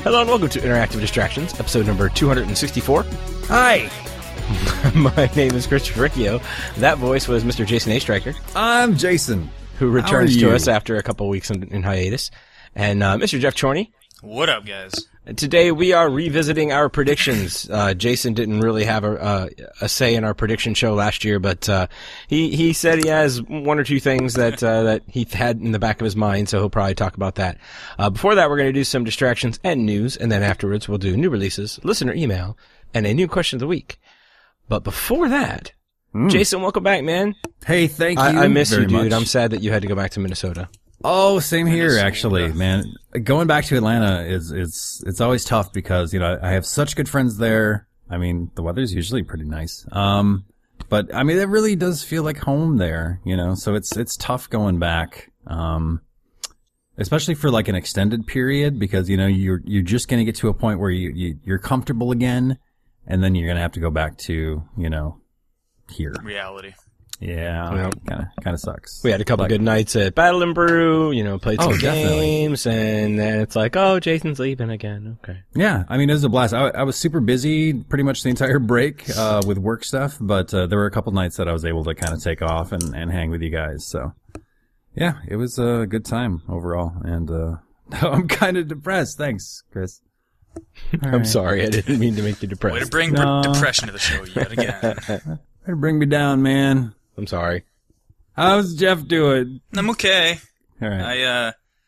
Hello and welcome to Interactive Distractions, episode number 264. Hi! My name is Christopher Riccio. That voice was Mr. Jason A. Stryker. I'm Jason. Who returns to us after a couple weeks in hiatus. And Mr. Jeff Chorney. What up, guys? Today we are revisiting our predictions. Jason didn't really have a say in our prediction show last year, but he said he has one or two things that he had in the back of his mind, so he'll probably talk about that. Before that, we're going to do some distractions and news, and then afterwards we'll do new releases, listener email, and a new question of the week. But before that, Jason, welcome back, man. Hey, thank you. I miss you, dude. Much. I'm sad that you had to go back to Minnesota. Oh, same here, actually, man. Going back to Atlanta it's always tough because, you know, I have such good friends there. I mean, the weather's usually pretty nice. But I mean, it really does feel like home there, you know, so it's tough going back. Especially for like an extended period because, you know, you're just going to get to a point where you're comfortable again and then you're going to have to go back to, you know, here. Reality. Yeah, kind of sucks. We had a couple good nights at Battle and Brew, you know, played some games, and then it's like, oh, Jason's leaving again. Okay. Yeah, I mean, it was a blast. I was super busy pretty much the entire break with work stuff, but there were a couple nights that I was able to kind of take off and hang with you guys. So, yeah, it was a good time overall, and I'm kind of depressed. Thanks, Chris. I'm sorry, I didn't mean to make you depressed. Way to bring depression to the show yet again. Way to bring me down, man. I'm sorry. How's Jeff doing? I'm okay. All right.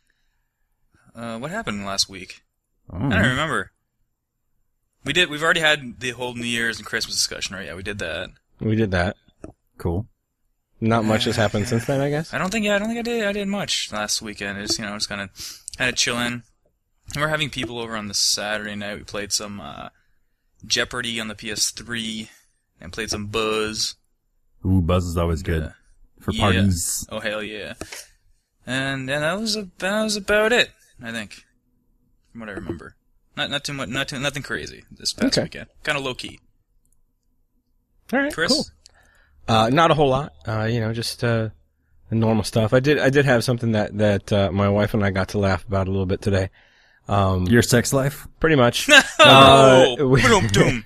What happened last week? I don't remember. We've already had the whole New Year's and Christmas discussion, right? Yeah, we did that. We did that. Cool. Not much has happened since then, I guess. I don't think I did much last weekend. Just, you know, just kind of chilling. And we're having people over on the Saturday night. We played some Jeopardy on the PS3 and played some Buzz. Ooh, Buzz is always good for parties. Oh, hell yeah. And that was about it, I think, from what I remember. Not too much, nothing crazy this past weekend. Kind of low key. All right, Chris? Cool. Not a whole lot. You know, just normal stuff. I did have something that my wife and I got to laugh about a little bit today. Your sex life? Pretty much. Doom.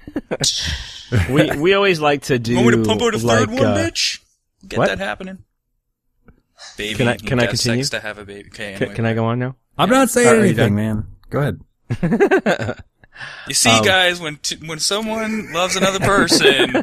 We always like to do. Want me to pump out a third one, bitch? Get what? that happening. Baby, can I continue? Sex to have a baby. Okay, anyway. Can I go on now? I'm not saying anything, man. Go ahead. You see, guys, when someone loves another person.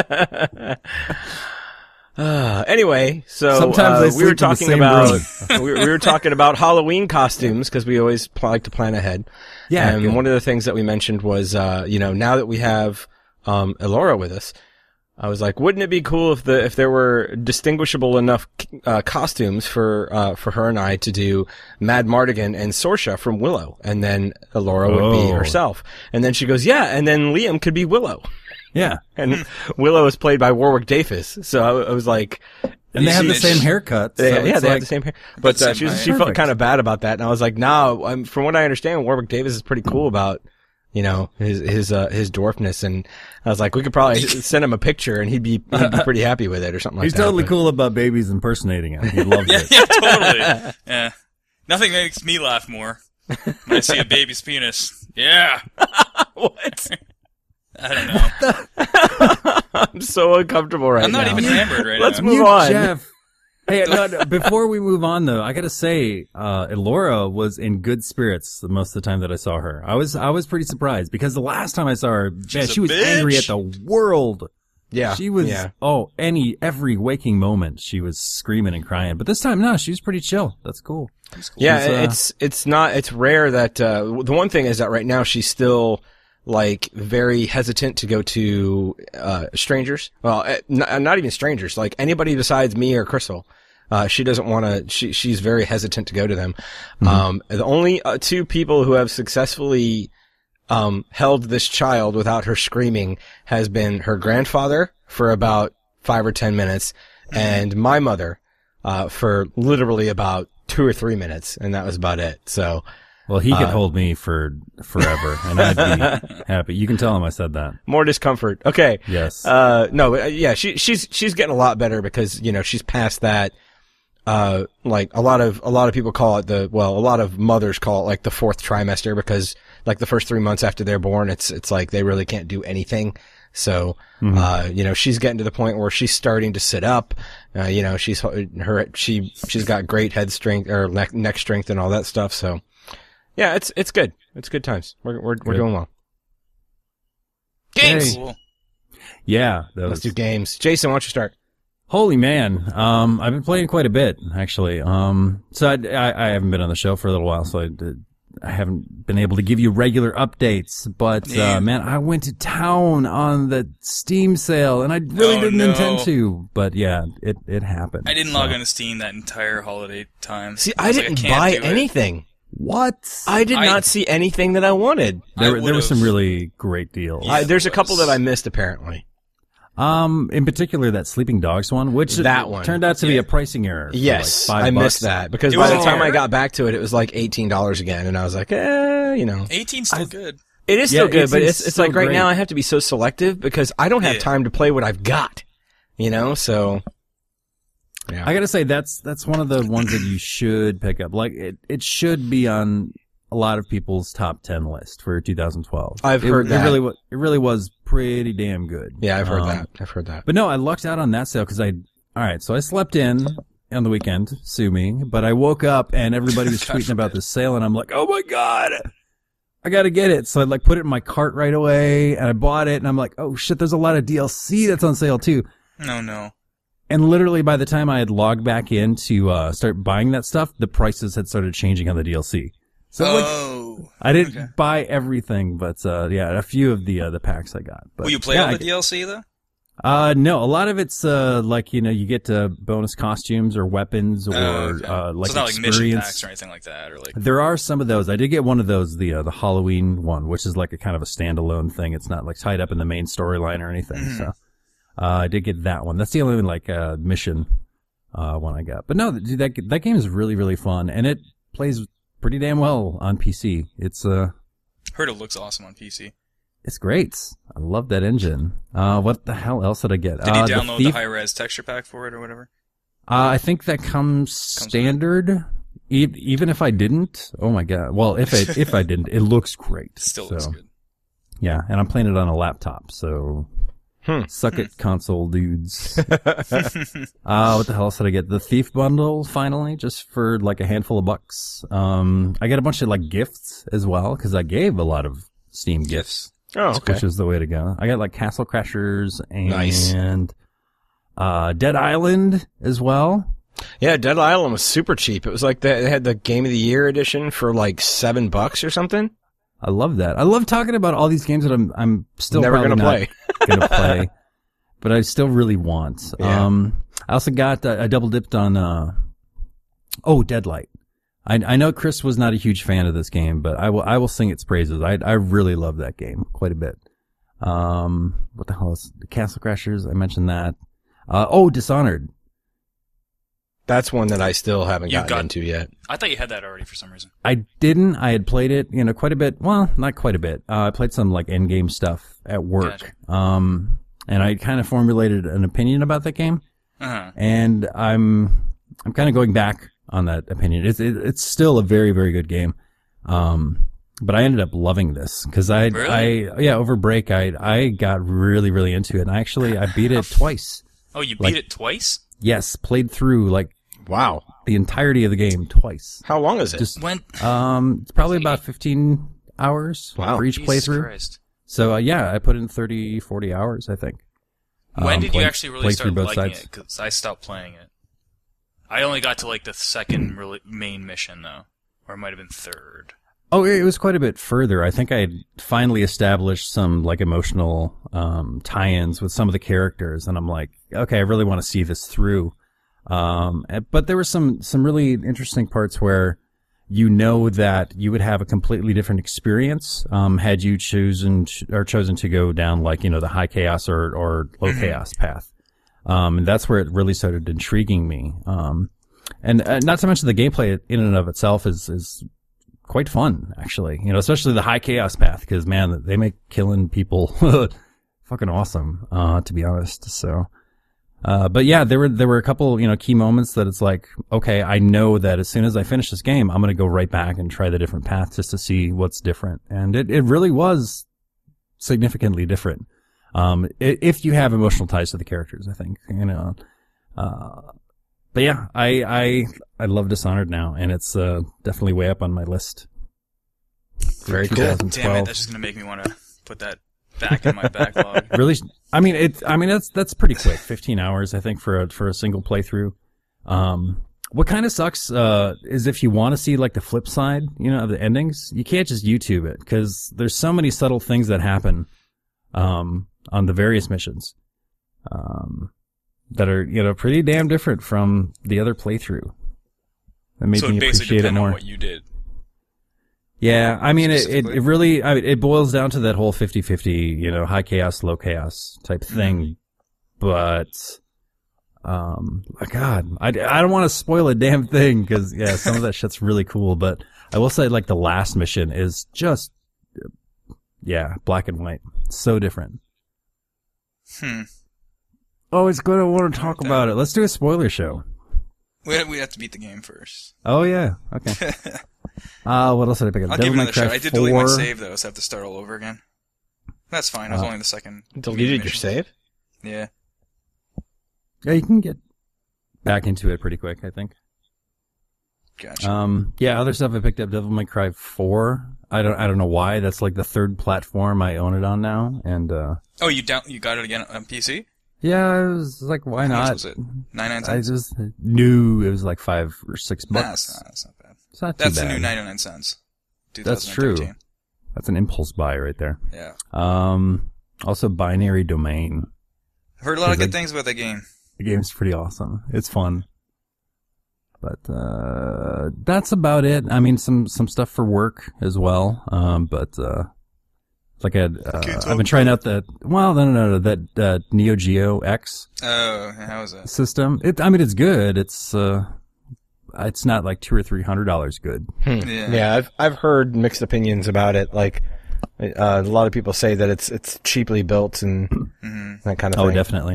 Anyway, so sometimes we were talking about we were talking about Halloween costumes because we always like to plan ahead. Yeah, and one of the things that we mentioned was, you know, now that we have Elora with us, I was like, wouldn't it be cool if there were distinguishable enough costumes for her and I to do Mad Mardigan and Sorsha from Willow, and then Elora would be herself, and then she goes, yeah, and then Liam could be Willow. Yeah. And Willow is played by Warwick Davis. So I was like, and they have the same haircut. So they have the same hair. But she felt kind of bad about that. And I was like, no, from what I understand, Warwick Davis is pretty cool about, you know, his dwarfness. And I was like, we could probably send him a picture and he'd be pretty happy with it or something like that. He's totally cool about babies impersonating him. He loves it. Yeah, totally. Yeah. Nothing makes me laugh more when I see a baby's penis. Yeah. What? I don't know. I'm so uncomfortable right now. I'm not even hammered right Let's now. move on. Jeff. Hey, no, before we move on though, I gotta say, Elora was in good spirits most of the time that I saw her. I was pretty surprised because the last time I saw her, she was angry at the world. Yeah. She was, every waking moment she was screaming and crying. But this time, no, she was pretty chill. That's cool. Yeah, it's rare that, the one thing is that right now she's still, like, very hesitant to go to, strangers. Well, not even strangers, like anybody besides me or Crystal. She doesn't want to, she's very hesitant to go to them. Mm-hmm. The only two people who have successfully, held this child without her screaming has been her grandfather for about 5 or 10 minutes and my mother, for literally about 2 or 3 minutes. And that was about it. So, well, he could hold me for forever, and I'd be happy. You can tell him I said that. More discomfort. Okay. Yes. She's getting a lot better because, you know, she's past that. Like a lot of people call it a lot of mothers call it like the 4th trimester because like the first 3 months after they're born, it's like they really can't do anything. So, she's getting to the point where she's starting to sit up. She's got great head strength or neck strength and all that stuff. So, yeah, it's good. It's good times. We're doing well. Games. Hey. Yeah, Let's do games. Jason, why don't you start? Holy man. I've been playing quite a bit, actually. So I haven't been on the show for a little while, so I haven't been able to give you regular updates. But, man, I went to town on the Steam sale, and I really didn't intend to. But yeah, it happened. I didn't log on to Steam that entire holiday time. See, I didn't buy anything. What? I did not see anything that I wanted. There were some really great deals. Yeah, there's a couple that I missed, apparently. In particular, that Sleeping Dogs one, which that one turned out to be a pricing error. Yes, like $5. I missed that because by the time I got back to it, it was like $18 again, and I was like, 18's still good. It is still good, but it's still like right great. now I have to be so selective because I don't have time to play what I've got, so. Yeah. I gotta say that's one of the ones that you should pick up. Like it should be on a lot of people's top 10 list for 2012. I've heard that. It really was pretty damn good. Yeah, I've heard that. I've heard that. But no, I lucked out on that sale because so I slept in on the weekend, sue me, but I woke up and everybody was tweeting about this sale and I'm like, oh my God, I gotta get it. So I put it in my cart right away and I bought it and I'm like, oh shit, there's a lot of DLC that's on sale too. No. And literally by the time I had logged back in to start buying that stuff, the prices had started changing on the DLC. So I didn't buy everything, but a few of the packs I got. But, will you play all the DLC though? No, a lot of it's you get bonus costumes or weapons or so it's not like mission packs or anything like that, or like. There are some of those. I did get one of those, the Halloween one, which is like a kind of a standalone thing. It's not like tied up in the main storyline or anything. So I did get that one. That's the only mission one I got. But no, dude, that game is really, really fun, and it plays pretty damn well on PC. It's heard it looks awesome on PC. It's great. I love that engine. What the hell else did I get? Did you download the high-res texture pack for it or whatever? I think that comes standard. Even if I didn't, oh my God. Well, if I didn't, it looks great. Still looks good. Yeah, and I'm playing it on a laptop, so suck it, console dudes. What the hell else did I get? The Thief bundle finally, just for like a handful of bucks. I got a bunch of like gifts as well because I gave a lot of Steam gifts. Oh, okay. Which is the way to go. I got like Castle Crashers and Dead Island as well. Yeah, Dead Island was super cheap. It was like they had the Game of the Year edition for like $7 or something. I love that. I love talking about all these games that I'm still never probably gonna not play. gonna play, but I still really want. Yeah. I also got I double dipped on Deadlight. I know Chris was not a huge fan of this game, but I will sing its praises. I really love that game quite a bit. What the hell is Castle Crashers? I mentioned that. Dishonored. That's one that I still haven't gotten into yet. I thought you had that already for some reason. I didn't. I had played it, quite a bit. Well, not quite a bit. I played some like end game stuff at work. Gotcha. And I kind of formulated an opinion about that game. And I'm kind of going back on that opinion. It's still a very, very good game. But I ended up loving this because over break I got really, really into it. And I beat it twice. Oh, you beat it twice? Yes, played through wow, the entirety of the game twice. How long is it? It's probably about 15 hours for each playthrough. Christ. So I put in 30, 40 hours, I think. When did you actually really start liking it? Because I stopped playing it. I only got to the second main mission though, or it might have been third. Oh, it was quite a bit further. I think I had finally established some emotional tie-ins with some of the characters, and I'm like, okay, I really want to see this through. But there were some really interesting parts where that you would have a completely different experience had you chosen to go down the high chaos or low chaos path. And that's where it really started intriguing me. And not to mention the gameplay in and of itself is quite fun, actually. Especially the high chaos path, because man, they make killing people fucking awesome, to be honest. So, But yeah, there were a couple, key moments that it's like, okay, I know that as soon as I finish this game, I'm going to go right back and try the different path just to see what's different. And it really was significantly different. If you have emotional ties to the characters, I think, but yeah, I love Dishonored now, and it's, definitely way up on my list. Very cool. Damn it, that's just gonna make me want to put that back in my backlog. Really, that's pretty quick. 15 hours, I think, for a single playthrough. What kind of sucks, is if you want to see like the flip side, of the endings, you can't just YouTube it, because there's so many subtle things that happen, on the various missions, that are, pretty damn different from the other playthrough. That made me appreciate it more. On what you did. Yeah, it really, it boils down to that whole 50-50, high chaos, low chaos type thing. But, God, I don't want to spoil a damn thing, because, yeah, some of that shit's really cool. But I will say, like, the last mission is just, black and white. So different. Oh, it's good. I want to talk about it. Let's do a spoiler show. We have to beat the game first. Oh, yeah. Okay. What else did I pick up? I'll give it another shot. I did delete my save, though, so I have to start all over again. That's fine. I was only the second. Deleted your save? Yeah. Yeah, you can get back into it pretty quick, I think. Gotcha. Other stuff I picked up, Devil May Cry 4. I don't know why. That's like the third platform I own it on now, and Oh, you got it again on PC? Yeah, I was like, why not? How much was it? 99 cents? I just knew it was like $5 or $6. That's not bad. It's not too That's bad. the new 99 cents. That's true. That's an impulse buy right there. Yeah. Also Binary Domain. I've heard a lot of good things about that game. The game's pretty awesome. It's fun. But, that's about it. I mean, some stuff for work as well. Like I've been trying out that Neo Geo X. Oh, how is that? System. It's good. It's not like $200 or $300 good. Yeah, I've heard mixed opinions about it. Like, a lot of people say that it's cheaply built and that kind of thing. Oh, definitely.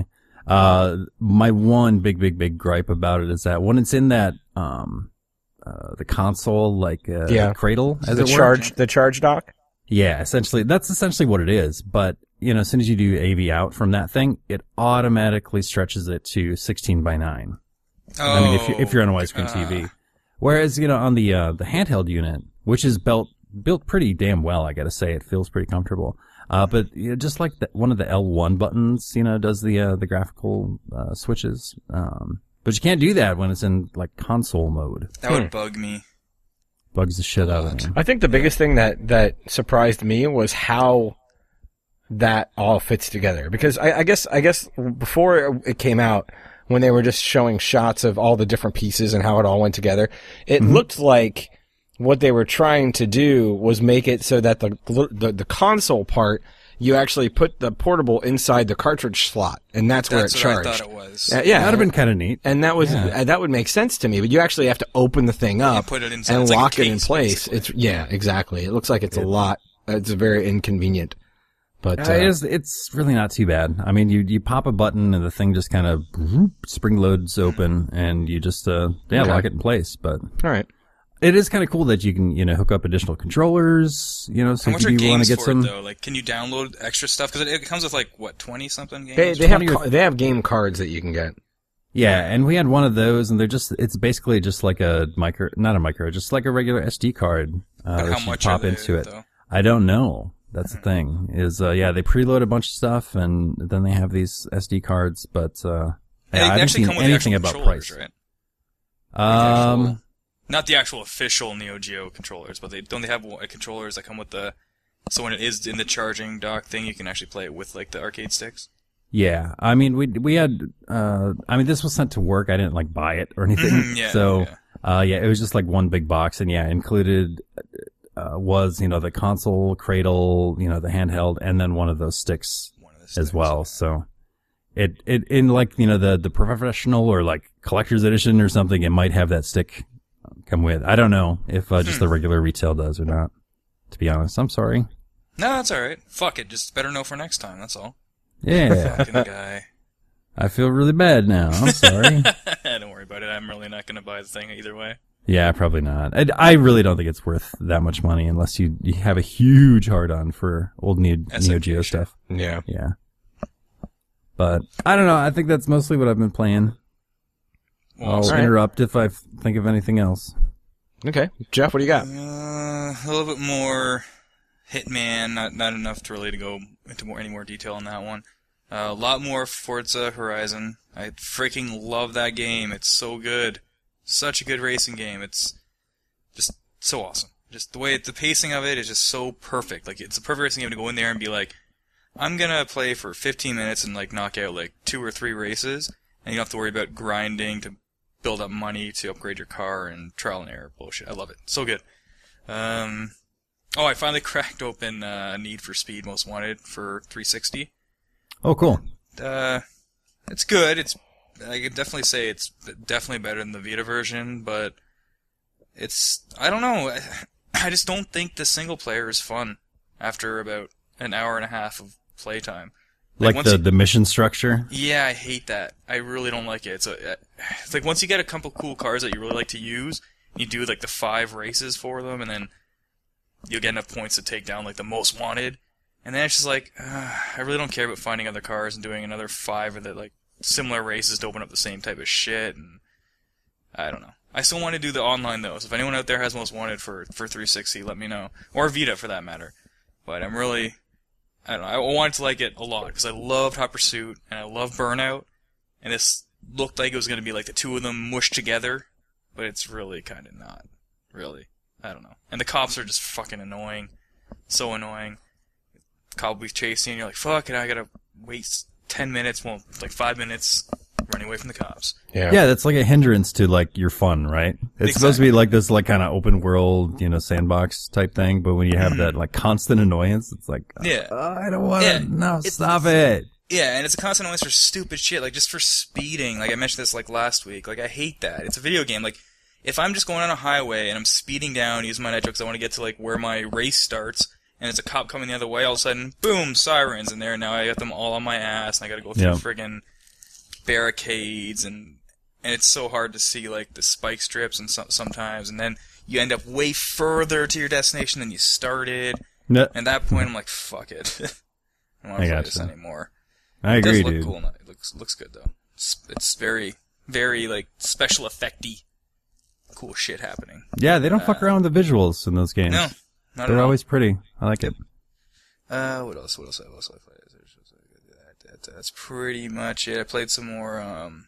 My one big gripe about it is that when it's in that, the console, cradle, as it were. The charge dock? Yeah, that's essentially what it is. But, as soon as you do AV out from that thing, it automatically stretches it to 16:9. Oh. If you're on a widescreen TV. Whereas, on the handheld unit, which is built pretty damn well, I gotta say, it feels pretty comfortable. But just like one of the L1 buttons, does the graphical, switches. But you can't do that when it's in, like, console mode. That would bug me. Bugs the shit out of me. I think the biggest thing that surprised me was how that all fits together. Because I guess before it came out, when they were just showing shots of all the different pieces and how it all went together, it looked like what they were trying to do was make it so that the console part, you actually put the portable inside the cartridge slot, and that's where it charged. That's what I thought it was. Yeah, that'd have been kind of neat. And that was that would make sense to me, but you actually have to open the thing up put it inside. and It's like lock a it in case, place. basically. It's exactly. It looks like it's a lot. It's very inconvenient. But it's really not too bad. I mean, you pop a button and the thing just kind of spring loads open, and you just lock it in place. But all right. It is kind of cool that you can, hook up additional controllers, so if you want to get some. Though? Like, can you download extra stuff? Because it comes with 20 something games. They have game cards that you can get. Yeah, and we had one of those, and it's basically just like just like a regular SD card. But how much pop are they, into it. though? I don't know. That's the thing. Is they preload a bunch of stuff, and then they have these SD cards. But I haven't seen anything about price. Right? Not the actual official Neo Geo controllers, but they have controllers that come with so when it is in the charging dock thing, you can actually play it with the arcade sticks. Yeah, I mean we had this was sent to work. I didn't buy it or anything. It was just one big box, and included was the console, cradle, the handheld, and then one of those sticks as well. So it in the professional or collector's edition or something, it might have that stick come with. I don't know if just the regular retail does or not, to be honest. I'm sorry. No, that's alright. Fuck it. Just better know for next time, that's all. Yeah. Fucking guy. I feel really bad now. I'm sorry. Don't worry about it. I'm really not going to buy the thing either way. Yeah, probably not. I really don't think it's worth that much money unless you have a huge hard-on for old Neo Geo stuff. Yeah. Yeah. But I don't know. I think that's mostly what I've been playing. Well, I'll interrupt if I think of anything else. Okay. Jeff, what do you got? a little bit more Hitman, not enough to really to go into any more detail on that one. A lot more Forza Horizon. I freaking love that game. It's so good. Such a good racing game. It's just so awesome. Just the pacing of it is just so perfect. Like, it's a perfect racing game to go in there and be like, I'm gonna play for 15 minutes and like knock out like 2 or 3 races, and you don't have to worry about grinding to build up money to upgrade your car and trial and error bullshit. I love it. So good. I finally cracked open Need for Speed Most Wanted for 360. Oh, cool. It's good. I could definitely say it's definitely better than the Vita version, but I don't know. I just don't think the single player is fun after about an hour and a half of playtime. Like the mission structure? Yeah, I hate that. I really don't like it. It's like once you get a couple cool cars that you really like to use, you do like the 5 races for them, and then you'll get enough points to take down like the Most Wanted. And then it's just like, I really don't care about finding other cars and doing another 5 of the like similar races to open up the same type of shit. And I don't know. I still want to do the online though. So if anyone out there has Most Wanted for 360, let me know, or Vita for that matter. But I don't know. I wanted to like it a lot because I loved Hot Pursuit and I love Burnout, and this looked like it was going to be like the two of them mushed together, but it's really kind of not. Really, I don't know. And the cops are just fucking annoying, so annoying. Cop will be chasing, and you're like, fuck, and I gotta wait 10 minutes, well, like 5 minutes, running away from the cops. Yeah, that's like a hindrance to like your fun, right? It's supposed to be like this like kind of open world, sandbox type thing, but when you have that like constant annoyance, it's like, I don't want to, no, stop it. Yeah, and it's a constant annoyance for stupid shit, like just for speeding. Like I mentioned this like last week. Like I hate that. It's a video game. Like if I'm just going on a highway and I'm speeding down using my nitro because I want to get to like where my race starts, and it's a cop coming the other way, all of a sudden, boom, sirens in there, and now I got them all on my ass, and I gotta go through friggin' barricades, and it's so hard to see, like, the spike strips and sometimes, and then you end up way further to your destination than you started, and at that point, I'm like, fuck it. I don't want to play this anymore. I agree, dude. It does look cool. It looks good, though. It's very, very, like, special effect-y cool shit happening. Yeah, they don't fuck around with the visuals in those games. No. They're always pretty. I like it. What else? What else I played? That's pretty much it. I played some more,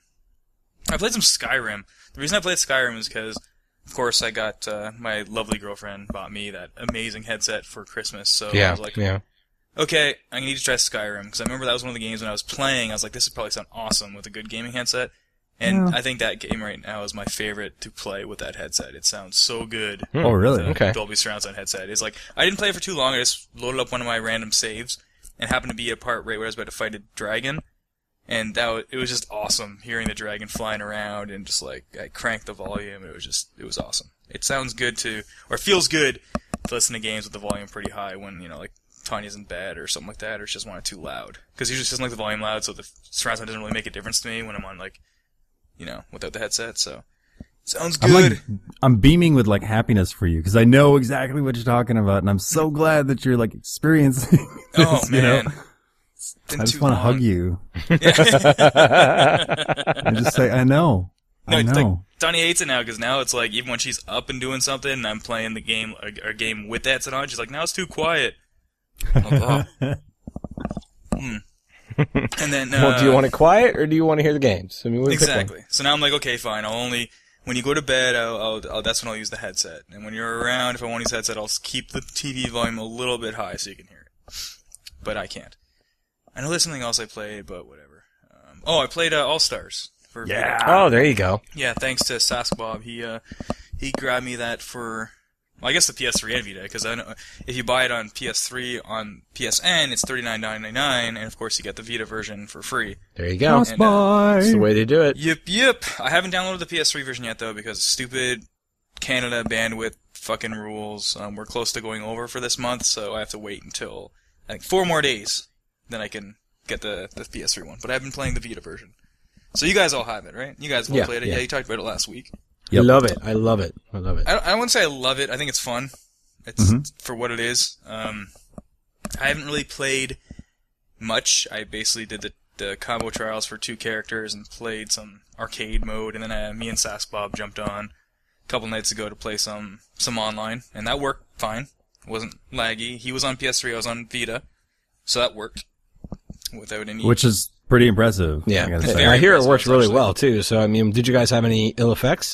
I played some Skyrim. The reason I played Skyrim is because, of course, I got, my lovely girlfriend bought me that amazing headset for Christmas, so I was like, okay, I need to try Skyrim, because I remember that was one of the games when I was playing, I was like, this would probably sound awesome with a good gaming headset. And I think that game right now is my favorite to play with that headset. It sounds so good. Oh, really? Okay. Dolby Surround Sound headset. It's like, I didn't play it for too long. I just loaded up one of my random saves and happened to be a part right where I was about to fight a dragon. And it was just awesome hearing the dragon flying around and just like, I cranked the volume. It was awesome. It sounds good or it feels good to listen to games with the volume pretty high when, like, Tanya's in bed or something like that, or she just want it too loud. Because usually she doesn't like the volume loud, so the surround sound doesn't really make a difference to me when I'm on, like, without the headset, so sounds good. I'm beaming with like happiness for you because I know exactly what you're talking about, and I'm so glad that you're like experiencing this, oh man, I just want to hug you. And just say, I know. Like, Tanya hates it now because now it's like even when she's up and doing something, and I'm playing the game, a game with the headset on, she's like, now it's too quiet. Like, And then, well, do you want it quiet or do you want to hear the games? I mean, exactly. So now I'm like, okay, fine. When you go to bed, that's when I'll use the headset. And when you're around, if I want to use the headset, I'll keep the TV volume a little bit high so you can hear it. But I can't. I know there's something else I played, but whatever. I played All Stars. Yeah. Oh, there you go. Yeah, thanks to Saskbob. He grabbed me that for. Well, I guess the PS3 and Vita, because I know if you buy it on PS3 on PSN, it's $39.99, and of course you get the Vita version for free. There you go. That's the way they do it. Yep. I haven't downloaded the PS3 version yet though, because stupid Canada bandwidth fucking rules. We're close to going over for this month, so I have to wait until I think 4 more days, then I can get the PS3 one, but I've been playing the Vita version. So you guys all have it, right? You guys all played it. Yeah, you talked about it last week. Yep. Love it. I love it. I love it. I don't want to say I love it. I think it's fun. It's for what it is. I haven't really played much. I basically did the combo trials for 2 characters and played some arcade mode, and then me and Saskbob jumped on a couple nights ago to play some online, and that worked fine. It wasn't laggy. He was on PS3, I was on Vita, so that worked without any... Which is pretty impressive. Yeah, I gotta say. I hear it works really well too. So I mean, did you guys have any ill effects?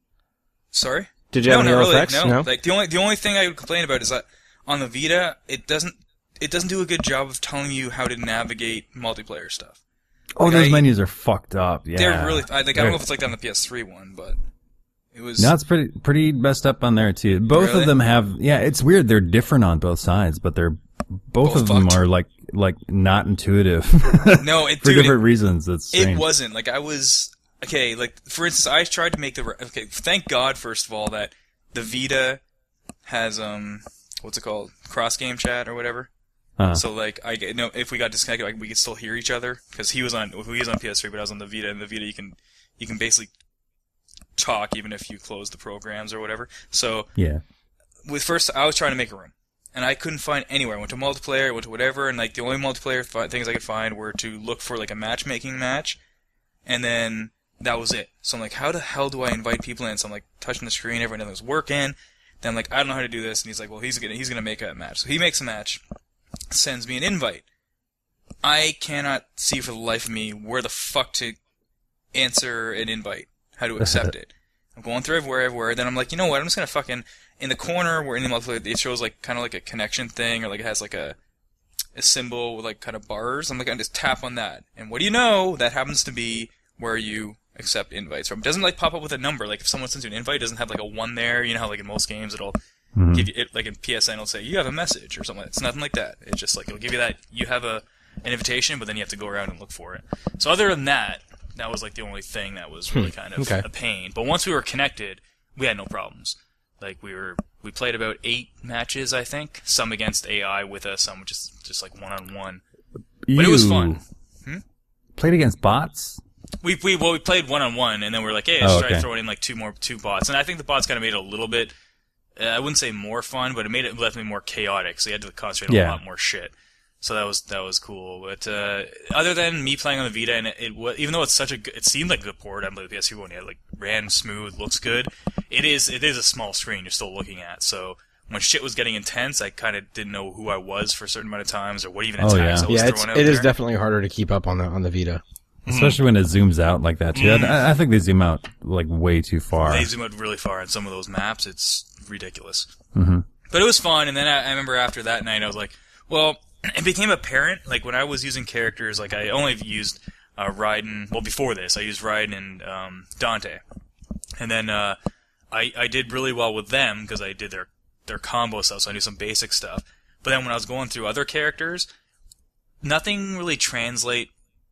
Sorry? Did you have any ill really. effects? No. Like the only thing I would complain about is that on the Vita, it doesn't do a good job of telling you how to navigate multiplayer stuff. Oh, those menus are fucked up. Yeah, they're really. I don't know if it's like that on the PS3 one, but it was. No, it's pretty messed up on there too. Both Really? of them have. Yeah, it's weird. They're different on both sides, but they're both of them fucked. are like not intuitive. No, for different reasons. It's strange. It wasn't like I was. Okay, like for instance, I tried to make okay. Thank God, first of all, that the Vita has what's it called, cross game chat or whatever. So like if we got disconnected, we could still hear each other because he was on PS3, but I was on the Vita, and the Vita you can basically talk even if you close the programs or whatever. So yeah, I was trying to make a room, and I couldn't find anywhere. I went to multiplayer, I went to whatever, and like the only multiplayer things I could find were to look for like a matchmaking match, and then that was it. So I'm like, how the hell do I invite people in? So I'm like touching the screen, everyone was working. Then I'm like, I don't know how to do this, and he's like, well, he's gonna make a match. So he makes a match, sends me an invite. I cannot see for the life of me where the fuck to answer an invite, how to accept it. I'm going through everywhere. Then I'm like, you know what? I'm just gonna fucking in the corner where in the multiplayer it shows like kind of like a connection thing, or like it has like a symbol with like kind of bars. I'm like, I just tap on that, and what do you know? That happens to be where you accept invites from. It doesn't like pop up with a number. Like if someone sends you an invite, it doesn't have like a 1 there. You know how like in most games it'll give you it, like in PSN it'll say you have a message or something. It's nothing like that. It's just like it'll give you that you have an invitation, but then you have to go around and look for it. So other than that was like the only thing that was really kind of a pain. But once we were connected, we had no problems. Like we played about 8 matches, I think. Some against AI with us, some just like 1-on-1. But it was fun. Played against bots? We played 1-on-1, and then we're like, hey, let's try throwing in like two bots. And I think the bots kind of made it a little bit, I wouldn't say more fun, but it made it definitely more chaotic. So you had to concentrate on a lot more shit. So that was cool. But other than me playing on the Vita, and it even though it's it seemed like a good port on the PS3 one, it like ran smooth, looks good. It is a small screen you're still looking at. So when shit was getting intense, I kind of didn't know who I was for a certain amount of times or what even attacks I was throwing out there. It is definitely harder to keep up on the Vita. Especially when it zooms out like that too. I think they zoom out like way too far. They zoom out really far on some of those maps. It's ridiculous. But it was fun. And then I remember after that night, I was like, well, it became apparent. Like when I was using characters, like I only used Raiden. Well, before this, I used Raiden and Dante. And then I did really well with them because I did their combo stuff, so I knew some basic stuff. But then when I was going through other characters, nothing really translates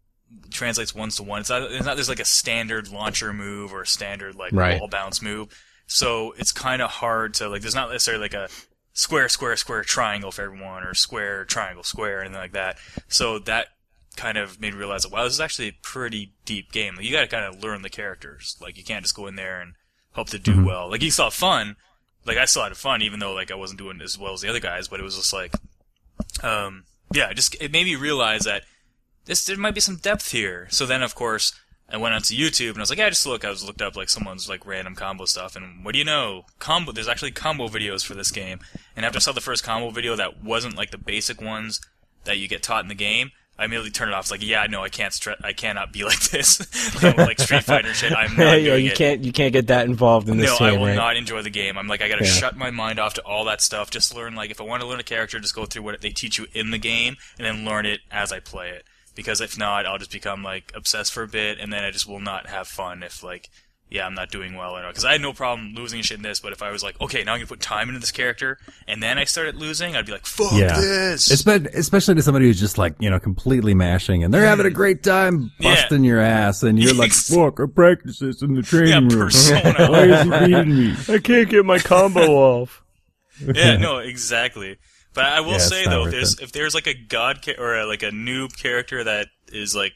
1-to-1. It's not there's like a standard launcher move or a standard like wall bounce move. So it's kind of hard to like. There's not necessarily like a square triangle for everyone or square triangle square anything like that. So that kind of made me realize that wow, this is actually a pretty deep game. Like, you got to kind of learn the characters. Like you can't just go in there and hope to do well. Like you still have fun. Like I still had fun even though like I wasn't doing as well as the other guys. But it was just like, it made me realize that. There might be some depth here. So then, of course, I went onto YouTube and I was like, I looked up like someone's like random combo stuff, and what do you know? There's actually combo videos for this game. And after I saw the first combo video that wasn't like the basic ones that you get taught in the game, I immediately turned it off. It's like, yeah, no, I cannot be like this. Like Street Fighter shit, I'm not doing it. You can't get that involved in this game, I will not enjoy the game. I'm like, I gotta shut my mind off to all that stuff. Just learn, like, if I want to learn a character, just go through what they teach you in the game, and then learn it as I play it. Because if not, I'll just become, like, obsessed for a bit, and then I just will not have fun if, like, I'm not doing well or not. Because I had no problem losing shit in this, but if I was like, okay, now I'm going to put time into this character, and then I started losing, I'd be like, fuck this! Especially to somebody who's just, like, completely mashing, and they're having a great time busting your ass, and you're like, fuck, I practice this in the training room. Persona. Why is he beating me? I can't get my combo off. Yeah, no, exactly. But I will Yeah, say it's not though, worth if there's like a or like a noob character that is like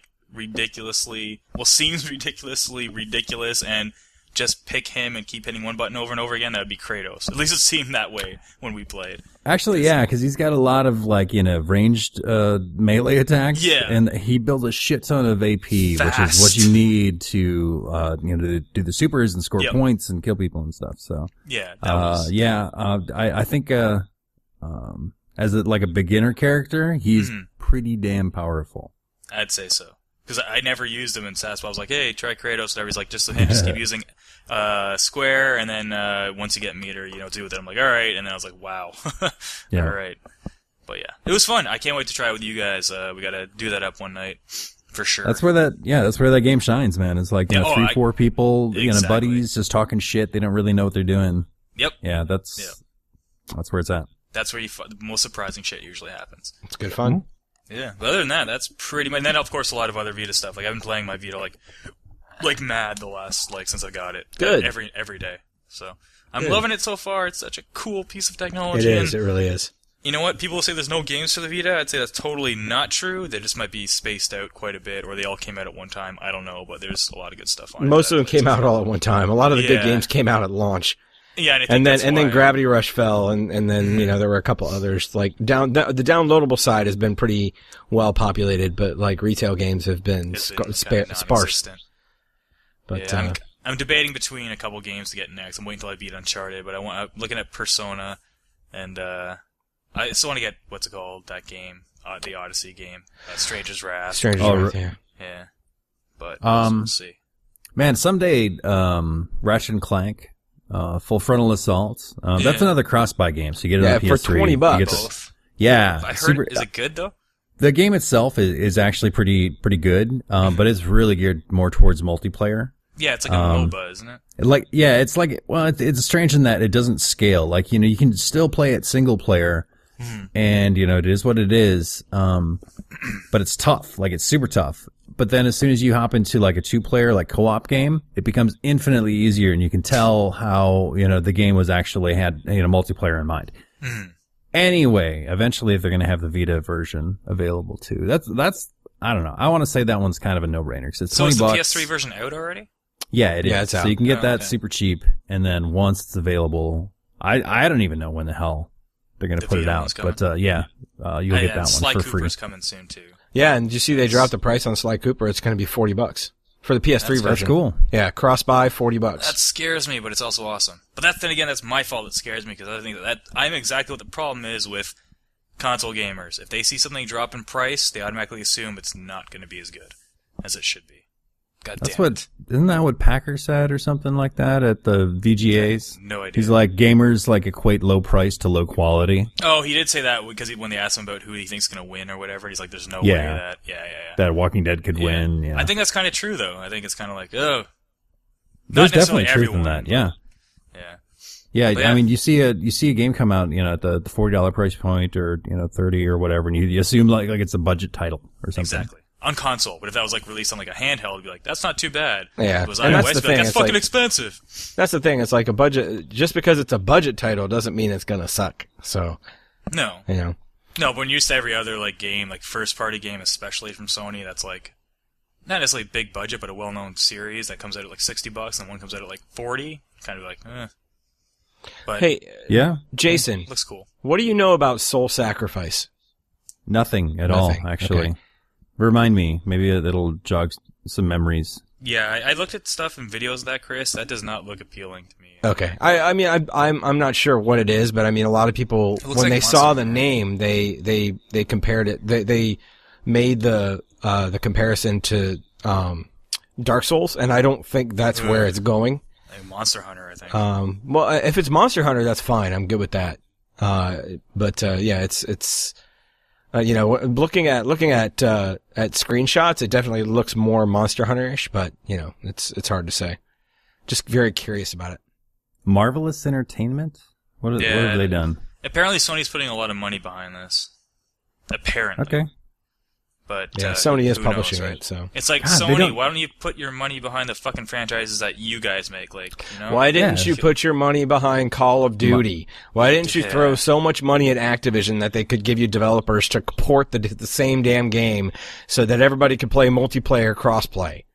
seems ridiculously ridiculous, and just pick him and keep hitting one button over and over again, that would be Kratos. At least it seemed that way when we played. Actually, yeah, because he's got a lot of ranged melee attacks. Yeah. And he builds a shit ton of AP, which Fast. is what you need to to do the supers and score Yep. points and kill people and stuff. So Yeah, that was... I think as a beginner character, he's pretty damn powerful. I'd say so. Because I never used him in Saspa. I was like, hey, try Kratos. Whatever. He's like, just keep using square, and then once you get meter, do with it. I'm like, all right. And then I was like, wow. Yeah. All right. But yeah, it was fun. I can't wait to try it with you guys. We got to do that up one night for sure. That's where that game shines, man. It's like 3-4 people, Exactly. buddies just talking shit. They don't really know what they're doing. Yep. Yeah, that's where it's at. That's where the most surprising shit usually happens. It's good fun. Yeah, but other than that, that's pretty much. And then, of course, a lot of other Vita stuff. Like, I've been playing my Vita like mad the last since I got it. Good. Every day. So I'm Good. loving it so far. It's such a cool piece of technology. It is. And It really is. you know what? People say there's no games for the Vita. I'd say that's totally not true. They just might be spaced out quite a bit, or they all came out at one time. I don't know, but there's a lot of good stuff on it. Most of them came out all at one time. A lot of the good Yeah. games came out at launch. Yeah, And then why. Gravity Rush fell, and then there were a couple others the downloadable side has been pretty well populated, but retail games have been It's been kinda sparse. non-existent. But Yeah, I'm debating between a couple games to get next. I'm waiting until I beat Uncharted, but I'm looking at Persona, and I still want to get what's it called, that game, the Odyssey game, Stranger's Wrath. Stranger's Wrath, yeah. Yeah, but we'll see. Man, someday, Ratchet and Clank, Full Frontal Assault. That's another cross-buy game, so you get it on for PS3. $20. You get Both. yeah. I heard. Is it good though? The game itself is actually pretty good, but it's really geared more towards multiplayer. Yeah, it's like a MOBA, isn't it? It's strange in that it doesn't scale. You can still play it single player, and it is what it is. But it's tough. It's super tough. But then as soon as you hop into a 2-player co-op game, it becomes infinitely easier, and you can tell how the game was actually had multiplayer in mind. Anyway, eventually, if they're going to have the Vita version available too, that's I don't know. I want to say that one's kind of a no-brainer because it's So $20. is the PS3 version out already? Yeah, it is. Yeah, it's out. So you can get that okay. super cheap, and then once it's available, I don't even know when the hell they're going to The put it Vita out, one's coming. but you'll get that Sly one for free. Cooper's coming soon too. Yeah, and did you see they dropped the price on Sly Cooper? It's going to be $40 for the PS3 version. That's cool. Yeah, cross-buy, $40. That scares me, but it's also awesome. But then again, that's my fault that scares me, because I think that I'm exactly what the problem is with console gamers. If they see something drop in price, they automatically assume it's not going to be as good as it should be. God damn it. Isn't that what Packer said or something like that at the VGAs? No idea. He's like, gamers equate low price to low quality. Oh, he did say that because when they asked him about who he thinks is going to win or whatever, he's like, there's no way Yeah. that... Yeah. That Walking Dead could win. Yeah. I think that's kind of true, though. I think it's kind of like, There's not definitely necessarily truth in everyone. that. Yeah. Yeah. Yeah, But yeah. I mean, you see a game come out, at the $40 price point or, 30 or whatever, and you assume it's a budget title or something. Exactly. On console, but if that was released on a handheld, it'd be like, that's not too bad. Yeah. If it was And iOS, that's the it'd be like, thing, that's it's fucking like- expensive. That's the thing. It's like a budget. Just because it's a budget title doesn't mean it's going to suck. So, No. No, but when you're used to every other game, first party game, especially from Sony, that's not necessarily big budget, but a well known series that comes out at $60 and one comes out at 40, kind of But Hey, Yeah. Jason, looks cool. what do you know about Soul Sacrifice? Nothing at Nothing. all, actually. Okay. Remind me. Maybe it'll jog some memories. Yeah, I looked at stuff and videos of that, Chris. That does not look appealing to me. Okay. I mean, I'm not sure what it is, but I mean, a lot of people, looks when like they Monster saw Hunter. the name, they compared it, they made the comparison to, Dark Souls, and I don't think that's where it's going. Monster Hunter, I think. Well, if it's Monster Hunter, that's fine. I'm good with that. But yeah, it's, looking at screenshots, it definitely looks more Monster Hunter-ish, but, it's hard to say. Just very curious about it. Marvelous Entertainment? What have they done? Apparently Sony's putting a lot of money behind this. Apparently. Okay. But Yeah, Sony is who publishing knows, right? it, so. It's like, God, they Sony, don't- why don't you put your money behind the fucking franchises that you guys make? Like, you know? Why didn't Yeah. you put your money behind Call of Duty? Why didn't you Yeah. throw so much money at Activision that they could give you developers to port the same damn game so that everybody could play multiplayer crossplay?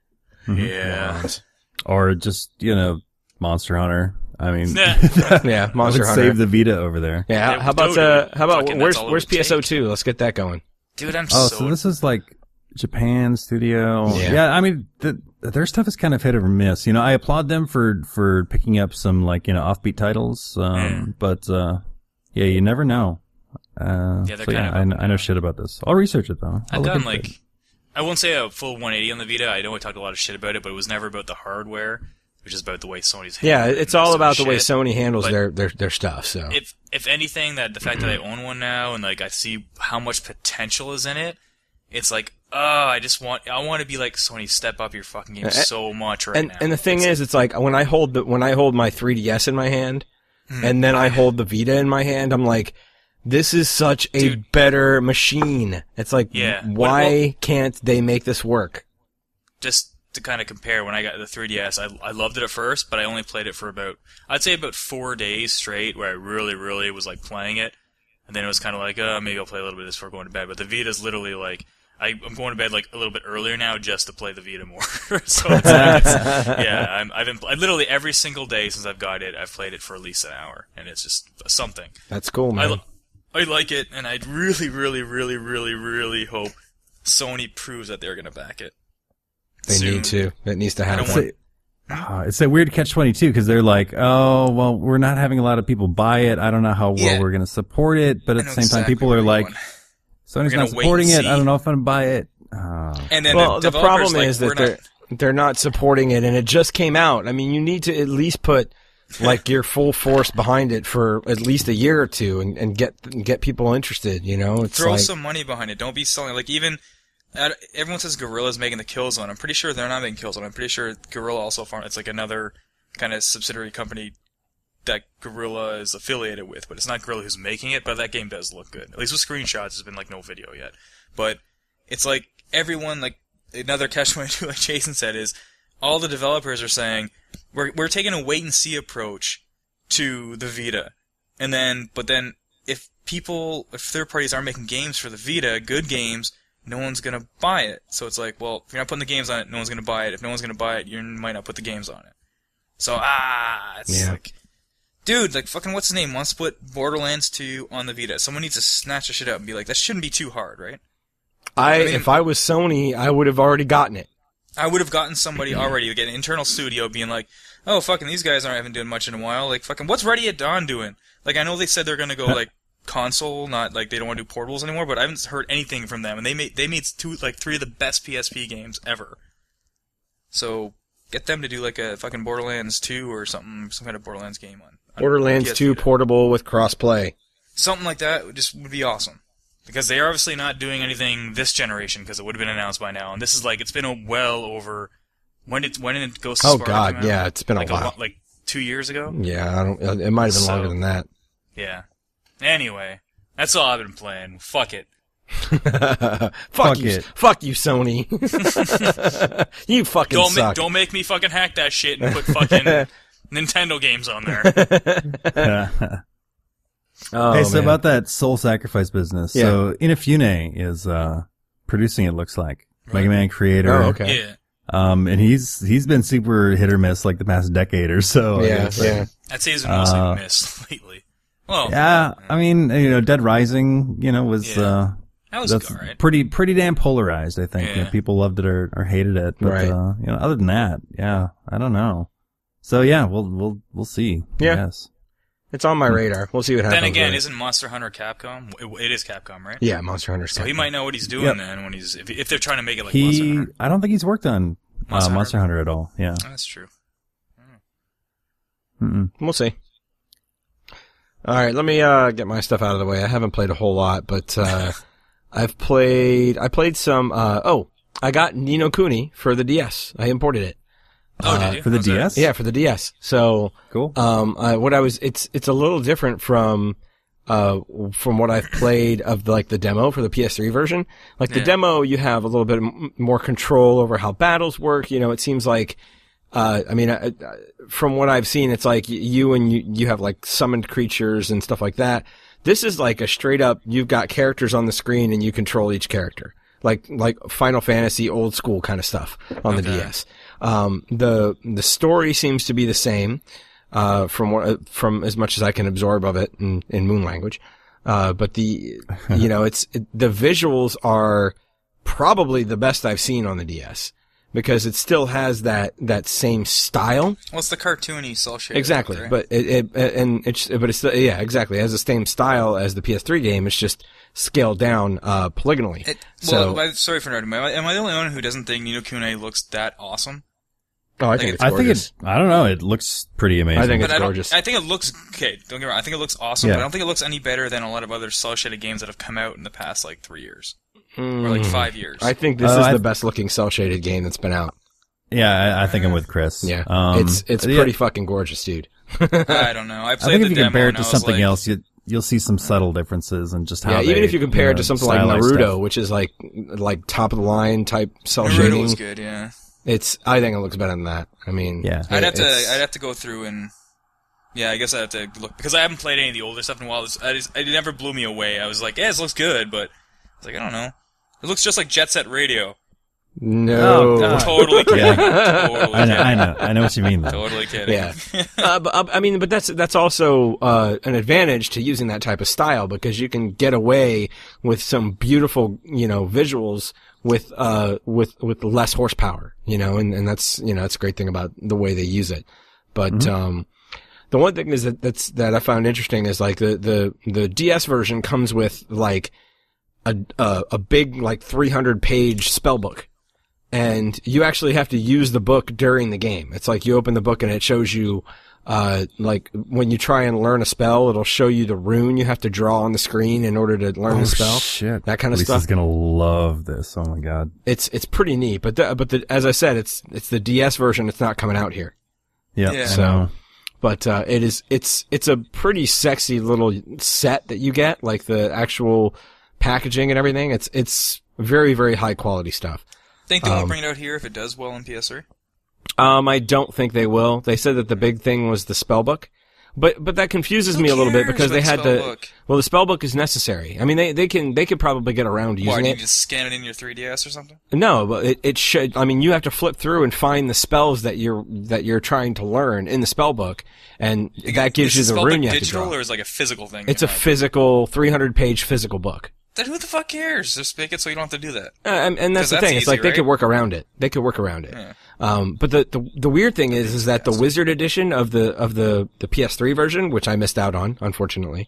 Yeah. Morons. Or just, Monster Hunter. I mean, Yeah, I Monster would Hunter. save the Vita over there. Yeah, Yeah, how about Dota, fucking where's that's all it where's would take. PSO2? Let's get that going. Dude, I'm Oh, so this is like Japan studio. Yeah. Yeah, I mean, their stuff is kind of hit or miss. I applaud them for picking up some offbeat titles. But yeah, you never know. they're So kind yeah, of I know shit about this. I'll research it though. I've I'll look done into it. I won't say a full 180 on the Vita. I know I talked a lot of shit about it, but it was never about the hardware, which is about the way Sony's Yeah, handling it's all some about the way shit. Sony handles But- their stuff. So If anything, that the fact that I own one now and like I see how much potential is in it, it's like, I want to be like Sony, step up your fucking game so much right now. and the thing is, it's like when I hold my 3DS in my hand, and then I hold the Vita in my hand, I'm like, this is such a Dude. better machine. It's like, Yeah. why can't they make this work? Just to kind of compare, when I got the 3DS, I loved it at first, but I only played it for I'd say about 4 days straight, where I really, really was like playing it, and then it was kind of like, maybe I'll play a little bit of this before going to bed. But the Vita's literally like, I'm going to bed like a little bit earlier now just to play the Vita more. So it's like, yeah, I literally every single day since I've got it, I've played it for at least an hour, and it's just something. That's cool, man. I like it, and I really, really, really, really, really hope Sony proves that they're gonna back it. They soon. need to. It needs to I don't happen. want- It's a weird catch-22 because they're like, oh, well, we're not having a lot of people buy it. I don't know how well Yeah. we're going to support it. But I at the know same time, exactly people where are you're like, going. Sony's gonna not wait supporting and it. I see. don't know if I'm going to buy it. Oh. And then Well, the developers, problem is that they're not supporting it, and it just came out. I mean, you need to at least put like your full force behind it for at least a year or two, and get people interested. It's throw like, some money behind it. Don't be selling like even. Everyone says Guerrilla's making the Killzone. I'm pretty sure they're not making Killzone. I'm pretty sure Guerrilla also it's like another kind of subsidiary company that Guerrilla is affiliated with, but it's not Guerrilla who's making it. But that game does look good. At least with screenshots, there's been like no video yet. But it's like everyone, like another catch-22, like Jason said, is all the developers are saying we're taking a wait and see approach to the Vita, but then if third parties aren't making games for the Vita, good games, no one's gonna buy it. So it's like, well, if you're not putting the games on it, no one's gonna buy it. If no one's gonna buy it, you might not put the games on it. So it's like, dude, like fucking what's his name wants to put Borderlands 2 on the Vita. Someone needs to snatch the shit up and be like, that shouldn't be too hard, right? if I was Sony, I would have already gotten it. I would have gotten somebody already, like an internal studio, being like, oh, fucking these guys aren't doing much in a while. Like, fucking, what's Ready at Dawn doing? Like, I know they said they're gonna go, like, console, not, like, they don't want to do portables anymore, but I haven't heard anything from them. And they made three of the best PSP games ever. So, get them to do, like, a fucking Borderlands 2 or something, some kind of Borderlands game on Borderlands PS 2 Vita. portable with crossplay. Something like that would be awesome. Because they are obviously not doing anything this generation, because it would have been announced by now. And this is like, it's been well over, when did Ghost of Oh Sparta God, come out? yeah, it's been a while. Like 2 years ago? Yeah, it might have been So- longer than that. Yeah. Anyway, that's all I've been playing. Fuck it. Fuck you, it. fuck you, Sony. You fucking suck. Don't make me fucking hack that shit and put fucking Nintendo games on there. Oh, Hey, so man. about that Soul Sacrifice business. Yeah. So Inafune is producing it, looks like. Mega Man creator. Oh, okay. Yeah. And he's been super hit or miss like the past decade or so. I Yeah, guess. I'd say he's been mostly missed lately. Well, Yeah, I mean, Dead Rising, was Yeah. that was that's alright. pretty damn polarized, I think. Yeah. People loved it or hated it. But Right. other than that, yeah, I don't know. So yeah, we'll see. Yeah. Yes. It's on my radar. We'll see what happens. Then again, with it. isn't Monster Hunter Capcom? It is Capcom, right? Yeah, Monster Hunter. So he might know what he's doing Yep. then when if they're trying to make it like Monster Hunter. I don't think he's worked on Monster Monster Hunter at all. Yeah. That's true. Mm-mm. We'll see. All right, let me get my stuff out of the way. I haven't played a whole lot, but I played some. I got Ni no Kuni for the DS. I imported it. Oh, did you? For the How's that? DS? Yeah, for the DS. So, Cool. it's a little different from from what I've played of like the demo for the PS3 version. Like the demo, you have a little bit more control over how battles work. You know, it seems like, from what I've seen, it's like you have like summoned creatures and stuff like that. This is like a straight up, you've got characters on the screen and you control each character. Like Final Fantasy old school kind of stuff on the DS. The story seems to be the same, from as much as I can absorb of it in Moon language. But the visuals are probably the best I've seen on the DS. Because it still has that same style. Well, it's the cartoony cell shaded. Exactly, look, right? but it's exactly. It has the same style as the PS3 game. It's just scaled down polygonally. Sorry for interrupting. Am I the only one who doesn't think Ni no Kuni looks that awesome? Oh, I think it's gorgeous. I don't know. It looks pretty amazing. I think it's gorgeous. I think it looks okay. Don't get me wrong. I think it looks awesome, but I don't think it looks any better than a lot of other cell shaded games that have come out in the past like 3 years. Or like 5 years. I think this is the best looking cell shaded game that's been out. Yeah, I think I'm with Chris. Yeah, it's pretty fucking gorgeous, dude. I don't know. I think if you compare it to something else, you'll see some subtle differences in just how. Yeah, even if you compare it to something like Naruto, which is like top of the line type cell shading. Naruto was good, yeah. I think it looks better than that. I mean, yeah. I'd have to go through and. Yeah, I guess I have to look because I haven't played any of the older stuff in a while. It never blew me away. I was like, yeah, this looks good, but I was like, I don't know. It looks just like Jet Set Radio. No. Totally kidding. Yeah. Totally I know what you mean, though. Totally kidding. Yeah. But that's also, an advantage to using that type of style because you can get away with some beautiful, visuals with less horsepower, and that's, that's a great thing about the way they use it. But, the one thing is that I found interesting is like the DS version comes with like, a big, like 300 page spell book. And you actually have to use the book during the game. It's like you open the book and it shows you, like when you try and learn a spell, it'll show you the rune you have to draw on the screen in order to learn the spell. Shit. That kind of Lisa's stuff. Gonna love this. Oh my god. It's pretty neat. But as I said, it's the DS version. It's not coming out here. Yeah. So, but, it's a pretty sexy little set that you get, like the actual packaging and everything. It's very, very high quality stuff. Think they won't bring it out here if it does well in PS3? I don't think they will. They said that the big thing was the spellbook. But that confuses me a little bit because they had the spellbook is necessary. I mean, they could probably get around to using it. You just scan it in your 3DS or something? No, but it should, I mean, you have to flip through and find the spells that you're trying to learn in the spellbook, and that gives you the rune you have to draw. Is it digital or is it like a physical thing? It's a physical, 300 page physical book. Then who the fuck cares? Just make it so you don't have to do that. And that's the thing. It's like they could work around it. Yeah. But the weird thing is that the Wizard edition of the PS3 version, which I missed out on, unfortunately,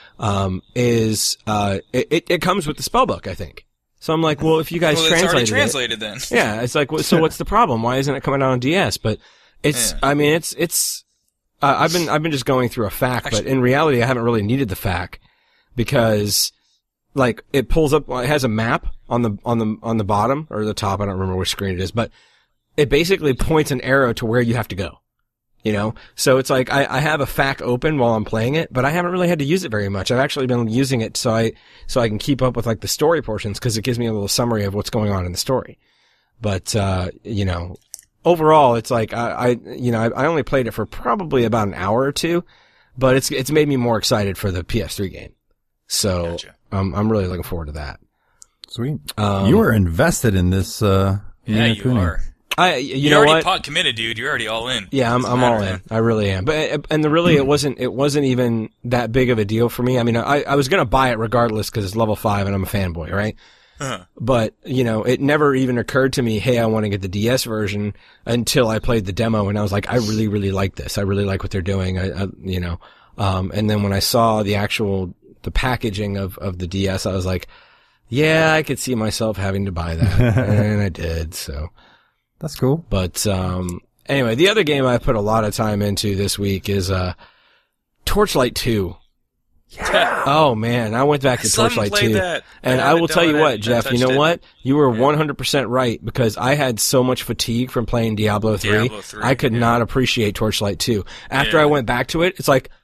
it comes with the spellbook, I think. So I'm like, well, if you guys translated then. Yeah. It's like, so what's the problem? Why isn't it coming out on DS? But I mean, I've been just going through a FAQ, but in reality, I haven't really needed the FAQ because, like, it pulls up, it has a map on the bottom or the top. I don't remember which screen it is, but it basically points an arrow to where you have to go. So it's like, I have a FAQ open while I'm playing it, but I haven't really had to use it very much. I've actually been using it so I can keep up with like the story portions because it gives me a little summary of what's going on in the story. But, overall, it's like, I only played it for probably about an hour or two, but it's made me more excited for the PS3 game. So, gotcha. I'm really looking forward to that. Sweet. You are invested in this, yeah, you are. You're already pot committed, dude. You're already all in. Yeah, I'm all in. I really am. But, it wasn't even that big of a deal for me. I mean, I was gonna buy it regardless because it's level 5 and I'm a fanboy, right? Uh-huh. But, it never even occurred to me, hey, I want to get the DS version until I played the demo and I was like, I really, really like this. I really like what they're doing. And then when I saw the packaging of the DS, I was like, yeah, I could see myself having to buy that. And I did, so. That's cool. But, anyway, the other game I put a lot of time into this week is, Torchlight 2. Yeah. Oh man, I went back to Torchlight 2. And I will tell you what, Jeff, you know what? You were 100% right because I had so much fatigue from playing Diablo 3. I could not appreciate Torchlight 2. After I went back to it, it's like,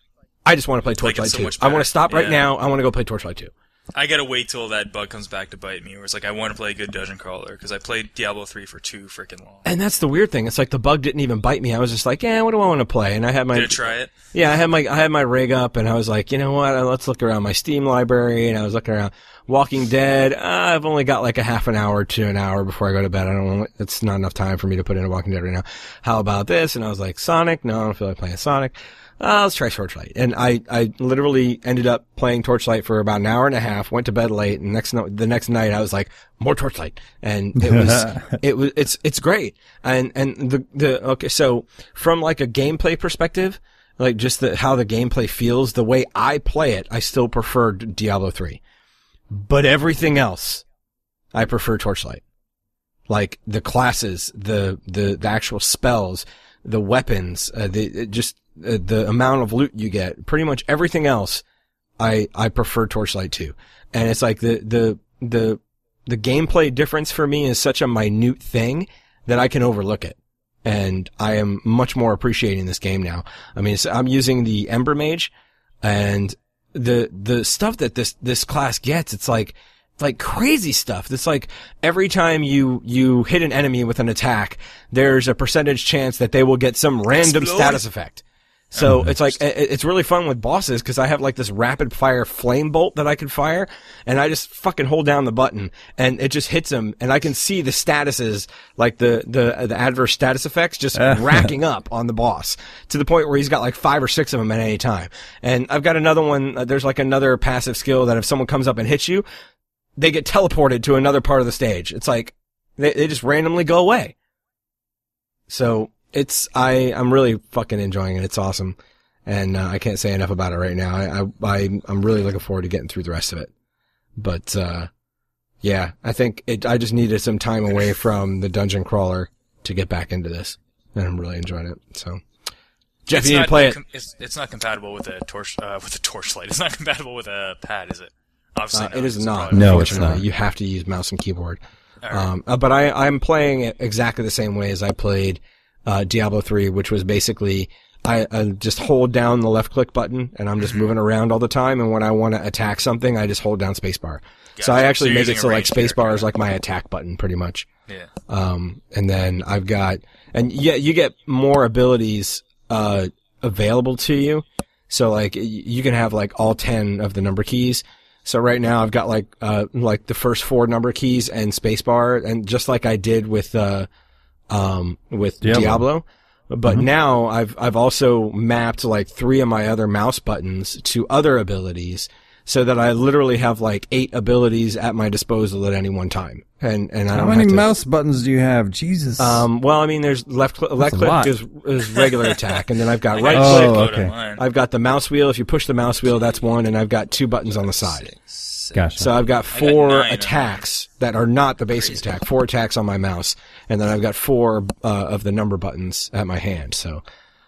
I just want to play like Torchlight it's so 2. much I want better. to stop right Yeah. now. I want to go play Torchlight 2. I gotta wait till that bug comes back to bite me, where it's like I want to play a good dungeon crawler because I played Diablo 3 for too freaking long. And that's the weird thing. It's like the bug didn't even bite me. I was just like, what do I want to play? And I had my Did I try it? Yeah, I had my rig up, and I was like, you know what? Let's look around my Steam library, and I was looking around Walking Dead. I've only got like a half an hour to an hour before I go to bed. It's not enough time for me to put in a Walking Dead right now. How about this? And I was like, Sonic? No, I don't feel like playing Sonic. Let's try Torchlight. And I literally ended up playing Torchlight for about an hour and a half, went to bed late, and the next night I was like, more Torchlight. And it's great. Okay, so from like a gameplay perspective, like just how the gameplay feels, the way I play it, I still prefer Diablo 3. But everything else, I prefer Torchlight. Like the classes, the actual spells, the weapons, the amount of loot you get, pretty much everything else, I prefer Torchlight 2. And it's like the gameplay difference for me is such a minute thing that I can overlook it. And I am much more appreciating this game now. I mean, I'm using the Ember Mage, and the stuff that this class gets, it's like crazy stuff. It's like every time you hit an enemy with an attack, there's a percentage chance that they will get some random status effect. So it's like, it's really fun with bosses because I have like this rapid fire flame bolt that I can fire, and I just fucking hold down the button and it just hits him, and I can see the statuses, like the adverse status effects just racking up on the boss to the point where he's got like 5 or 6 of them at any time. And I've got another one, there's like another passive skill that if someone comes up and hits you, they get teleported to another part of the stage. It's like, they just randomly go away. So, I'm really fucking enjoying it. It's awesome. And, I can't say enough about it right now. I'm really looking forward to getting through the rest of it. But, yeah, I think I just needed some time away from the dungeon crawler to get back into this. And I'm really enjoying it. So, Jeff, you need to play it. It's not compatible with a torchlight. It's not compatible with a pad, is it? Obviously not. It is not. No, it's not. You have to use mouse and keyboard. Right. But I'm playing it exactly the same way as I played Diablo 3, which was basically I just hold down the left click button and I'm just moving around all the time, and when I want to attack something, I just hold down spacebar. Gotcha. So I actually So make you're it so like using a ranged spacebar is like my attack button pretty much. Yeah. And then I've got, and yeah, you get more abilities available to you. So like you can have like all 10 of the number keys. So right now I've got like the first 4 number keys and spacebar, and just like I did with Diablo. But now I've also mapped like 3 of my other mouse buttons to other abilities, so that I literally have like 8 abilities at my disposal at any one time. And I don't How many have to, mouse buttons do you have? Jesus. well, I mean, there's left click is regular attack, and then I've got right Oh, click. okay. I've got the mouse wheel. If you push the mouse wheel, that's 1, and I've got 2 buttons on the side. Gotcha. So I've got I 4 got 9 attacks that are not the basic attack. 4 attacks on my mouse, and then I've got 4 of the number buttons at my hand. So,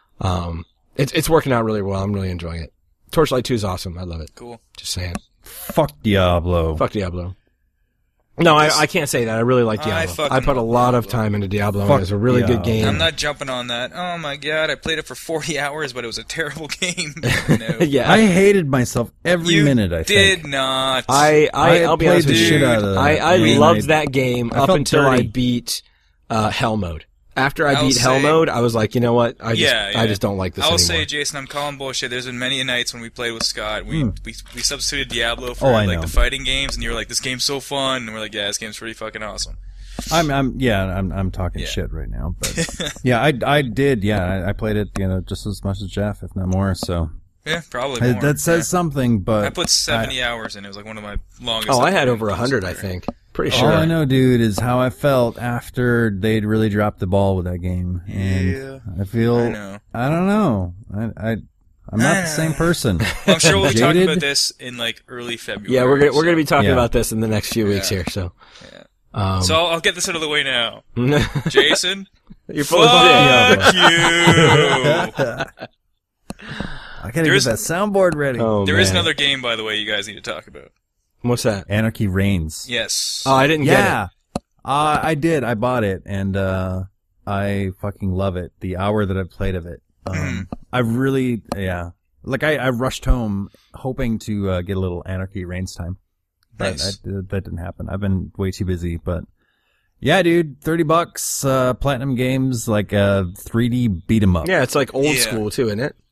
it's working out really well. I'm really enjoying it. Torchlight 2 is awesome. I love it. Cool. Just saying. Fuck Diablo. Fuck Diablo. No, I can't say that. I really like Diablo. fucking I put a love lot of Diablo. time into Diablo. Fuck It's a really good Diablo. game. I'm not jumping on that. Oh my god, I played it for 40 hours, but it was a terrible game. No. Yeah. I hated myself every You minute, I think. did not. I'll be played honest the with you. shit out of that. I mean, loved that game I up felt until I dirty. beat Hell Mode. After I I'll beat Hell say- Mode, I was like, you know what? I Yeah. just don't like this I'll anymore. say, Jason, I'm calling bullshit. There's been many nights when we played with Scott. We substituted Diablo for Oh, I like know. the fighting games, and you were like, "This game's so fun," and we're like, "Yeah, this game's pretty fucking awesome." I'm talking Yeah. shit right now, but yeah, I did. Yeah, I played it, just as much as Jeff, if not more. So Yeah, probably more. that says Yeah. something. But I put 70 hours in. It was like one of my longest. Oh, I had I've over played 100, I games. think. Pretty all sure. I know, dude, is how I felt after they'd really dropped the ball with that game, and Yeah. I feel I know. I don't know. I'm not the same person. Well, I'm sure we'll be talking Jaded. about this in like early February. Yeah, we're gonna be talking Yeah. about this in the next few weeks here. So, So I'll get this out of the way now. you're Jason, full of shit. fuck you. I gotta There get is- that soundboard ready. Oh, There is man. another game, by the way, you guys need to talk about. What's that? Anarchy Reigns. Yes. Oh, I didn't get it. Yeah, I did. I bought it, and I fucking love it. The hour that I've played of it, I really, Like I rushed home hoping to get a little Anarchy Reigns time. But Nice. that didn't happen. I've been way too busy, but yeah, dude, $30, Platinum Games, like a 3D beat 'em up. Yeah, it's like old Yeah. school too, isn't it?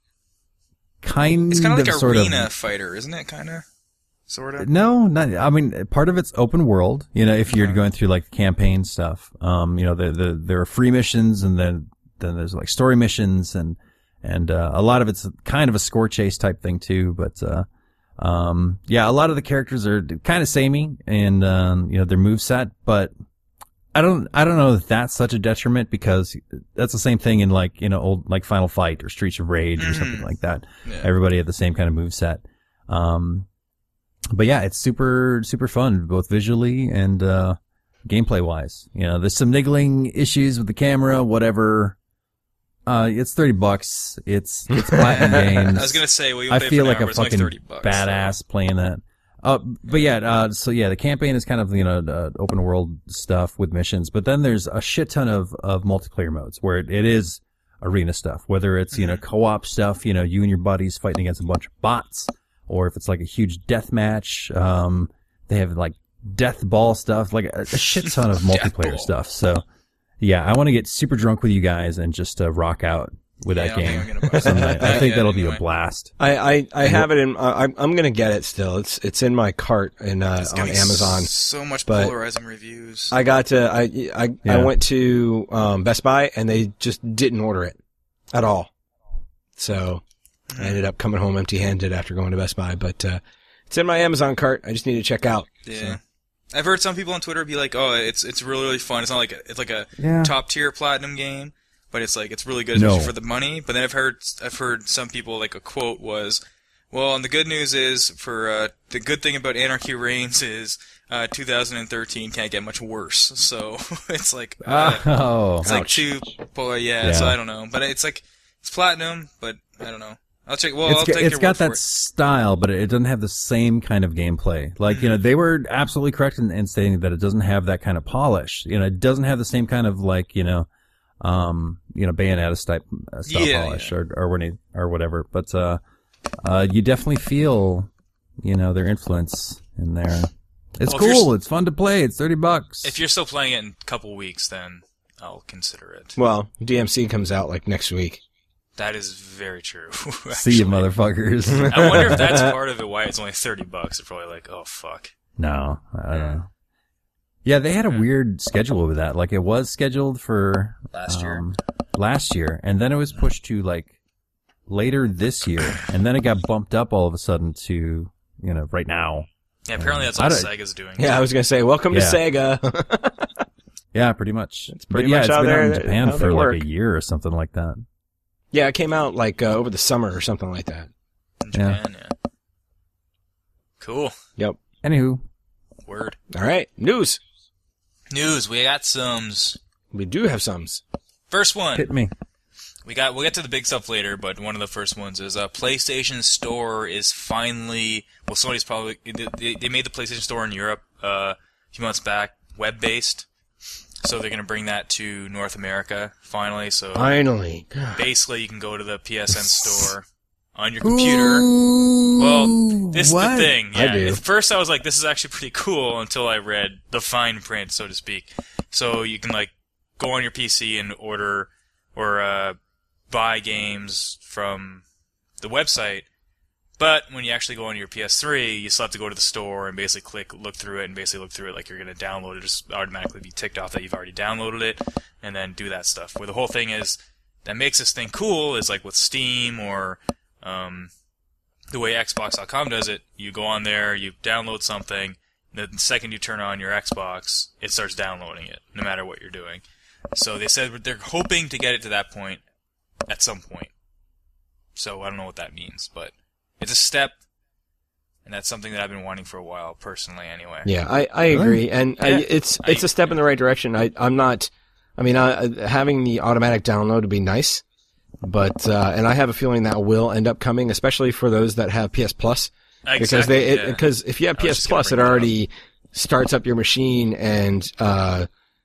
Kind It's kind of like sort Arena of. Fighter, isn't it? Kind of, sort of. No, not. I mean, part of it's open world. You know, if you're Okay. going through like campaign stuff, you know, there are free missions, and then there's like story missions, and a lot of it's kind of a score chase type thing too. But yeah, a lot of the characters are kind of samey, and you know, their moveset, but I don't know if that's such a detriment, because that's the same thing in like, you know, old like Final Fight or Streets of Rage or something like that. Yeah. Everybody had the same kind of moveset. But yeah, it's super fun, both visually and gameplay wise. You know, there's some niggling issues with the camera, whatever. It's $30. It's Platinum Games. I was gonna say, well, you I pay feel for like an hour, a but it's only fucking $30. badass playing that. But yeah, so yeah, the campaign is kind of, you know, open world stuff with missions, but then there's a shit ton of multiplayer modes where it is arena stuff, whether it's, you know, co-op stuff, you know, you and your buddies fighting against a bunch of bots, or if it's like a huge death match, they have like death ball stuff, like a shit ton of multiplayer ball. stuff. So yeah, I want to get super drunk with you guys and just rock out with Yeah, that I don't think game. I'm gonna buy Some that. night. I think Yeah, that'll be a anyway. blast. I have it in. I'm gonna get it still. It's in my cart in It's on getting Amazon. So much but polarizing reviews. I got to. I Yeah. went to Best Buy and they just didn't order it at all. So I ended up coming home empty-handed after going to Best Buy. But it's in my Amazon cart. I just need to check out. Yeah. I've heard some people on Twitter be like, "Oh, it's really, really fun. It's not like it's like a Yeah. top tier Platinum game, but it's like it's really good No. especially for the money." But then I've heard some people, like, a quote was, "Well, and the good news is for the good thing about Anarchy Reigns is 2013 can't get much worse." So it's like Oh. it's like Ouch. two polar, yeah, Yeah. So I don't know, but it's like it's Platinum, but I don't know. I'll check. Well, I'll It's take got your that word for it. style, but it doesn't have the same kind of gameplay. Like, you know, they were absolutely correct in stating that it doesn't have that kind of polish. You know, it doesn't have the same kind of, like, Bayonetta type style Yeah, polish yeah. or whatever. But you definitely feel, you know, their influence in there. It's Well, if you're cool. It's fun to play. It's $30. If you're still playing it in a couple weeks, then I'll consider it. Well, DMC comes out like next week. That is very true. See you, actually. motherfuckers. I wonder if that's part of it. Why it's only $30? They're probably like, oh fuck. No, I don't know. Yeah, they had a weird schedule with that. Like, it was scheduled for last year, and then it was pushed to like later this year, and then it got bumped up all of a sudden to, you know, right now. Yeah, apparently that's I all don't- Sega's doing. Yeah, I was gonna say, welcome Yeah. to Sega. Yeah, pretty much. pretty but yeah, much it's how been out in they're- Japan how they for work. like a year or something like that. Yeah, it came out like over the summer or something like that. in Japan, yeah. Cool. Yep. Anywho, Word. All right, news. News. We got some. We do have some. First one. hit me. We'll get to the big stuff later, but one of the first ones is PlayStation Store is finally. Well, Sony's probably they made the PlayStation Store in Europe a few months back, web-based. So they're gonna bring that to North America finally. So Finally. basically, you can go to the PSN store on your computer. Well, this is the thing. I Yeah. do. At first, I was like, "This is actually pretty cool," until I read the fine print, so to speak. So you can like go on your PC and order or buy games from the website. But when you actually go on your PS3, you still have to go to the store and basically look through it like you're going to download it. Just automatically be ticked off that you've already downloaded it, and then do that stuff. Where the whole thing is that makes this thing cool is like with Steam or the way Xbox.com does it. You go on there, you download something. The second you turn on your Xbox, it starts downloading it, no matter what you're doing. So they said they're hoping to get it to that point at some point. So I don't know what that means, but it's a step, and that's something that I've been wanting for a while, personally, anyway. Yeah, I agree, and Yeah. it's a step in the right direction. I'm not. I mean, having the automatic download would be nice, but and I have a feeling that will end up coming, especially for those that have PS Plus, because Exactly, yeah. because if you have I was PS just gonna Plus, it bring that already starts up your machine and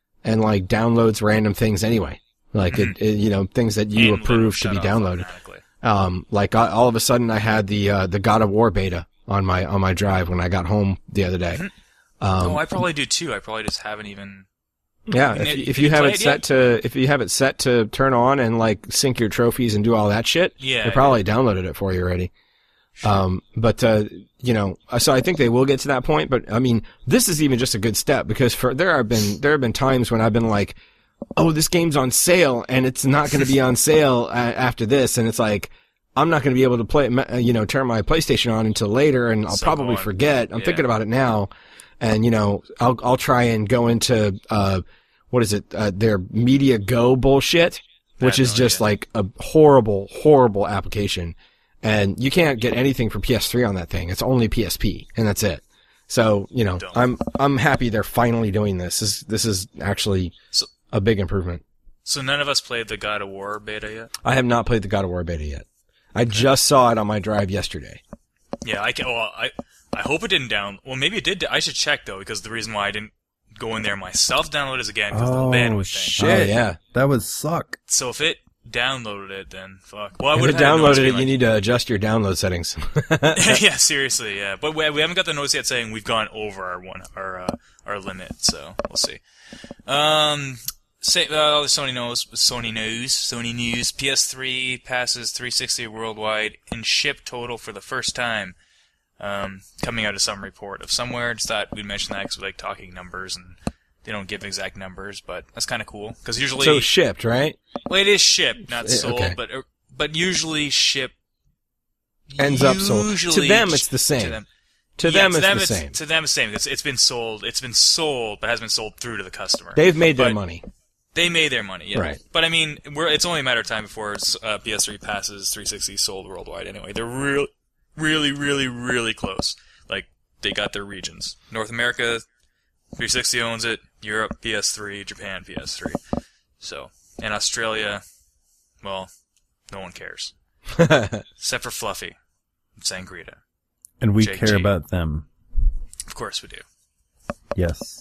like downloads random things anyway, like it, you know, things that you And let it approve to shut be off downloaded. automatically. Like all of a sudden I had the God of War beta on my drive when I got home the other day. I probably do too. I probably just haven't even. Yeah, if you have it set to turn on and like sync your trophies and do all that shit, they probably downloaded it for you already. Sure. So I think they will get to that point, but I mean, this is even just a good step because there have been times when I've been like, oh, this game's on sale and it's not going to be on sale after this. And it's like, I'm not going to be able to play it, turn my PlayStation on until later and I'll probably forget. I'm thinking about it now. And, I'll try and go into, their Media Go bullshit, which is just like a horrible, horrible application. And you can't get anything for PS3 on that thing. It's only PSP, and that's it. So, I'm happy they're finally doing this. This is actually a big improvement. So none of us played the God of War beta yet? I have not played the God of War beta yet. I just saw it on my drive yesterday. Yeah, I hope it didn't well, maybe it did. I should check, though, because the reason why I didn't go in there myself download is again because of the bandwidth thing. Shit. Oh, yeah. That would suck. So if it downloaded it, then fuck. Well, if it downloaded it, you need to adjust your download settings. Yeah, seriously, yeah. But we haven't got the notice yet saying we've gone over our limit, so we'll see. Sony news. PS3 passes 360 worldwide in ship total for the first time. Coming out of some report of somewhere. Just thought we'd mention that because we like talking numbers and they don't give exact numbers, but that's kind of cool. Because usually... So shipped, right? Well, it is shipped, not sold, okay. but usually shipped... Ends up sold. To them, it's the same. To them, it's the same. To them, it's the same. It's been sold. It's been sold, but hasn't been sold through to the customer. They've made their money. They made their money, yeah. Right. But I mean, it's only a matter of time before PS3 passes 360 sold worldwide anyway. They're really, really, really close. Like, they got their regions. North America, 360 owns it. Europe, PS3. Japan, PS3. So, and Australia, well, no one cares. Except for Fluffy and Sangrita. And we care about them. Of course we do. Yes.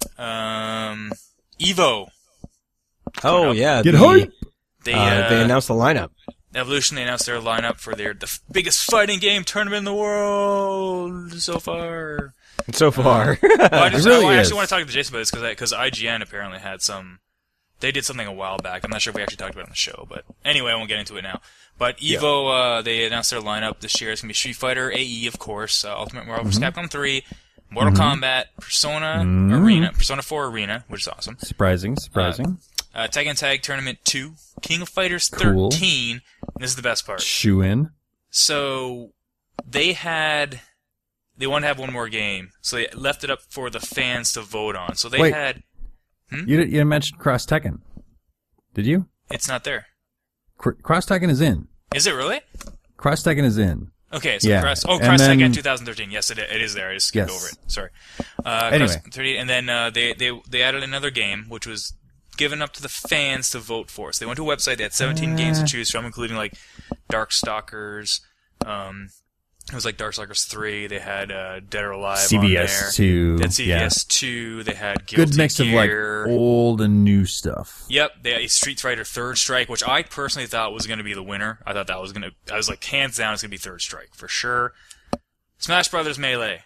Evo. Oh, yeah. Get hype! They announced the lineup. Evolution, they announced their lineup for the biggest fighting game tournament in the world so far. So far. I actually want to talk to Jason about this because IGN apparently had they did something a while back. I'm not sure if we actually talked about it on the show, but anyway, I won't get into it now. But Evo, they announced their lineup this year. It's going to be Street Fighter, AE, of course, Ultimate Marvel vs. Capcom 3, Mortal Kombat, Persona Arena, Persona 4 Arena, which is awesome. Surprising. Tekken Tag Tournament 2, King of Fighters 13. This is the best part. Shoe-in. So, they wanted to have one more game, so they left it up for the fans to vote on. So they had... You didn't mention Cross Tekken. Did you? It's not there. Cross Tekken is in. Is it really? Cross Tekken is in. Okay, so Cross Tekken 2013. Yes, it is there. I just skipped over it. Sorry. Anyway. Cross 30, and then they added another game, which was given up to the fans to vote for. So they went to a website. They had 17 games to choose from, including like Darkstalkers. It was like Darkstalkers 3. They had Dead or Alive CVS on there. 2. They had CVS 2. They had Guilty Good mix Gear. Of like old and new stuff. Yep. They had Street Fighter Third Strike, which I personally thought was going to be the winner. I thought that was going to... I was like, hands down, it's going to be Third Strike for sure. Smash Brothers Melee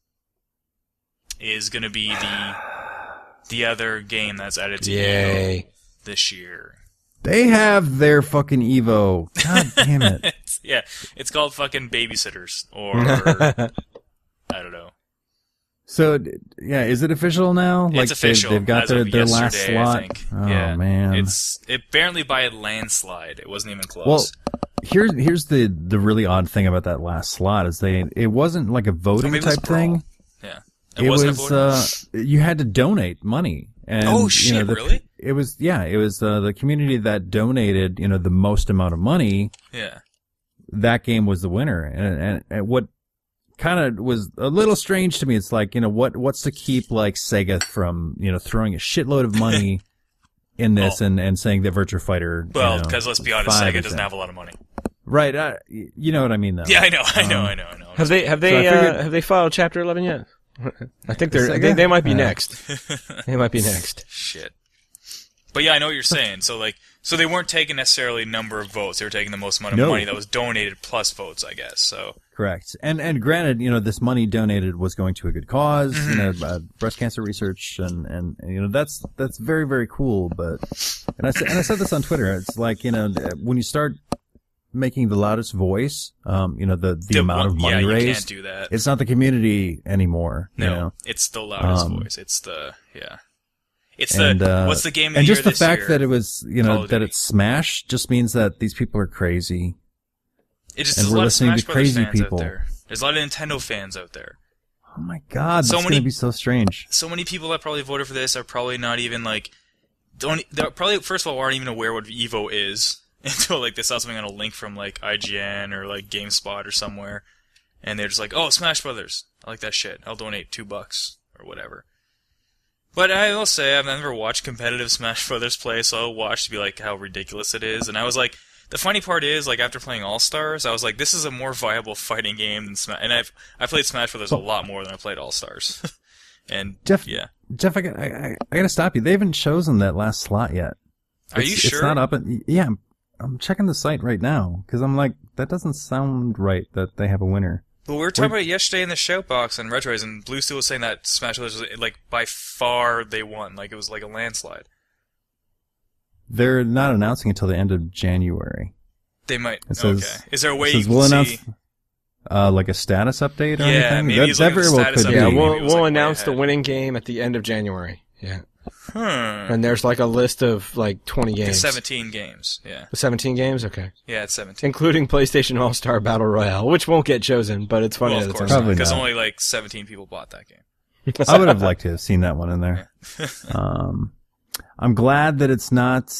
is going to be the other game that's added to Evo this year. They have their fucking Evo. God damn it. It's called fucking Babysitters, or I don't know. So, yeah, is it official now? It's official. They've got their last slot. I think. Oh, yeah. man. It's apparently by a landslide. It wasn't even close. Well, here's the really odd thing about that last slot is it wasn't like a voting type thing. Yeah. It was you had to donate money. And, really? It was the community that donated, the most amount of money. Yeah. That game was the winner. And what kind of was a little strange to me, it's like, what's to keep like Sega from, throwing a shitload of money in this and saying that Virtua Fighter. Well, because let's be honest, Sega doesn't have a lot of money. Right. You know what I mean, though. Yeah, I know. Have they filed Chapter 11 yet? I think they might be next. They might be next. Shit. But yeah, I know what you're saying. So they weren't taking necessarily number of votes. They were taking the most amount of money that was donated plus votes, I guess. So correct. And granted, this money donated was going to a good cause, breast cancer research, and that's very, very cool. But and I said this on Twitter. It's like when you start making the loudest voice, the amount of money raised, you can't do that. It's not the community anymore. No, it's the loudest voice. It's the It's what's the game of and the just year the fact year? that it was that it's Smash just means that these people are crazy. There's a lot of Smash Brothers fans out there. There's a lot of Nintendo fans out there. Oh my god, that's gonna be so strange. So many people that probably voted for this are probably not even they're probably first of all aren't even aware what Evo is until they saw something on a link from IGN or GameSpot or somewhere, and they're just like, oh, Smash Brothers, I like that shit. I'll donate $2 or whatever. But I will say, I've never watched competitive Smash Brothers play, so I'll watch to be how ridiculous it is. And I was like, the funny part is, after playing All-Stars, I was like, this is a more viable fighting game than Smash. And I played Smash Brothers a lot more than I played All-Stars. And Jeff, yeah, I gotta stop you. They haven't chosen that last slot yet. Are you sure? It's not up. Yeah, I'm checking the site right now because I'm like, that doesn't sound right that they have a winner. Well, we were talking about it yesterday in the Shoutbox on Retroids, and Blue Steel was saying that Smash Brothers was, by far they won. It was like a landslide. They're not announcing until the end of January. They might. Okay. Is there a way you can we'll see? Announce, a status update or anything? Maybe that very well could be. Yeah, we'll announce the winning game at the end of January. Yeah. And there's a list of 20 games. It's 17 games, yeah. 17 games? Okay. Yeah, it's 17. Including PlayStation All-Star Battle Royale, which won't get chosen, but it's funny that it's probably because only 17 people bought that game. I would have liked to have seen that one in there. Yeah. I'm glad that it's not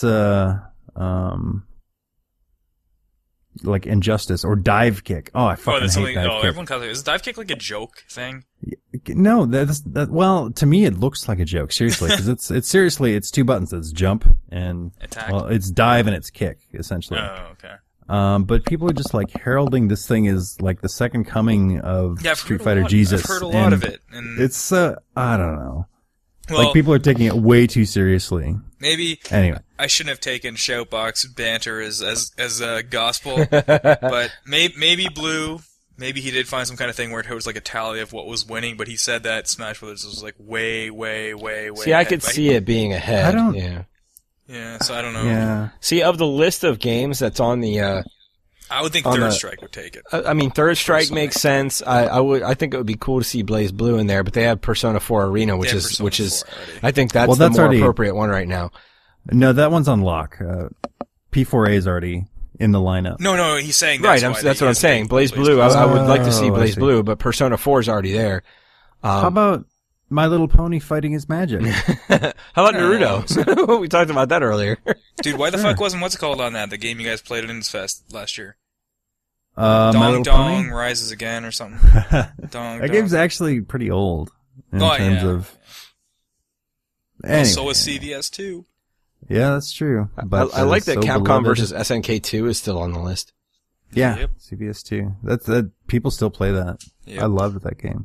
Injustice or Dive Kick. Oh, I fucking hate Dive Kick. Everyone calls it. Is Dive Kick a joke thing? No, well, to me it looks like a joke, seriously, because it's two buttons. It's jump and attack. Well, it's dive and it's kick, essentially. Oh, okay. But people are just heralding this thing as the second coming of Street Fighter Jesus. I've heard a lot of it. And it's I don't know. Well, people are taking it way too seriously. Maybe anyway, I shouldn't have taken Shoutbox banter as gospel, but maybe Blue. Maybe he did find some kind of thing where it was a tally of what was winning, but he said that Smash Brothers was way, way, way, way. See, I could see it being ahead. I don't. Yeah, so I don't know. Yeah. See, of the list of games that's on the, I would think Third Strike would take it. I mean, Third Strike makes sense. I think it would be cool to see Blaze Blue in there, but they have Persona 4 Arena, which is, I think that's the more appropriate one right now. No, that one's on lock. P4A is already in the lineup. No, he's saying that's right. That's what I'm saying. Blaze Blue. I would like to see Blaze Blue, but Persona 4 is already there. How about My Little Pony fighting his magic? How about Naruto? We talked about that earlier. Dude, why the fuck wasn't what's it called on that? The game you guys played at Innisfest last year. Dong Dong Pony? Rises Again or something. That game's actually pretty old in terms of. Anyway. So is CVS 2. Yeah, that's true. But I like that Capcom versus SNK 2 is still on the list. Yeah, yep. CVS 2. That people still play that. Yep. I loved that game.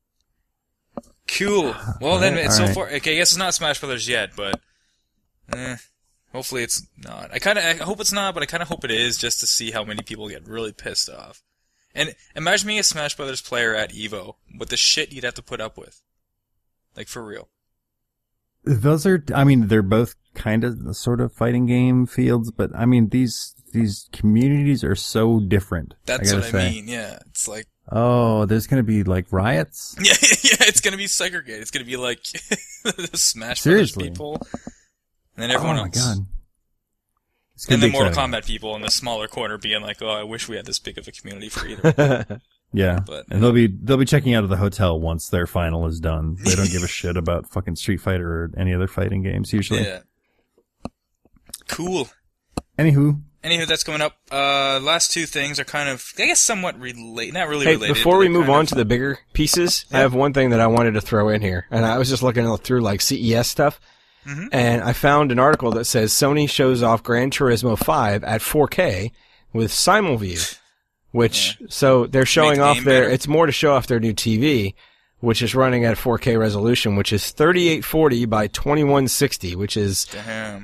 Cool. Well, then it's so far. Okay, I guess it's not Smash Brothers yet, but hopefully it's not. I hope it's not, but I kind of hope it is, just to see how many people get really pissed off. And imagine me a Smash Brothers player at EVO, what the shit you'd have to put up with, for real. Those are, they're both kind of sort of fighting game fields, but these communities are so different. That's what I mean. Yeah, it's oh, there's gonna be riots. Yeah, it's gonna be segregated. It's gonna be the Smash Brothers people, and then everyone else. Oh my god! And the Mortal Kombat people in the smaller corner being oh, I wish we had this big of a community for either. Yeah, and they'll be checking out of the hotel once their final is done. They don't give a shit about fucking Street Fighter or any other fighting games usually. Yeah. Cool. Anywho, that's coming up. Last two things are kind of, I guess, somewhat not really related. Before we move on to the bigger pieces, I have one thing that I wanted to throw in here, and I was just looking through CES stuff, and I found an article that says Sony shows off Gran Turismo 5 at 4K with Simulview. So they're showing off it's more to show off their new TV, which is running at 4K resolution, which is 3840 by 2160, which is, Damn.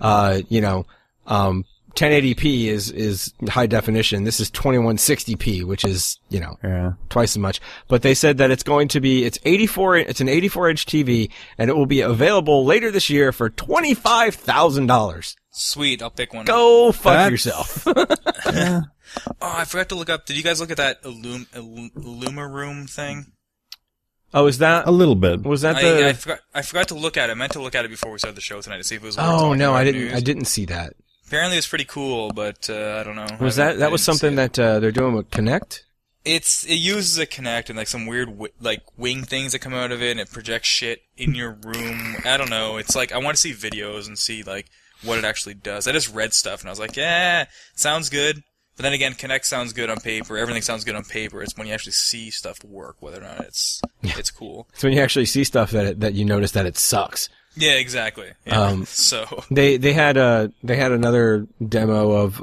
1080p is high definition. This is 2160p, which is, Yeah. twice as much. But they said that it's an 84-inch TV, and it will be available later this year for $25,000. Sweet, I'll pick one. Go fuck That's- yourself. Yeah. Oh, I forgot to look up. Did you guys look at that Illumaroom thing? Oh, is that, A little bit. was that I the, forgot to look at it. I meant to look at it before we started the show tonight to see if it was worth oh talking no, about I news. didn't see that. Apparently it's pretty cool, but I don't know. Was I that didn't was see something it. that, they're doing with Kinect? It uses a Kinect and like some weird wing things that come out of it, and it projects shit in your room. I don't know. It's like I want to see videos and see like what it actually does. I just read stuff and I was like, yeah, sounds good. But then again, Kinect sounds good on paper. Everything sounds good on paper. It's when you actually see stuff work, whether or not it's cool. It's when you actually see stuff that you notice that it sucks. Yeah, exactly. Yeah. So They had another demo of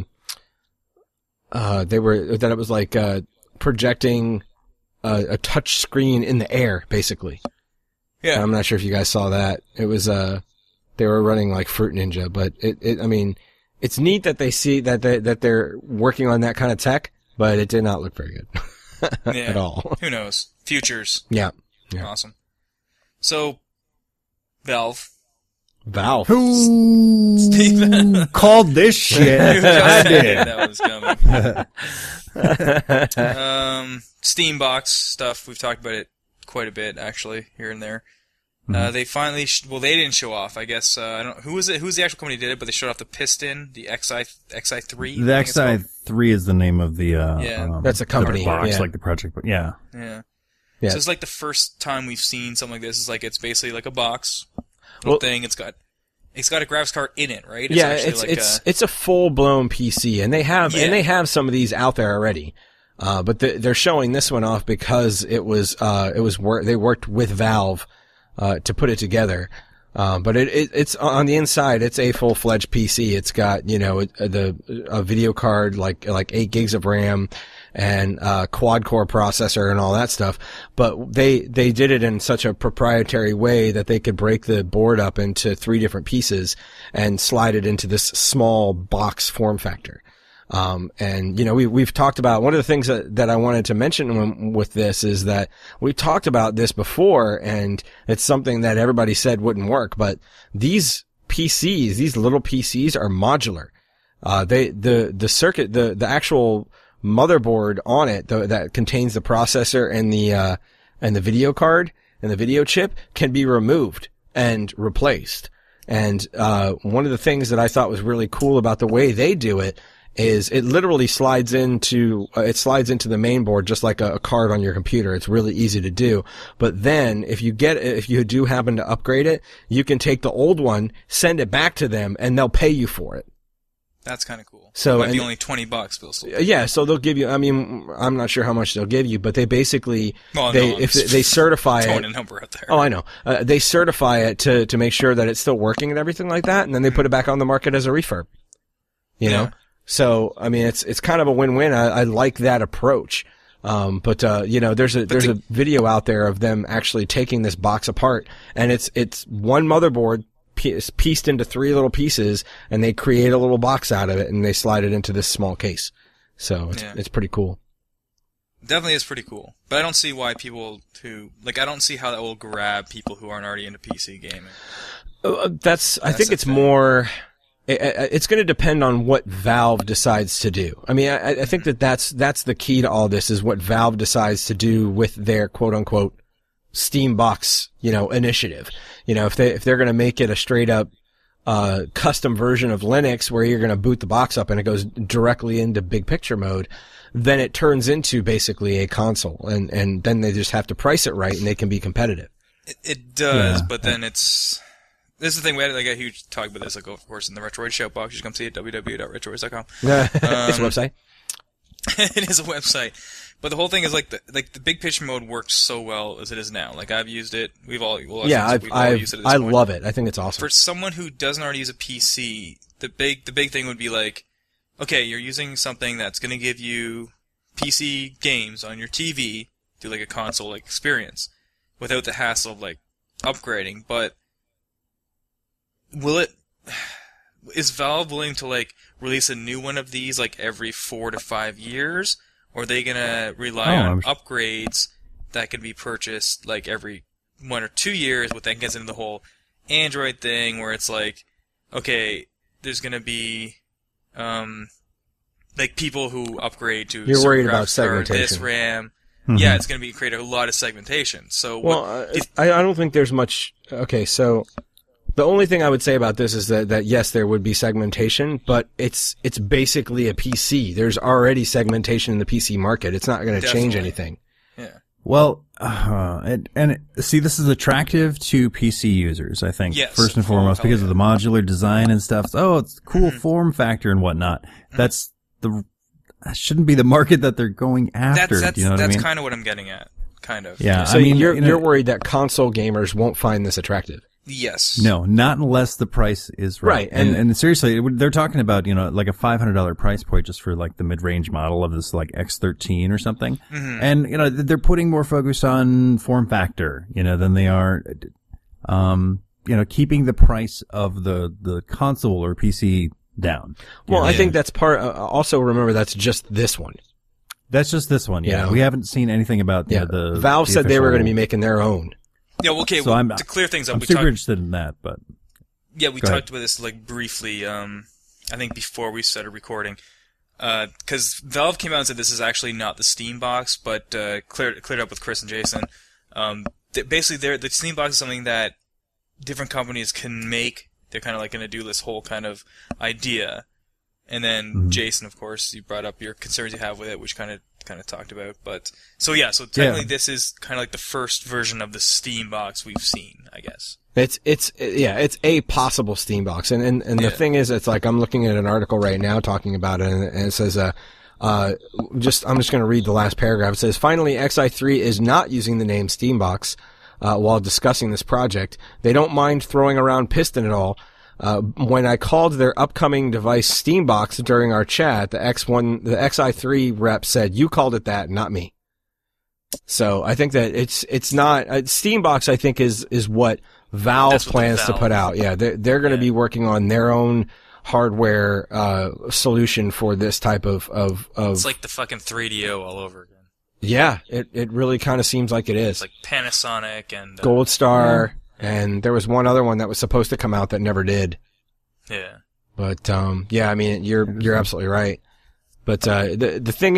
it was like projecting a touch screen in the air, basically. yeah, I'm not sure if you guys saw that. It was they were running like Fruit Ninja, but I mean, it's neat that they see that they're working on that kind of tech, but it did not look very good yeah. at all. Who knows? Futures. Yeah. Yeah. Awesome. So, Valve. Who Steve. called this shit? I did. That was coming. Steambox stuff. We've talked about it quite a bit, actually, here and there. They finally, they didn't show off. I guess I don't. Who was it? Who's the actual company who did it? But they showed off the Piston, the XI3. The XI3 is the name of the Yeah. That's a company, box, yeah. like the project, but yeah. Yeah. Yeah. So it's like the first time we've seen something like this. It's like it's basically like a box, little thing. It's got a graphics card in it, right? Yeah, actually it's a full blown PC, and they have some of these out there already. But they're showing this one off because they worked with Valve to put it together. But it's on the inside. It's a full fledged PC. It's got a video card like 8 gigs of RAM and quad core processor and all that stuff. But they did it in such a proprietary way that they could break the board up into 3 different pieces and slide it into this small box form factor. And we've talked about one of the things that I wanted to mention with this is that we talked about this before, and it's something that everybody said wouldn't work, but these little PCs are modular. The circuit, the actual motherboard on it, that contains the processor and the video card and the video chip can be removed and replaced. And, one of the things that I thought was really cool about the way they do it is it literally slides into the main board just like a card on your computer. It's really easy to do. But then if you do happen to upgrade it, you can take the old one, send it back to them, and they'll pay you for it. That's kind of cool. So, it might be and- only $20, Bill. Yeah, so they'll give you, I mean, I'm not sure how much they'll give you, but they basically, if they certify throwing it. a number out there. Oh, I know. They certify it to make sure that it's still working and everything like that, and then they put it back on the market as a refurb. You know? So, I mean, it's kind of a win-win. I like that approach. But there's a video out there of them actually taking this box apart, and it's one motherboard pieced into 3 little pieces, and they create a little box out of it, and they slide it into this small case. So it's pretty cool. Definitely is pretty cool. But I don't see why people I don't see how that will grab people who aren't already into PC gaming. I think it's more, it's going to depend on what Valve decides to do. I mean, I think that's the key to all this is what Valve decides to do with their quote unquote Steambox, initiative. If they're going to make it a straight up, custom version of Linux where you're going to boot the box up and it goes directly into big picture mode, then it turns into basically a console, and then they just have to price it right and they can be competitive. It does, but then this is the thing, we had a huge talk about this, of course, in the Retroid Shout box. You can come see it at www.retroids.com. It's a website. It is a website. But the whole thing is the big picture mode works so well as it is now. Like I've used it. We've all used it at this I point. love it. I think it's awesome. For someone who doesn't already use a PC, the big thing would be like, okay, you're using something that's going to give you PC games on your TV, do like a console like experience. without the hassle of like upgrading. But is Valve willing to like release a new one of these like every 4 to 5 years, or are they gonna rely on upgrades that can be purchased like every 1 or 2 years? What then gets into the whole Android thing, where it's like, okay, there's gonna be like people who upgrade to you're worried about segmentation. This RAM. Yeah, it's going to create a lot of segmentation. So, I don't think there's much. Okay, so the only thing I would say about this is that yes, there would be segmentation, but it's basically a PC. There's already segmentation in the PC market. It's not going to change anything. Yeah. Well, see, this is attractive to PC users, I think, first and foremost, because of the modular design and stuff. Oh, it's cool form factor and whatnot. That shouldn't be the market that they're going after. Do you know what I mean? That's kind of what I'm getting at. Kind of. Yeah. So you're worried that console gamers won't find this attractive. Yes. No, not unless the price is right. And seriously, they're talking about, like a $500 price point just for like the mid-range model of this like X13 or something. Mm-hmm. And, they're putting more focus on form factor, than they are, keeping the price of the console or PC down. Well, I think that's part, also remember that's just this one. That's just this one, yeah. We haven't seen anything about the Valve said they were going to be making their own. Yeah, okay, to clear things up, I'm super interested in that, but... Yeah, we talked about this like briefly, I think before we started recording. Because Valve came out and said this is actually not the Steam box, but cleared up with Chris and Jason. Basically, the Steam box is something that different companies can make. They're kind of like going to do this whole kind of idea. And then Jason, of course, you brought up your concerns you have with it, which kind of talked about. But so technically this is kind of like the first version of the Steam box we've seen, I guess. It's a possible Steam box. And the thing is, it's like I'm looking at an article right now talking about it, and it says I'm just going to read the last paragraph. It says, finally, XI3 is not using the name Steam box while discussing this project. They don't mind throwing around Piston at all. When I called their upcoming device Steambox during our chat, the XI3 rep said, "You called it that, not me." So I think that it's not Steambox. I think is what Valve plans to put out. Yeah, they're going to be working on their own hardware solution for this type of. It's like the fucking 3DO all over again. Yeah, it really kind of seems like it is. It's like Panasonic and Gold Star. And there was one other one that was supposed to come out that never did. Yeah. But I mean, you're absolutely right. But the thing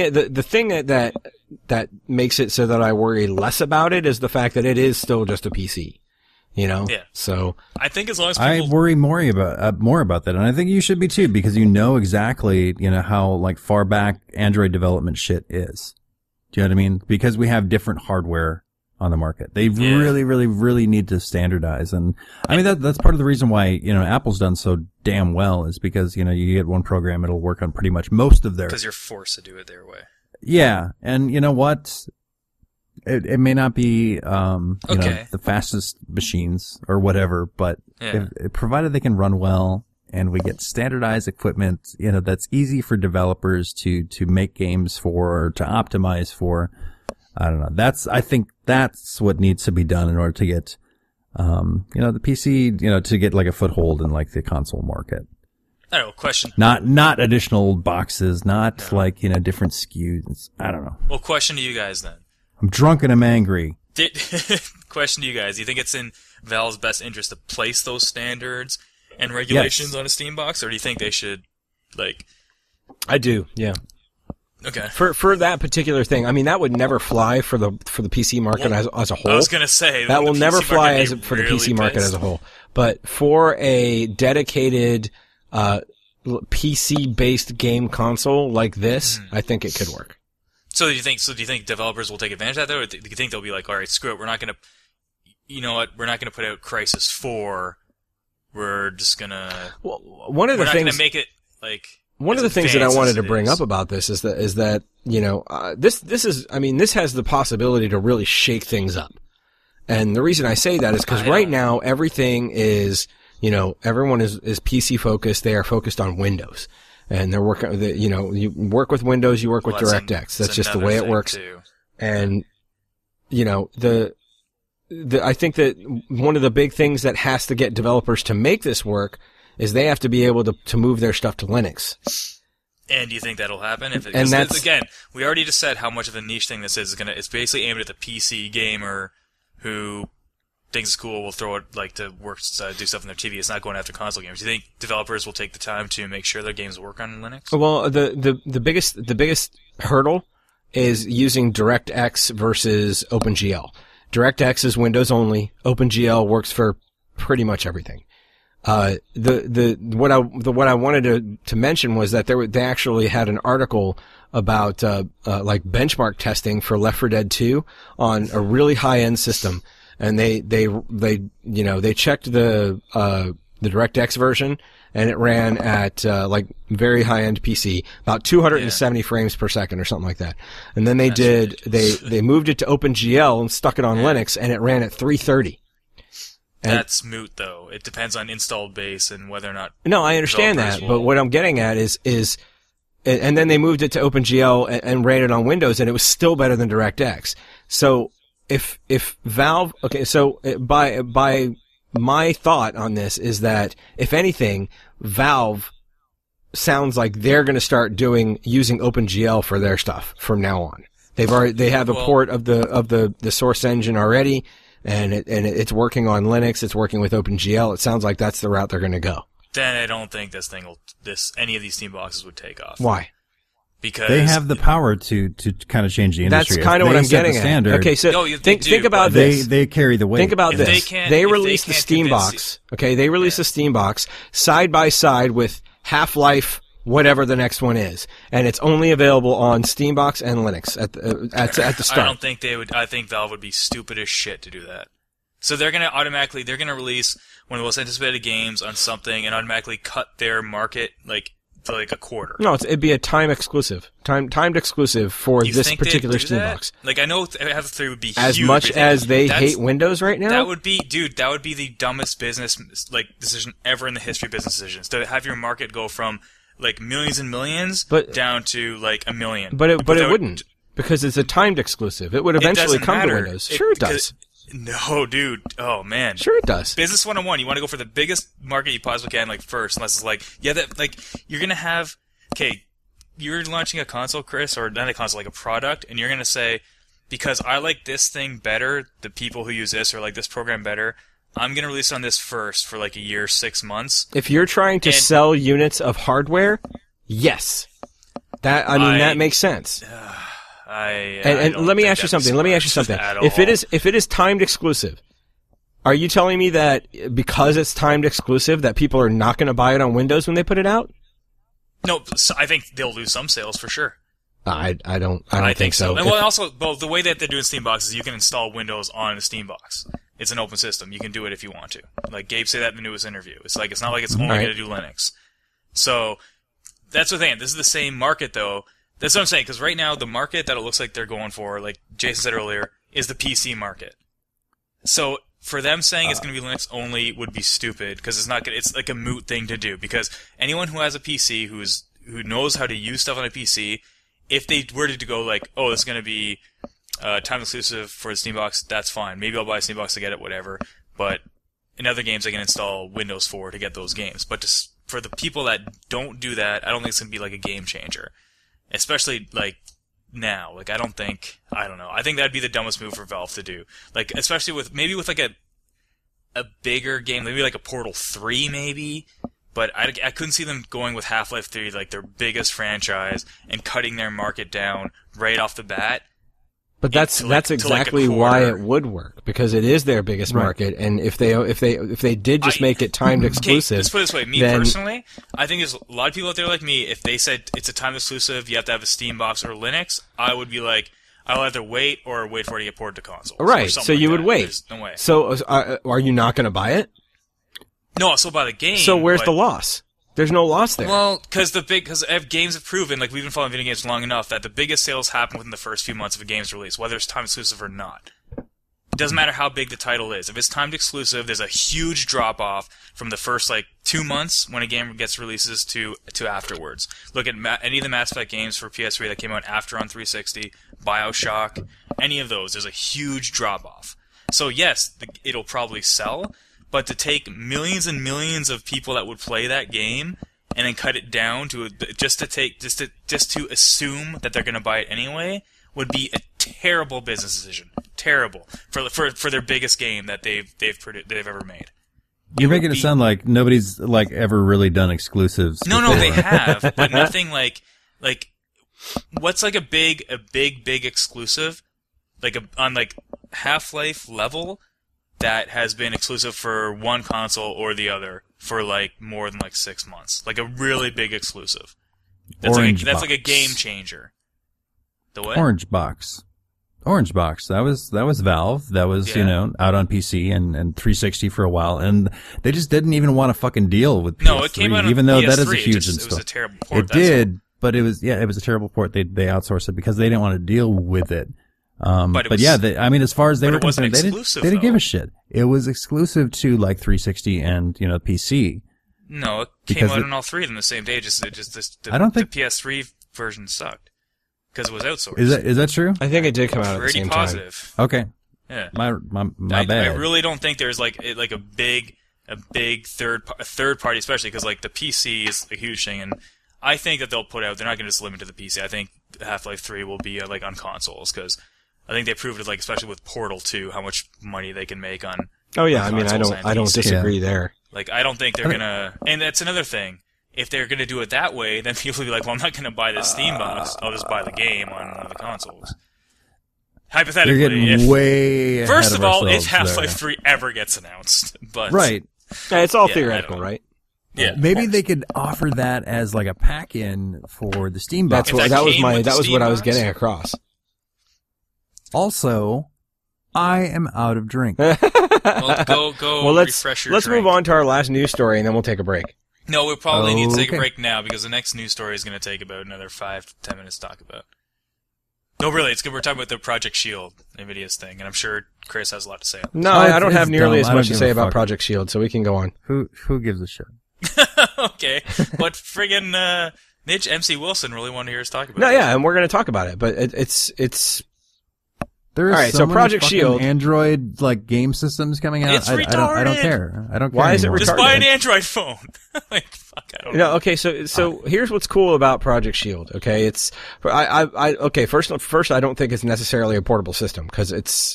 that makes it so that I worry less about it is the fact that it is still just a PC. Yeah. So I think as long as people... I worry more about that, and I think you should be too, because exactly how like far back Android development shit is. Do you know what I mean? Because we have different hardware on the market. They really, really, really need to standardize. And I mean, that's part of the reason why, Apple's done so damn well is because, you get one program, it'll work on pretty much most of their... Because you're forced to do it their way. Yeah. And you know what? It may not be, the fastest machines or whatever, but provided they can run well and we get standardized equipment, that's easy for developers to make games for or to optimize for. I don't know. I think that's what needs to be done in order to get, the PC, to get like a foothold in like the console market. I don't know. Question. Not additional boxes, like, different SKUs. I don't know. Well, question to you guys then. I'm drunk and I'm angry. Question to you guys. Do you think it's in Valve's best interest to place those standards and regulations on a Steam box, or do you think they should, like... I do, yeah. Okay. For that particular thing, I mean, that would never fly for the PC market as a whole. I was gonna say that will never fly for the PC market as a whole. But for a dedicated PC based game console like this, I think it could work. So do you think developers will take advantage of that, or do you think they'll be like, all right, screw it, we're not gonna, we're not gonna put out Crysis 4. We're just gonna. Well, one of the things. We're not gonna make it like. One of the things that I wanted to bring up about this is that this has the possibility to really shake things up. And the reason I say that is because right now everything is, everyone is PC focused. They are focused on Windows, and they're working. You work with Windows, you work with DirectX. That's just the way it works. Too. And I think that one of the big things that has to get developers to make this work is they have to be able to move their stuff to Linux. And do you think that'll happen? And that's again, we already just said how much of a niche thing this is. It's basically aimed at the PC gamer who thinks it's cool, will throw it like to work, do stuff on their TV. It's not going after console gamers. Do you think developers will take the time to make sure their games work on Linux? Well, the biggest hurdle is using DirectX versus OpenGL. DirectX is Windows only. OpenGL works for pretty much everything. What I wanted to mention was that they actually had an article about like benchmark testing for Left 4 Dead 2 on a really high end system, and they checked the DirectX version, and it ran at like very high end PC, about 270 frames per second or something like that. And then they moved it to OpenGL and stuck it on Linux, and it ran at 330. And that's moot, though. It depends on installed base and whether or not. No, I understand that, but what I'm getting at is, and then they moved it to OpenGL and ran it on Windows, and it was still better than DirectX. So if Valve, okay, so by my thought on this is that if anything, Valve sounds like they're going to start using OpenGL for their stuff from now on. They have a port of the source engine already. And it's working on Linux. It's working with OpenGL. It sounds like that's the route they're going to go. Then I don't think any of these Steam boxes would take off. Why? Because they have the power to kind of change the industry. That's kind of what I'm getting at. Okay, so think about this. They carry the weight. Think about this. They released the Steam box. Okay, they released the Steam box side by side with Half-Life, whatever the next one is, and it's only available on Steambox and Linux at the start. I don't think they would. I think Valve would be stupid as shit to do that. So they're gonna release one of the most anticipated games on something and automatically cut their market to a quarter. No, it'd be a timed exclusive for this particular Steambox. Like, I know Half-Life would be as huge, much as they hate Windows right now. That would be the dumbest business decision ever in the history of business decisions, to have your market go from millions and millions down to $1 million. But it wouldn't, because it's a timed exclusive. It would eventually come to Windows. Sure it does. No, dude. Oh, man. Sure it does. Business 101, you want to go for the biggest market you possibly can, first, unless it's you're going to have, you're launching a console, Chris, or not a console, a product, and you're going to say, because I like this thing better, the people who use this or like this program better, I'm going to release on this first for a year, 6 months. If you're trying to sell units of hardware, yes. That makes sense. Let me ask you something. If it is timed exclusive, are you telling me that because it's timed exclusive that people are not going to buy it on Windows when they put it out? No, I think they'll lose some sales for sure. I don't think so. And also, the way that they're doing Steambox is you can install Windows on a Steambox. It's an open system. You can do it if you want to. Like Gabe said that in the newest interview. It's not like it's only going to do Linux. So that's the thing. This is the same market, though. That's what I'm saying. Because right now, the market that it looks like they're going for, like Jason said earlier, is the PC market. So for them saying it's going to be Linux only would be stupid, because it's not. It's like a moot thing to do. Because anyone who has a PC who knows how to use stuff on a PC, if they were to go this is going to be time exclusive for the Steambox, that's fine. Maybe I'll buy a Steambox to get it, whatever. But in other games, I can install Windows 4 to get those games. But for the people that don't do that, I don't think it's going to be a game changer. Especially now. I don't know. I think that'd be the dumbest move for Valve to do. Especially with a bigger game, maybe a Portal 3 maybe. But I couldn't see them going with Half-Life 3, their biggest franchise, and cutting their market down right off the bat. But that's exactly why it would work, because it is their biggest market, and if they did just make it timed exclusive. Let's put it this way. Personally, I think there's a lot of people out there like me. If they said it's a timed exclusive, you have to have a Steambox or Linux, I would be I'll either wait or wait for it to get ported to consoles. Right. So you would wait. There's no way. So are you not going to buy it? No, I'll still buy the game. So where's the loss? There's no loss there. Well, because games have proven, we've been following video games long enough, that the biggest sales happen within the first few months of a game's release, whether it's time exclusive or not. It doesn't matter how big the title is. If it's timed exclusive, there's a huge drop-off from the first, 2 months when a game gets releases to afterwards. Look at any of the Mass Effect games for PS3 that came out after on 360, BioShock, any of those, there's a huge drop-off. So yes, it'll probably sell, but to take millions and millions of people that would play that game and then cut it down to just to assume that they're going to buy it anyway would be a terrible business decision. Terrible for their biggest game that they've ever made. You're making it sound like nobody's like ever really done exclusives. No, they have, but nothing like what's like a big exclusive, on like Half-Life level that has been exclusive for one console or the other for like more than like 6 months. Like a really big exclusive. That's like a game changer. The what? Orange Box. That was Valve. That was, out on PC and 360 for a while. And they just didn't even want to fucking deal with PS3. No, it came out on even though PS3, that is a huge install. It was a terrible port. It did, but it was a terrible port. They outsourced it because they didn't want to deal with it. As far as they were concerned, they didn't give a shit. It was exclusive to like 360 and, PC. No, it came out on all three of them the same day. I don't think the PS3 version sucked because it was outsourced. Is that true? I think it did come out at the same time. Pretty positive. Okay. Yeah. My bad. I really don't think there's like a big third party, especially because like the PC is a huge thing, and I think that they're not going to just limit it to the PC. I think Half-Life 3 will be like on consoles because I think they proved it, like especially with Portal 2, how much money they can make on. Oh yeah, I mean I don't disagree there. Like I don't think they're gonna, and that's another thing. If they're gonna do it that way, then people will be like, "Well, I'm not gonna buy this Steam box. I'll just buy the game on one of the consoles." Hypothetically, you're getting way first of all, if Half-Life 3 ever gets announced, but right, it's all theoretical, right? Yeah, maybe they could offer that as like a pack-in for the Steam box. That was what I was getting across. Also, I am out of drink. Well, go refresh your let's drink. move on to our last news story, and then we'll take a break. No, we probably need to take a break now because the next news story is going to take about another 5 to 10 minutes to talk about. No, really, it's good. We're talking about the Project Shield, NVIDIA's thing, and I'm sure Chris has a lot to say on No, I don't have nearly as much to say about Project Shield, so we can go on. Who gives a shit? Okay, but friggin' Mitch MC Wilson really wanted to hear us talk about it. No, yeah, and we're going to talk about it, but it's There is all right, so so many Project fucking Shield Android like game systems coming out. It's I don't care. I don't care. Why is it anymore. Just buy an Android phone. Like, fuck, I don't know. No, okay, so here's what's cool about Project Shield. Okay, okay. First, I don't think it's necessarily a portable system because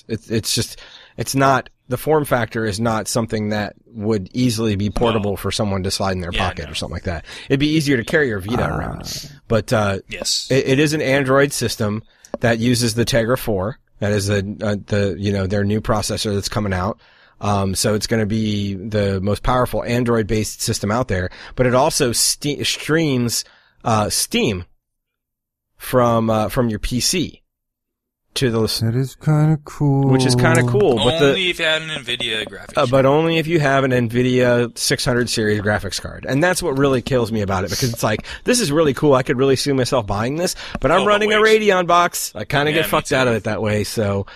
it's not, the form factor is not something that would easily be portable for someone to slide in their pocket or something like that. It'd be easier to carry your Vita around, but yes, it is an Android system that uses the Tegra 4. That is their new processor that's coming out. So it's going to be the most powerful Android-based system out there, but it also streams Steam from your PC to the. That is kind of cool. Which is kind of cool. Only if you had an NVIDIA graphics card. But only if you have an NVIDIA 600 series graphics card. And that's what really kills me about it, because it's like, this is really cool. I could really see myself buying this, but I'm running a Radeon box. I kind of get fucked out of it that way. So,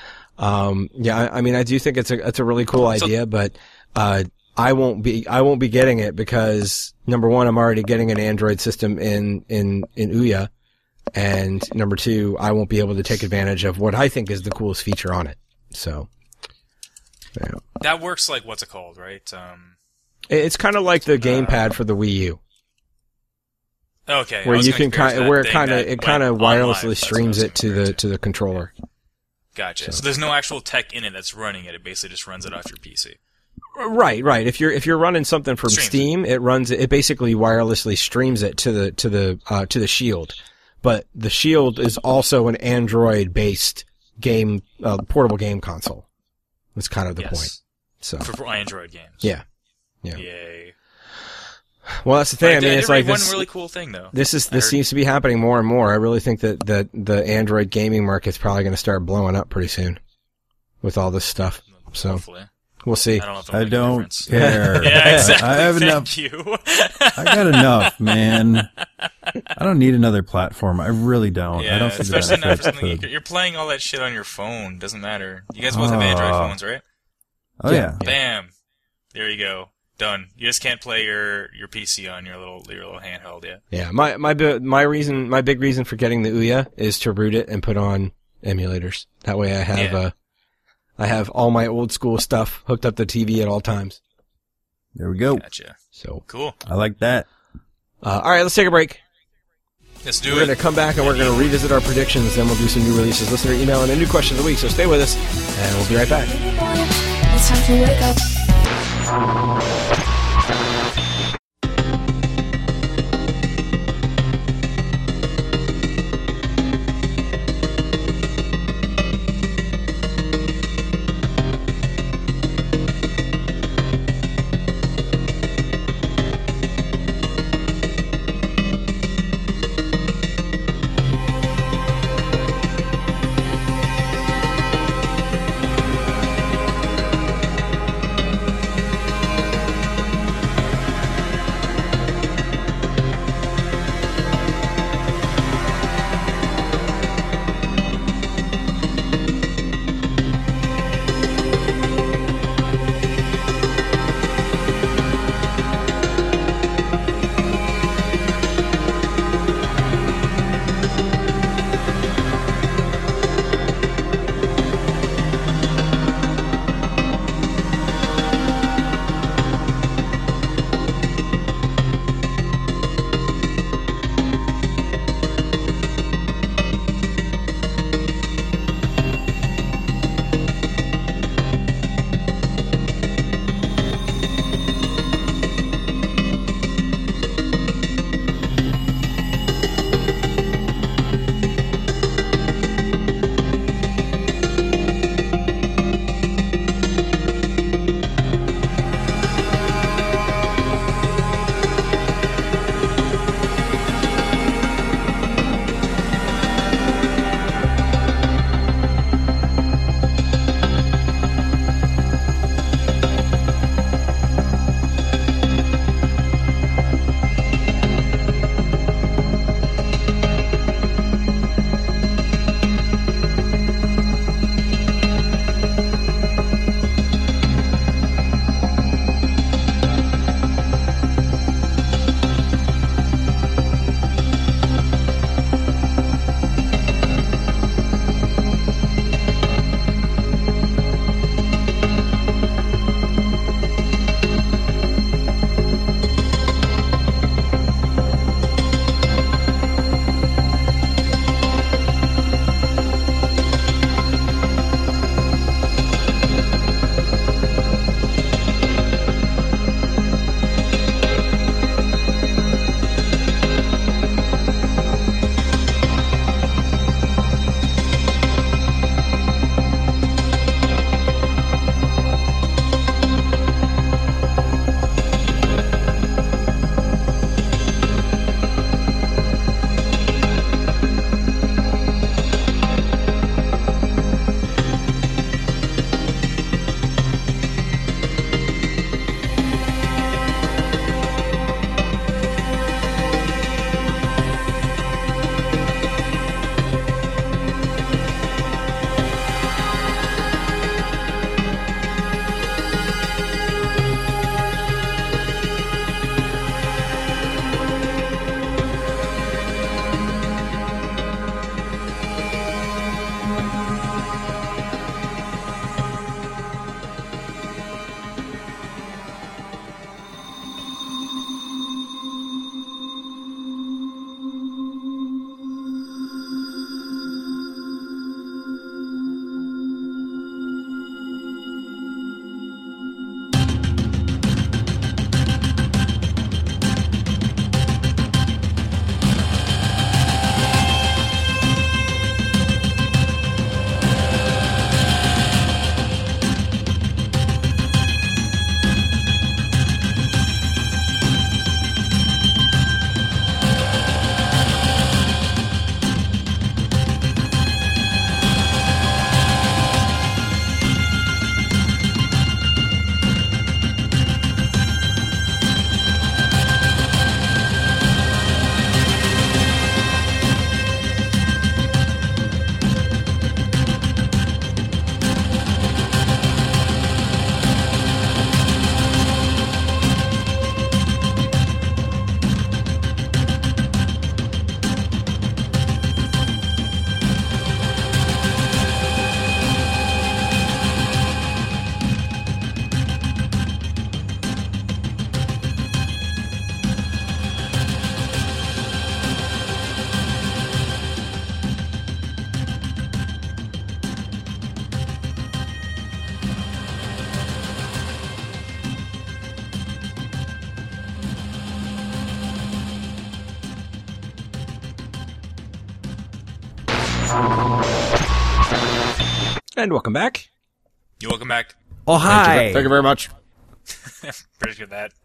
I mean, I do think it's a really cool idea, but, I won't be getting it because number one, I'm already getting an Android system in Ouya. And number two, I won't be able to take advantage of what I think is the coolest feature on it. So, yeah. That works like, what's it called, right? It's kind of like the gamepad for the Wii U. Okay. Where you can it kind of wirelessly streams it to the controller. Gotcha. So there's no actual tech in it that's running it. It basically just runs it off your PC. Right. If you're running something from Steam, it basically wirelessly streams it to the Shield. But the Shield is also an Android-based game, portable game console. That's kind of the point. So for Android games. Yeah. Yay. Well, that's the thing. I mean, it's like one really cool thing though. This seems to be happening more and more. I really think that the Android gaming market's probably going to start blowing up pretty soon with all this stuff. So. Hopefully. We'll see. I don't care. Yeah, exactly. I have enough. I got enough, man. I don't need another platform. I really don't. Yeah, I don't see the especially not for benefit. something you're playing all that shit on your phone. Doesn't matter. You guys both have Android phones, right? Oh yeah. Bam. There you go. Done. You just can't play your PC on your little handheld yet. Yeah. My big reason for getting the Ouya is to root it and put on emulators. That way I have I have all my old school stuff hooked up to the TV at all times. There we go. Gotcha. So Cool. I like that. all right, let's take a break. Let's do We're it. going to come back and we're going to revisit our predictions. Then we'll do some new releases, listener email, and a new question of the week. So stay with us, and we'll be right back. It's time to wake up. And welcome back. You welcome back. Oh, hi. Thank you very much. Appreciate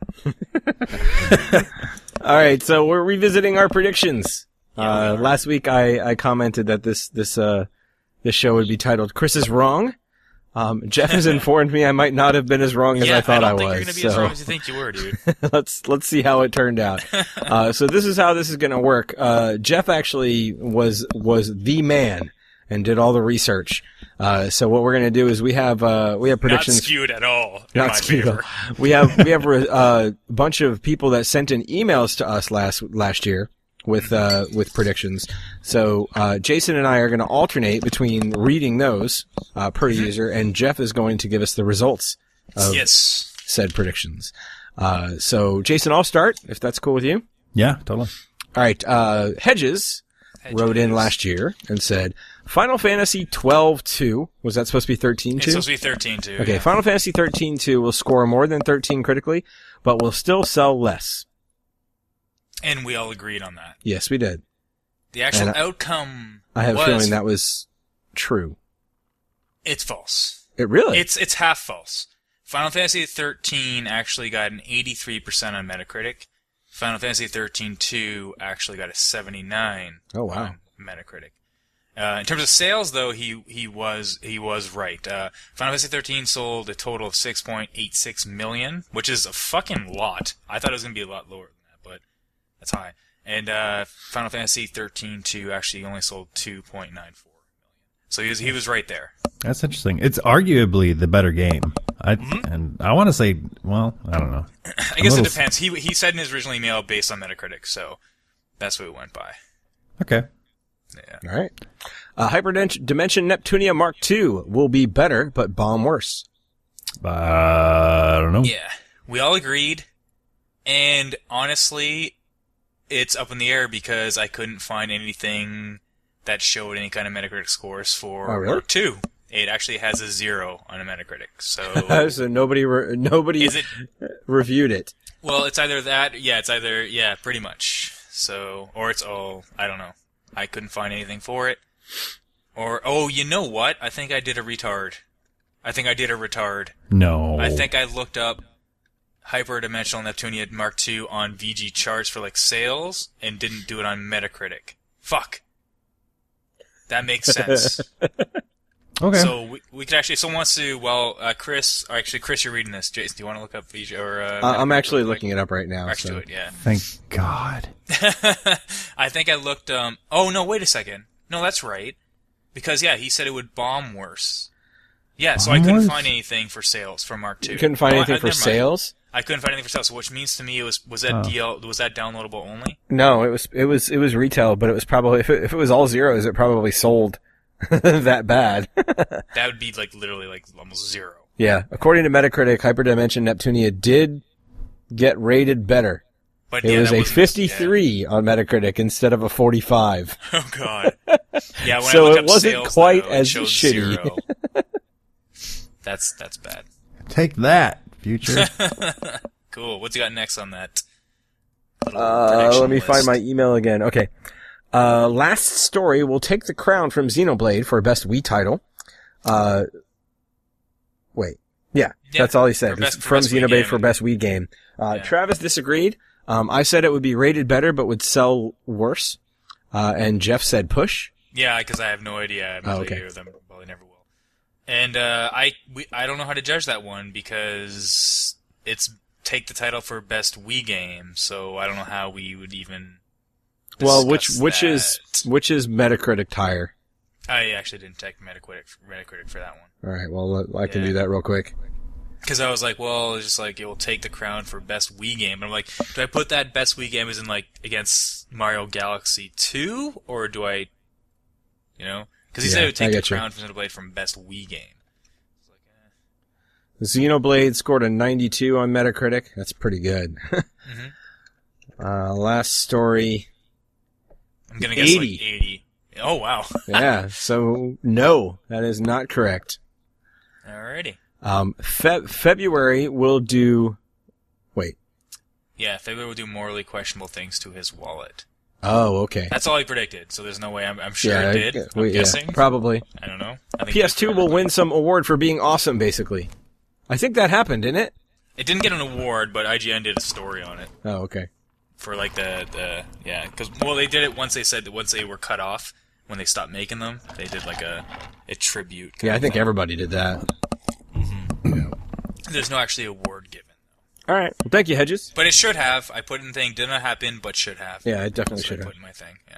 that. All right, so we're revisiting our predictions. Last week I commented that this show would be titled "Chris is Wrong." Jeff has informed me I might not have been as wrong as I thought I was. I don't think you're going to be as wrong as you think you were, dude. let's see how it turned out. So this is how this is going to work. Jeff actually was the man and did all the research. So what we're going to do is we have predictions. Not skewed at all. Not skewed. We have a bunch of people that sent in emails to us last year with predictions. So Jason and I are going to alternate between reading those per user, and Jeff is going to give us the results of said predictions. So Jason, I'll start if that's cool with you. Yeah, totally. All right. Hedges wrote in last year and said Final Fantasy 12-2. Was that supposed to be 13-2? It's supposed to be 13-2. Okay, yeah. Final Fantasy 13-2 will score more than 13 critically, but will still sell less. And we all agreed on that. Yes, we did. The actual outcome I have a feeling that was true. It's false. It really? It's half false. Final Fantasy 13 actually got an 83% on Metacritic. Final Fantasy 13-2 actually got a 79 on Metacritic. In terms of sales, though, he was right. Final Fantasy 13 sold a total of 6.86 million, which is a fucking lot. I thought it was going to be a lot lower than that, but that's high. And Final Fantasy 13-2 actually only sold 2.94 million. So he was right there. That's interesting. It's arguably the better game. And I want to say, well, I don't know. I guess it depends. He said in his original email based on Metacritic, so that's what we went by. Okay. Yeah. All right. Hyperdimension Neptunia Mark II will be better, but bomb worse. I don't know. Yeah. We all agreed. And honestly, it's up in the air because I couldn't find anything that showed any kind of Metacritic scores for Mark II. It actually has a 0 on a Metacritic. So, so nobody reviewed it. Well, it's either that, pretty much. So, or it's all, I don't know. I couldn't find anything for it. Or, oh, you know what? I think I did a retard. No. I think I looked up Hyperdimensional Neptunia Mark II on VG charts for like sales and didn't do it on Metacritic. Fuck. That makes sense. Okay. So we could actually, someone wants to, Chris, you're reading this. Jason, do you want to look up VG or, I'm actually looking it up right now. Actually do it, yeah. Thank God. I think I looked, oh no, wait a second. No, that's right. Because he said it would bomb worse. Yeah, so I couldn't find anything for sales for Mark II. You couldn't find anything for sales? I couldn't find anything for sales, which means to me was that downloadable only? No, it was retail, but it was probably, if it was all zeros, it probably sold that bad. That would be literally almost 0. Yeah. According to Metacritic, Hyperdimension Neptunia did get rated better. But it was a 53 on Metacritic instead of a 45. Oh God. Yeah. When so I looked it up wasn't sales, quite though, as it shitty. 0. That's bad. Take that, future. Cool. What's you got next on that? Let me find my email again. Okay. Last Story will take the crown from Xenoblade for best Wii title. Wait. Yeah, that's all he said. From Xenoblade for best Wii game. Travis disagreed. I said it would be rated better, but would sell worse. And Jeff said push. Yeah, because I have no idea. I'm not either of them. Probably never will. And I don't know how to judge that one because it's take the title for best Wii game. So I don't know how we would even. Well, which is Metacritic higher? I actually didn't check Metacritic for that one. All right. Well, I can do that real quick. Because I was like, well, it's just it will take the crown for best Wii game. But I'm like, do I put that best Wii game as in against Mario Galaxy 2, or do I, Because he said it would take the crown from Xenoblade from best Wii game. Xenoblade scored a 92 on Metacritic. That's pretty good. Last Story. I'm gonna guess 80. Oh wow. Yeah. So no, that is not correct. Alrighty. February will do. Wait. Yeah, February will do morally questionable things to his wallet. Oh, okay. That's all he predicted. So there's no way. I'm sure Yeah, it did. I'm guessing. probably. I don't know. I think PS2 will win some award for being awesome, basically. I think that happened, didn't it? It didn't get an award, but IGN did a story on it Oh, okay. for like because they did it once they said that once they were cut off when they stopped making them, they did like a tribute. Yeah, I think everybody did that. There's no actually award given. All right. Well, thank you, Hedges. But it should have. I put in the thing, did not happen, but should have. Yeah, it definitely So should I have. put in my thing, yeah.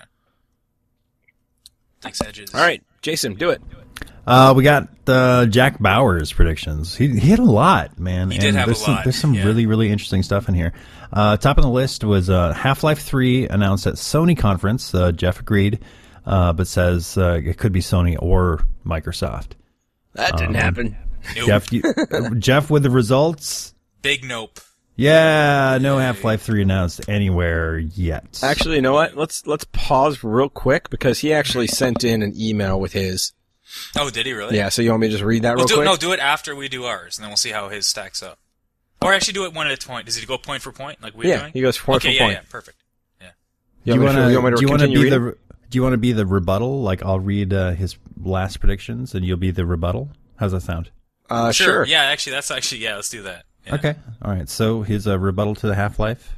Thanks, Edges. All right, Jason, do it. We got Jack Bauer's predictions. He hit a lot, man. He did have a lot, There's some yeah. really, really interesting stuff in here. Top of the list was Half-Life 3 announced at Sony conference. Jeff agreed, but says it could be Sony or Microsoft. That didn't happen. Nope. Jeff with the results. Big nope. Yeah, no Half-Life 3 announced anywhere yet. Actually, you know what? Let's pause real quick because he actually sent in an email with his. Oh, did he really? Yeah, so you want me to just read that real quick? Do it after we do ours, and then we'll see how his stacks up. Or actually do it one at a point. Does he go point for point like we're doing? He goes point for point. Yeah, perfect. Yeah. You want to be the Do you want to be the rebuttal? Like I'll read his last predictions, and you'll be the rebuttal. How's that sound? Sure. Yeah, actually, let's do that. Yeah. Okay. All right. So his rebuttal to the Half-Life.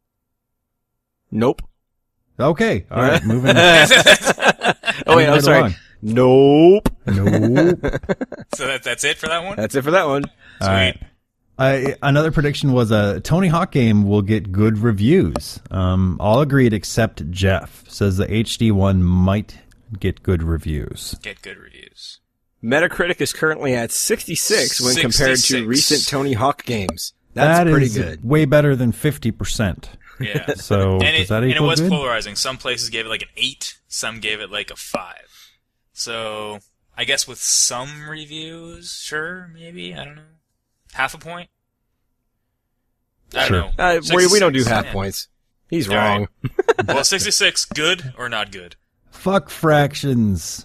Nope. Okay. All right. Moving. Oh wait, I'm sorry. Along. Nope. Nope. So that's it for that one? That's it for that one. Sweet. All right. Another prediction was a Tony Hawk game will get good reviews. All agreed except Jeff says the HD one might get good reviews. Get good reviews. Metacritic is currently at 66 when compared to 66. recent Tony Hawk games. That's pretty good. Way better than 50%. Yeah. So does that equal and it was good? polarizing. Some places gave it like an 8, some gave it like a 5. So I guess with some reviews, sure, maybe, I don't know. Half a point? I don't know. We don't do 66, half yeah. points. He's All wrong. right. Well, 66, good or not good? Fuck fractions.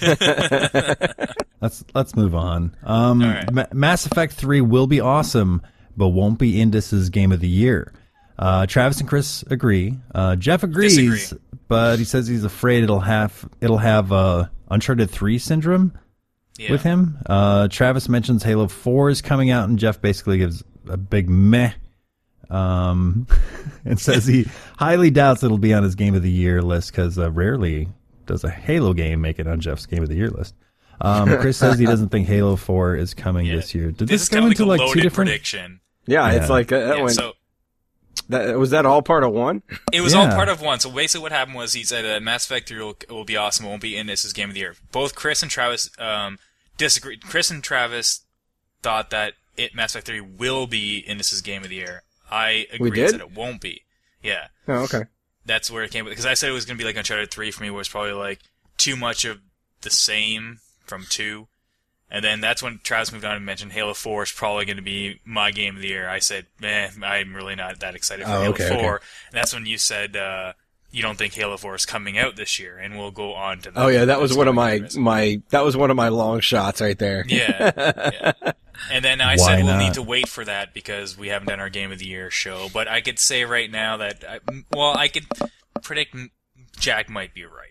Let's move on. right. Mass Effect 3 will be awesome, but won't be Indus's game of the year. Travis and Chris agree. Jeff agrees, Disagree. but he says he's afraid it'll have Uncharted 3 syndrome Yeah. with him. Travis mentions Halo 4 is coming out, and Jeff basically gives a big meh. And says he highly doubts it'll be on his game of the year list because rarely does a Halo game make it on Jeff's game of the year list. Chris says he doesn't think Halo 4 is coming this year. Did this is go kind of into like a like two loaded different? prediction. Yeah, it's like that Yeah, one. so Was that all part of one? it was all Yeah. part of one. So basically what happened was he said Mass Effect 3 will be awesome. It won't be in this game of the year. Both Chris and Travis disagreed. Chris and Travis thought that Mass Effect 3 will be in this game of the year. I We agreed did? that it won't be. Yeah. Oh, okay. That's where it came with, because I said it was going to be like Uncharted 3 for me, where it's probably like too much of the same from 2. And then that's when Travis moved on and mentioned Halo 4 is probably going to be my game of the year. I said, I'm really not that excited for Halo 4. okay. And that's when you said you don't think Halo 4 is coming out this year, and we'll go on to that. Oh yeah, that was That's one of my that was one of my long shots right there. Yeah. And then I Why said we'll not? need to wait for that because we haven't done our Game of the Year show. But I could say right now that, I could predict Jack might be right.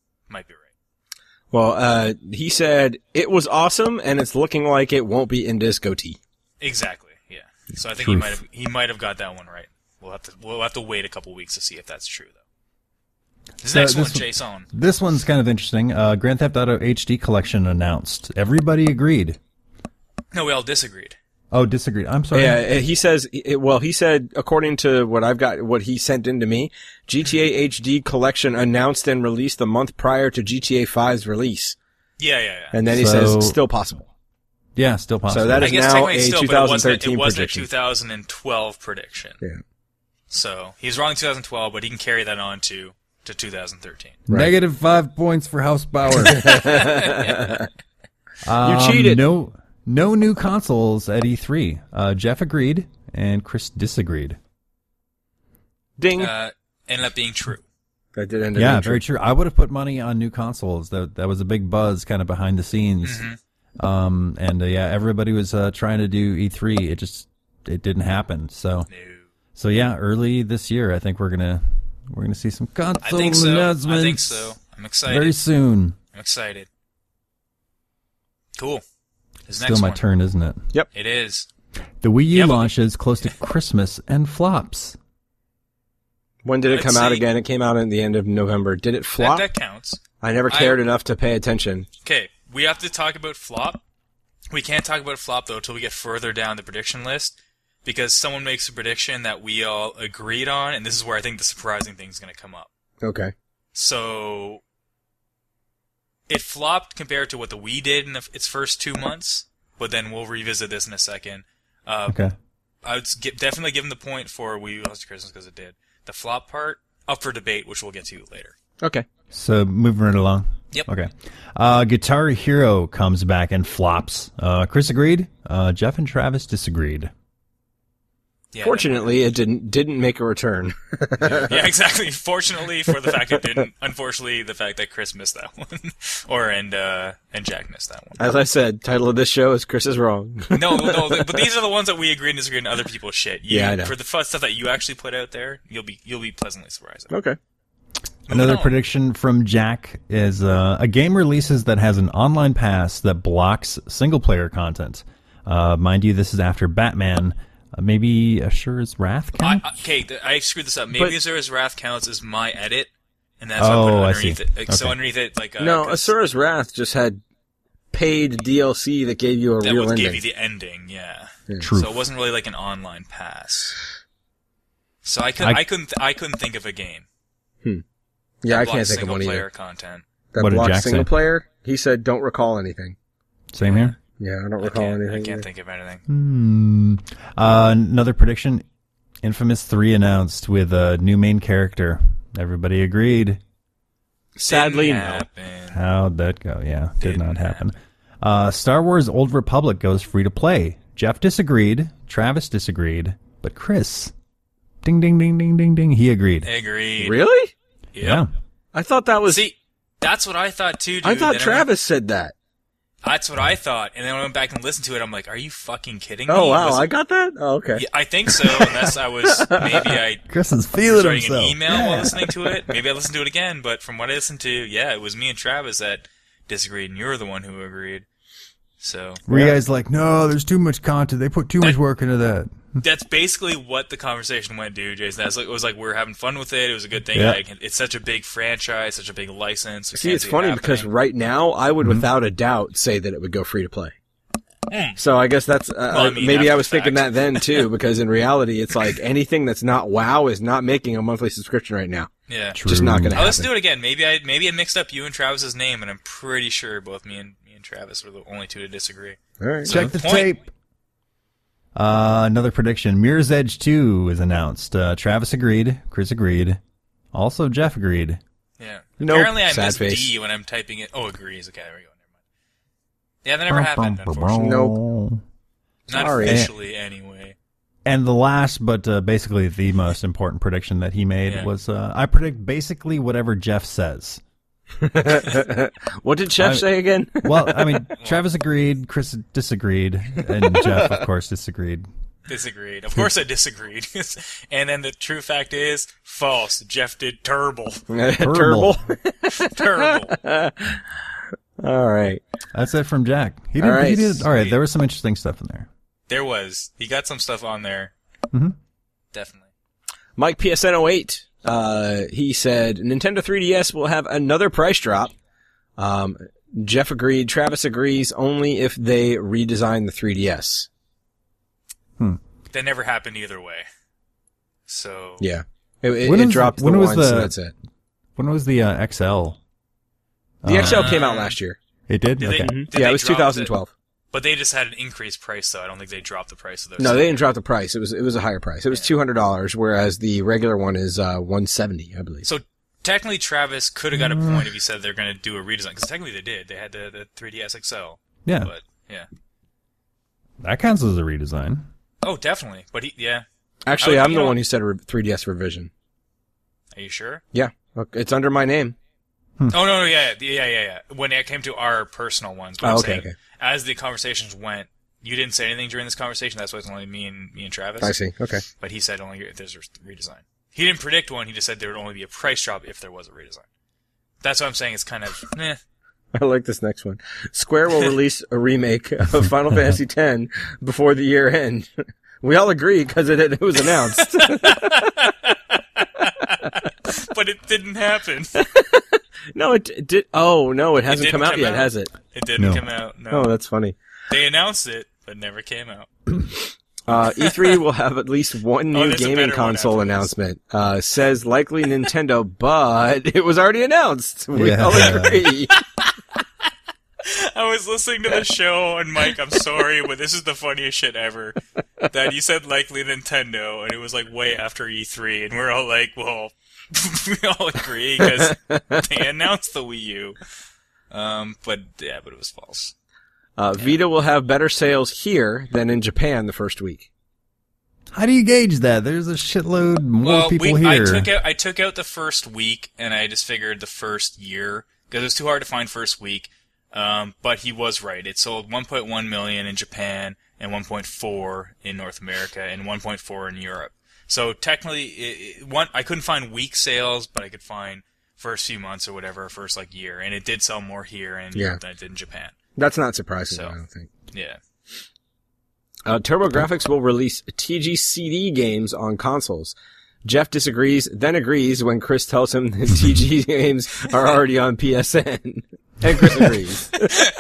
Well, he said it was awesome, and it's looking like it won't be in Disco T. Exactly. Yeah. So I think Truth. he might have got that one right. We'll have to wait a couple weeks to see if that's true though. This next one, Jason. This one's kind of interesting. Grand Theft Auto HD Collection announced. Everybody agreed. No, we all disagreed. Oh, disagreed. I'm sorry. Yeah, he says. He said according to what he sent in to me, GTA HD Collection announced and released the month prior to GTA 5's release, Yeah. and then he So- says still possible. Yeah, still possible. So that I is guess now technically a still, but 2013 it wasn't a prediction. 2012 prediction. Yeah. So he's wrong in 2012, but he can carry that on to 2013. Negative 5 points for House Bauer. You cheated. No new consoles at E3. Jeff agreed, and Chris disagreed. Ding. Ended up being true. That did end up Yeah, being very true. I would have put money on new consoles. That was a big buzz kind of behind the scenes. Mm-hmm. Everybody was trying to do E3. It didn't happen. So No. yeah, early this year, I think we're gonna We're going to see some console I think so. announcements. I think so. I'm excited. Very soon. I'm excited. Cool. Still my turn, isn't it? Yep. It is. The Wii U Yeah, but- launches close to Christmas and flops. When did it Let's come out see. again? It came out in the end of November. Did it flop? That counts. I never cared enough to pay attention. Okay, we have to talk about flop. We can't talk about flop, though, until we get further down the prediction list, because someone makes a prediction that we all agreed on, and this is where I think the surprising thing is going to come up. Okay. So, it flopped compared to what the Wii did in its first 2 months, but then we'll revisit this in a second. Okay. I would definitely give them the point for Wii U Lost Christmas because it did. The flop part, up for debate, which we'll get to later. Okay. So moving right along. Yep. Okay. Guitar Hero comes back and flops. Chris agreed. Jeff and Travis disagreed. Yeah, Fortunately, it didn't make a return. yeah, exactly. Fortunately for the fact it didn't. Unfortunately, the fact that Chris missed that one, and Jack missed that one. As I said, title of this show is Chris is wrong. No, but these are the ones that we agree and disagree, and other people's shit. Yeah, I know. For the stuff that you actually put out there, you'll be pleasantly surprised. Okay. Another on. prediction from Jack is a game releases that has an online pass that blocks single-player content. Mind you, this is after Batman. Maybe Asura's Wrath count? I screwed this up. Maybe But- Asura's Wrath counts as my edit, and that's why I put it I underneath see. it. Like, So Okay. underneath it, like No, 'cause Asura's Wrath just had paid DLC that gave you a that real would ending. give you the ending. Yeah. Truth. So it wasn't really like an online pass. So I couldn't think of a game. Yeah, I that can't blocks think of one single-player either. content. That What did blocks Jack say? single player? He said, don't recall anything. Same here. Yeah, I don't recall anything. I can't either. think of anything. Another prediction. Infamous 3 announced with a new main character. Everybody agreed. Sadly, Didn't no. happen. How'd that go? Yeah, did Didn't not happen. Star Wars Old Republic goes free to play. Jeff disagreed. Travis disagreed. But Chris, ding, ding, ding, ding, ding, ding, he agreed. Agreed. Really? Yep. Yeah. I thought that was... See, that's what I thought too, dude. I thought Then Travis said that. That's what I thought, and then when I went back and listened to it, I'm like, "Are you fucking kidding me?" Oh, wow, Was it- I got that? Oh, okay. Yeah, I think so. Unless I was Chris is was feeling writing himself. an email while listening to it. Maybe I listened to it again, but from what I listened to, yeah, it was me and Travis that disagreed, and you were the one who agreed. So Were you guys like, no, there's too much content. They put too much work into that. that's basically what the conversation went to, Jason. It was like we were having fun with it. It was a good thing. Yeah. Like, it's such a big franchise, such a big license. We See, can't it's see it funny because happening. right now, I would Mm-hmm. without a doubt say that it would go free to play. So I guess that's I mean, maybe after I was the thinking fact. that then too, because in reality, it's like anything that's not WoW is not making a monthly subscription right now. Yeah. Just not going to I'll let's happen. do it again. Maybe I mixed up you and Travis's name, and I'm pretty sure both me and Travis were the only two to disagree. All right. Check the Point. tape. Another prediction. Mirror's Edge 2 is announced. Travis agreed. Chris agreed. Also, Jeff agreed. Yeah. Nope. Apparently I Sad missed face. D when I'm typing it. Oh, agrees. Okay, there we go. Never mind. Yeah, that never happened, unfortunately. Nope. Not Sorry. officially, anyway. And the last, but basically the most important prediction that he made Yeah. was, I predict basically whatever Jeff says. What did Chef say again? Well, I mean, Travis agreed, Chris disagreed, and Jeff, of course, disagreed. Disagreed. Of course I disagreed. And then the true fact is, false. Jeff did terrible. Terrible. Terrible. All right. That's it from Jack. He All did. right, He did. All right, sweet. there was some interesting stuff in there. There was. He got some stuff on there. Mhm. Definitely. Mike PSN08, he said Nintendo 3DS will have another price drop. Jeff agreed. Travis agrees only if they redesign the 3DS. That never happened either way. So. Yeah. When It was- dropped when the was once, the- and that's it. When was the XL? The XL came out last year. It did? Did Okay. they, did Yeah, they it was drop 2012. But they just had an increased price, though. I don't think they dropped the price of those. No, they didn't drop the price. It was a higher price. It was $200, whereas the regular one is $170, I believe. So technically, Travis could have got a point if he said they're going to do a redesign. Because technically they did. They had the 3DS XL. Yeah. But, yeah. That counts as a redesign. Oh, definitely. But yeah. Actually, Oh, I'm you the know- one who said 3DS revision. Are you sure? Yeah, look, it's under my name. Oh, no, yeah. When it came to our personal ones. But Oh, I'm okay, saying, okay. as the conversations went, you didn't say anything during this conversation. That's why it's only me and Travis. I see. Okay. But he said only if there's a redesign. He didn't predict one. He just said there would only be a price drop if there was a redesign. That's what I'm saying. It's kind of I like this next one. Square will release a remake of Final Fantasy X before the year end. We all agree because it was announced. But it didn't happen. No, it did. Oh, no, it hasn't come out yet, has it? It didn't come out. No. Oh, that's funny. They announced it, but never came out. E3 will have at least one new gaming console announcement. Says likely Nintendo, but it was already announced. We all agree. I was listening to the show, and Mike, I'm sorry, but this is the funniest shit ever. That you said likely Nintendo, and it was like way after E3, and we're all like, well, we all agree, because they announced the Wii U. But it was false. Vita will have better sales here than in Japan the first week. How do you gauge that? There's a shitload more people here. I took out the first week, and I just figured the first year, because it was too hard to find first week. But he was right. It sold 1.1 million in Japan and 1.4 in North America and 1.4 in Europe. So technically, I couldn't find week sales, but I could find first few months or whatever, first year, and it did sell more here in Europe than it did in Japan. That's not surprising, I don't think. Yeah. TurboGrafx will release TGCD games on consoles. Jeff disagrees, then agrees when Chris tells him that TG games are already on PSN. And Chris agrees.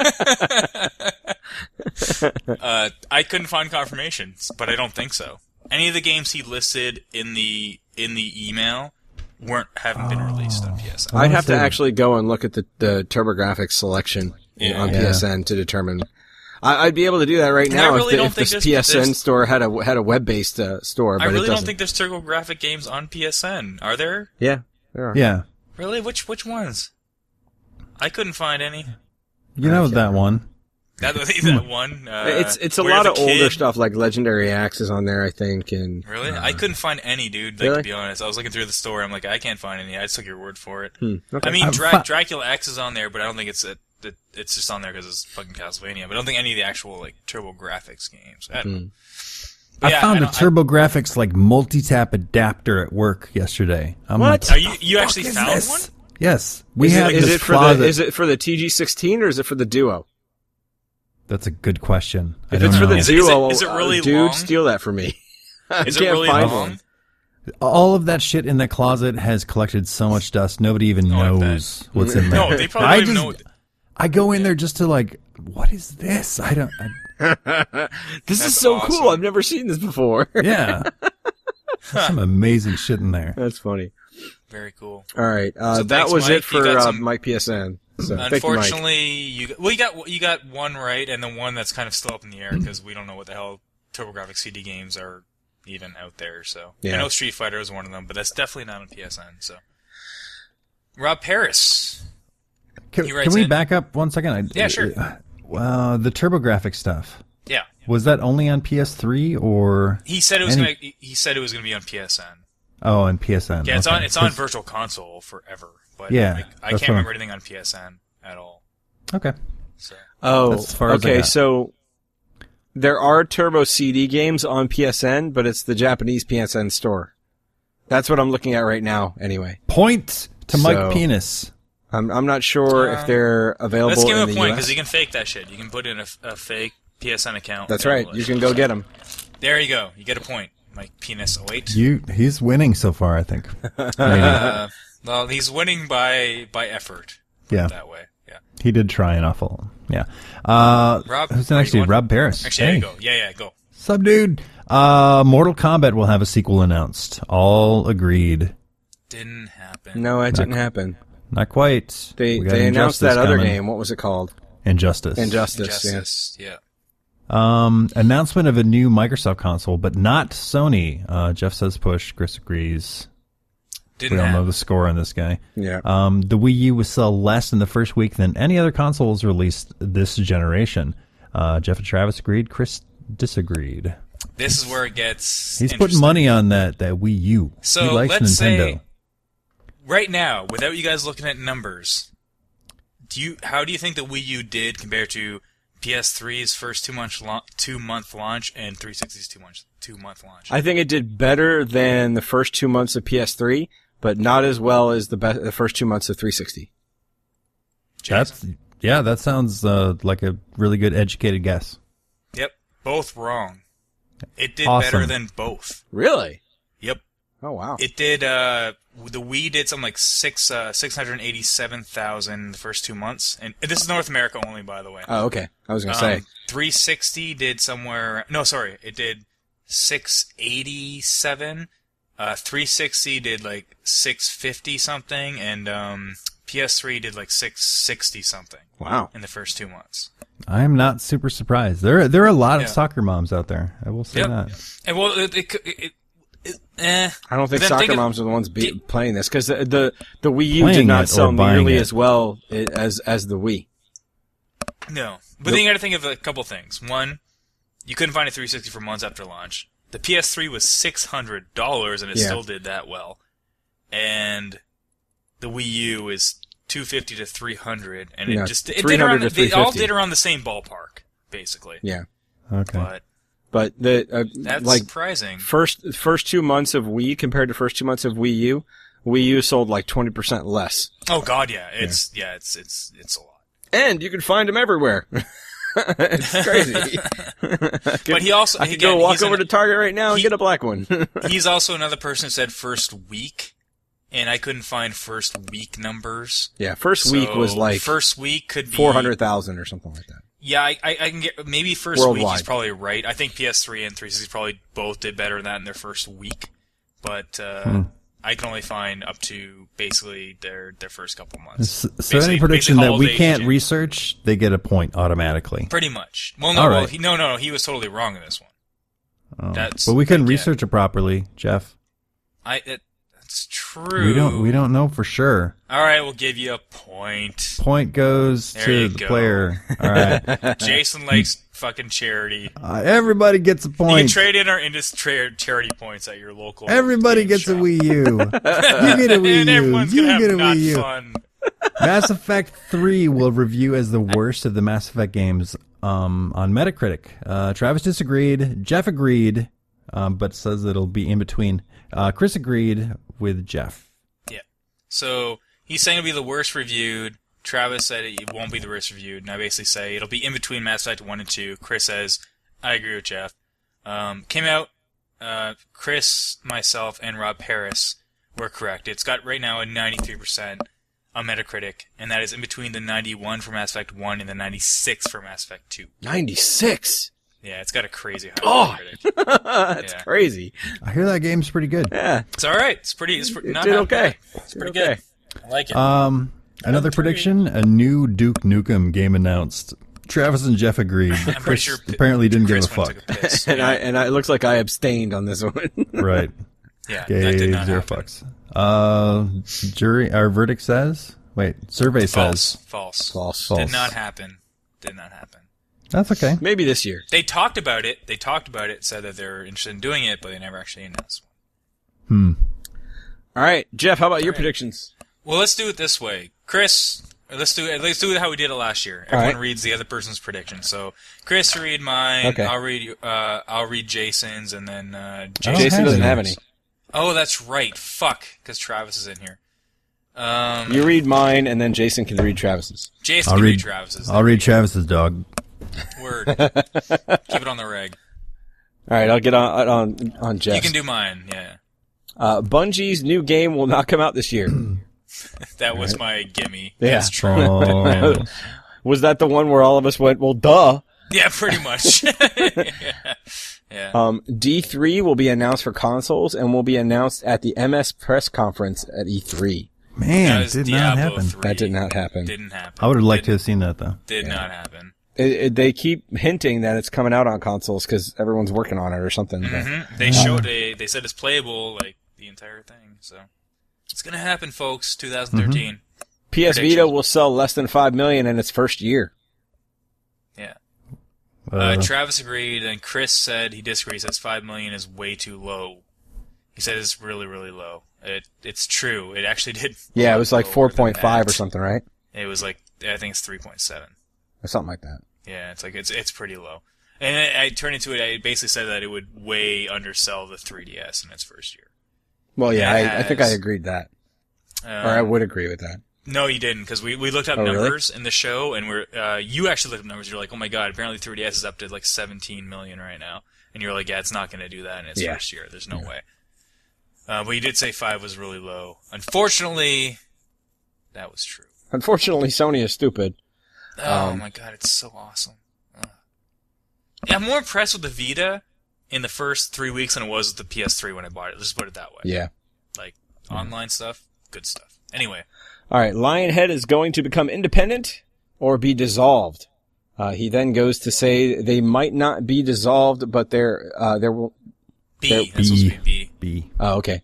I couldn't find confirmations, but I don't think so. Any of the games he listed in the email haven't been released on PSN. I'd have to actually go and look at the TurboGrafx selection on PSN to determine. I'd be able to do that right now if the PSN store had a web-based store. But I really don't think there's TurboGrafx games on PSN. Are there? Yeah, there are. Yeah. Really? Which ones? I couldn't find any. You know that one. That one. It's a lot of older stuff, like Legendary Axe is on there, I think. And really, I couldn't find any, dude. To be honest, I was looking through the store. I'm like, I can't find any. I just took your word for it. Okay. I mean, Dracula X is on there, but I don't think it's just on there because it's fucking Castlevania. But I don't think any of the actual TurboGrafx games. I don't know. I found a TurboGrafx multi-tap adapter at work yesterday. What? You actually found one? Yes, is it for the TG16 or is it for the Duo? That's a good question. If it's for the Duo, is it really dude, long? steal that from me. Is it really long? All of that shit in that closet has collected so much dust. Nobody even knows what's in there. No, they probably don't even know. I go in there just to what is this? I don't. This is so awesome. Cool. I've never seen this before. Yeah. Some amazing shit in there. That's funny. Very cool. All right. So that was Mike. It for Mike PSN. So, unfortunately, you got one right, and then one that's kind of still up in the air because we don't know what the hell TurboGrafx CD games are even out there. So I know Street Fighter is one of them, but that's definitely not on PSN. So Rob Paris. Can we back up 1 second? Yeah, sure. The TurboGrafx stuff. Yeah. Was that only on PS3 or? He said it was going to be on PSN. Oh, on PSN. Yeah, it's on Virtual Console forever. But I can't remember anything on PSN at all. Okay. So. Oh, that's as far as I got. So there are Turbo CD games on PSN, but it's the Japanese PSN store. That's what I'm looking at right now, anyway. Point to Mike Penis. I'm not sure if they're available in the US. Let's give him a point, because you can fake that shit. You can put in a fake PSN account. That's right. You can go get them. There you go. You get a point. Mike Penis 08. He's winning so far, I think. Well, he's winning by effort. Yeah. That way. Yeah. He did try an awful. Yeah. Rob, who's next? Rob Paris. Actually, there you go. Yeah, go. Sup, dude? Mortal Kombat will have a sequel announced. All agreed. Didn't happen. No, it didn't happen. Not quite. They announced that other game. What was it called? Injustice. Yeah. Announcement of a new Microsoft console, but not Sony. Jeff says push. Chris agrees. We don't know the score on this guy. Yeah. The Wii U will sell less in the first week than any other consoles released this generation. Jeff and Travis agreed. Chris disagreed. This is where it gets He's putting money on that Wii U. So he likes let's Nintendo. say, right now, without you guys looking at numbers, how do you think the Wii U did compared to PS3's first 2-month launch and 360's 2-month launch. I think it did better than the first 2 months of PS3, but not as well as the first 2 months of 360. That sounds like a really good educated guess. Yep, both wrong. It did Awesome. better than both. Really? Yep. Oh, wow. It did, the Wii did something like 687,000 the first 2 months. And this is North America only, by the way. Oh, okay. I was going to say. 360 did somewhere, no, sorry, it did 687. 360 did like 650 something, and PS3 did like 660 something. Wow. In the first 2 months. I am not super surprised. There are a lot of soccer moms out there. I will say that. And well, I don't think Then soccer think of- moms are the ones playing this, because the Wii U Playing did not it or sell buying nearly it. as well as the Wii. No. But then you gotta think of a couple things. One, you couldn't find a 360 for months after launch. The PS3 was $600 and it still did that well. And the Wii U is $250 to $300, and Yeah, it did $300 around, to they all $350. did around the same ballpark, basically. Yeah. Okay. But But that's like surprising. first 2 months of Wii compared to first 2 months of Wii U sold like 20% less. Oh God, yeah. It's a lot. And you can find them everywhere. It's crazy. But he also I could go walk over to Target right now and get a black one. He's also another person who said first week, and I couldn't find first week numbers. Yeah, first week was like first week could be 400,000 or something like that. Yeah, I can get maybe first week. Worldwide. He's probably right. I think PS3 and 360 probably both did better than that in their first week, but I can only find up to basically their first couple months. So Basically- any prediction basically that we holiday can't shit. research, they get a point automatically. Pretty much. Well, no, All well, right. no, he was totally wrong in this one. Oh. That's- But we couldn't yeah. research it properly, Jeff. That's true. We don't know for sure. All right, we'll give you a point. Point goes There to you the go. player. All right. Jason likes fucking charity. Everybody gets a You can point. trade in our industry charity points at your local. Everybody game gets a shop. Wii U. You get a Wii And U. everyone's You gonna get a have not Wii U. fun. Mass Effect 3 will review as the worst of the Mass Effect games on Metacritic. Travis disagreed. Jeff agreed, but says it'll be in between. Chris agreed with Jeff. Yeah. So he's saying it'll be the worst reviewed. Travis said it won't be the worst reviewed. And I basically say it'll be in between Mass Effect 1 and 2. Chris says, I agree with Jeff. Came out, Chris, myself, and Rob Harris were correct. It's got right now a 93% on Metacritic, and that is in between the 91 for Mass Effect 1 and the 96 for Mass Effect 2. 96. Yeah, it's got a crazy high Oh! Metacritic. That's Yeah. crazy. I hear that game's pretty good. Yeah. It's alright. It's It not did bad. okay. It's pretty good. I like it. Another prediction, a new Duke Nukem game announced. Travis and Jeff agreed. I'm pretty Chris sure apparently didn't Chris give a went fuck. and took a piss. And yeah. it looks like I abstained on this one. Right. Yeah, that Gave did not zero happen. fucks. Our verdict says? Wait, survey says. False. False. Did not happen. Did not happen. That's okay. Maybe this year. They talked about it. Said that they're interested in doing it, but they never actually announced All right, Jeff, how about your predictions? one. Well, let's do it this way, Chris. Let's do it how we did it last year. Everyone right. reads the other person's prediction. So, Chris, read mine. Okay. I'll read Jason's, and then don't Jason have doesn't any. have any. Oh, that's right. Fuck, because Travis is in here. You read mine, and then Jason can read Travis's. Jason I'll can read read Travis's. I'll read Travis's dog. Word. Keep it on the reg. All right, I'll get on Jeff. You can do mine. Yeah. Bungie's new game will not come out this year. That was my gimme. Yeah. That's true. Oh. Was that the one where all of us went, well, duh? Yeah, pretty much. Yeah. D3 will be announced for consoles and will be announced at the MS press conference at E3. That Man, was did not Diablo happen. 3. That did not happen. Didn't happen. I would have liked to have seen that though. Did not happen. They keep hinting that it's coming out on consoles because everyone's working on it or something. but- They showed they said it's playable like the entire thing. So it's gonna happen, folks. 2013. PS Vita Prediction. will sell less than 5 million in its first year. Yeah. Uh, Travis agreed, and Chris said he disagrees. Says 5 million is way too low. He said it's really, really low. It's true. It actually did. Yeah, it was like lower than 4.5 or that. something, right? It was like I think it's 3.7. Or something like that. Yeah, it's like it's pretty low. And I turned into it. I basically said that it would way undersell the 3DS in its first year. Well, yeah, It I think I has- agreed that, or I would agree with that. No, you didn't, because we looked up Oh, really? numbers in the show, and you actually looked up numbers. You're like, oh my god, apparently 3DS is up to like 17 million right now, and you're like, yeah, it's not going to do that in its Yeah. first year. There's no way. But you did say 5 was really low. Unfortunately, that was true. Unfortunately, Sony is stupid. Oh my god, it's so awesome. Ugh. Yeah, I'm more impressed with the Vita in the first 3 weeks than it was with the PS3 when I bought it. Let's put it that way. Yeah. Like, online stuff, good stuff. Anyway. All right, Lionhead is going to become independent or be dissolved. He then goes to say they might not be dissolved, but there will. B. There- That's supposed to be B. B. Oh, okay.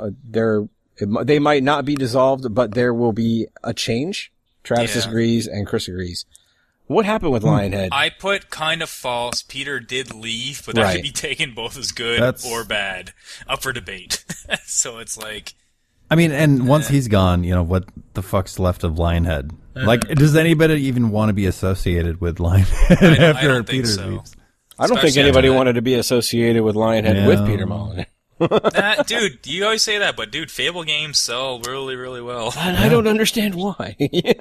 They might not be dissolved, but there will be a change. Travis Yeah. agrees and Chris agrees. What happened with Lionhead? I put kind of false. Peter did leave, but that Right. could be taken both as good That's- or bad. Up for debate. So it's like, I mean, and once he's gone, what the fuck's left of Lionhead? Like, does anybody even want to be associated with Lionhead I after don't think Peter so. leaves? I don't think especially anybody after that. wanted to be associated with Lionhead with No. Peter Molyneux. Dude, you always say that, but dude, Fable games sell really, really well. And I don't understand why.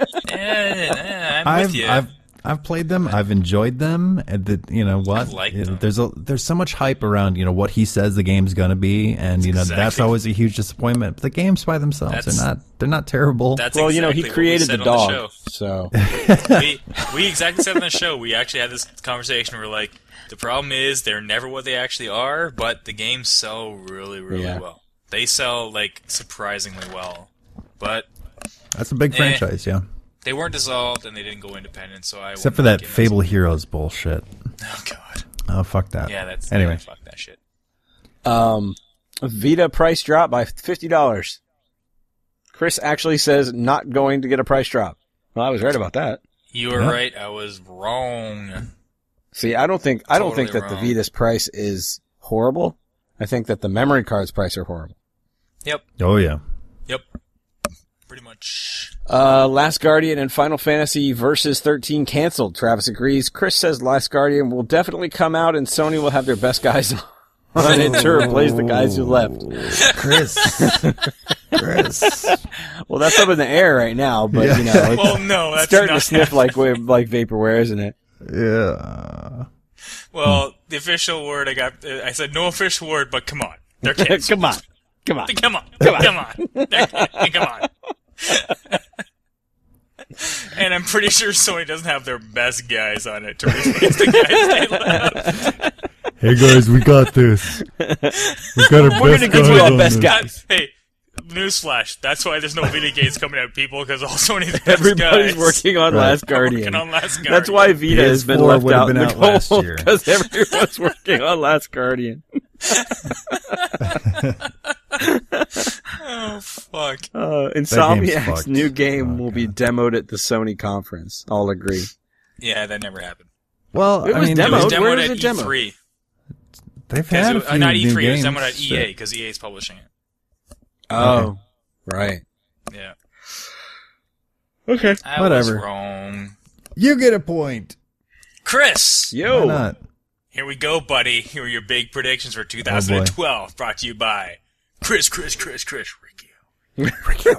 I'm with you. I've played them. I've enjoyed them. And what? I've liked them. There's so much hype around what he says the game's gonna be, and that's exactly- always a huge disappointment. But the games by themselves, they're not terrible. That's Well, exactly he what created we the said on dog, so we exactly said on the show. We actually had this conversation. We're like, the problem is they're never what they actually are, but the games sell really, really Yeah. well. They sell like surprisingly well, but That's a big franchise, yeah. they weren't dissolved and they didn't go independent. So I Except for won't that give Fable Heroes bullshit. Oh god, Oh, fuck that. yeah, that's Anyway. fuck that shit. Vita price drop by $50. Chris actually says not going to get a price drop. Well, I was right about that. You were Yeah. right. I was wrong. See, I don't think that Totally the wrong. Vita's price is horrible. I think that the memory card's price are horrible. Yep, Oh, yeah. yep, pretty much. Last Guardian and Final Fantasy Versus 13 canceled. Travis agrees. Chris says Last Guardian will definitely come out and Sony will have their best guys on it to replace the guys who left. Chris. Well, that's up in the air right now, but Yeah. it's Well, no, that's starting not to sniff like vaporware, isn't it? Yeah. Well, the official word I said no official word, but come on. They're canceled. Come on. Come on. Come on. Come on. And I'm pretty sure Sony doesn't have their best guys on it to replace the guys they left. Hey, guys, we got this. We got our We're gonna give you our best guys. Hey, newsflash. That's why there's no video games coming out, people, because all Sony's best Everybody's guys working on Right. Last are Guardian. working on Last Guardian. That's why Vita has been PS4 left would have out in been the out last cold, year. because everyone's working on Last Guardian. Oh, fuck. Insomniac's fucked. new game Oh, will be demoed at the Sony conference. I'll agree. Yeah, that never happened. Well, It was It demoed. was Where demoed is at it demoed? E3. they've had a few Not new E3, games. it was demoed at EA, Shit. because EA is publishing it. Oh, right. Yeah. Okay. I Whatever. was wrong. You get a point. Chris! Why Yo. not? Here we go, buddy. Here are your big predictions for 2012, brought to you by Chris, Riccio.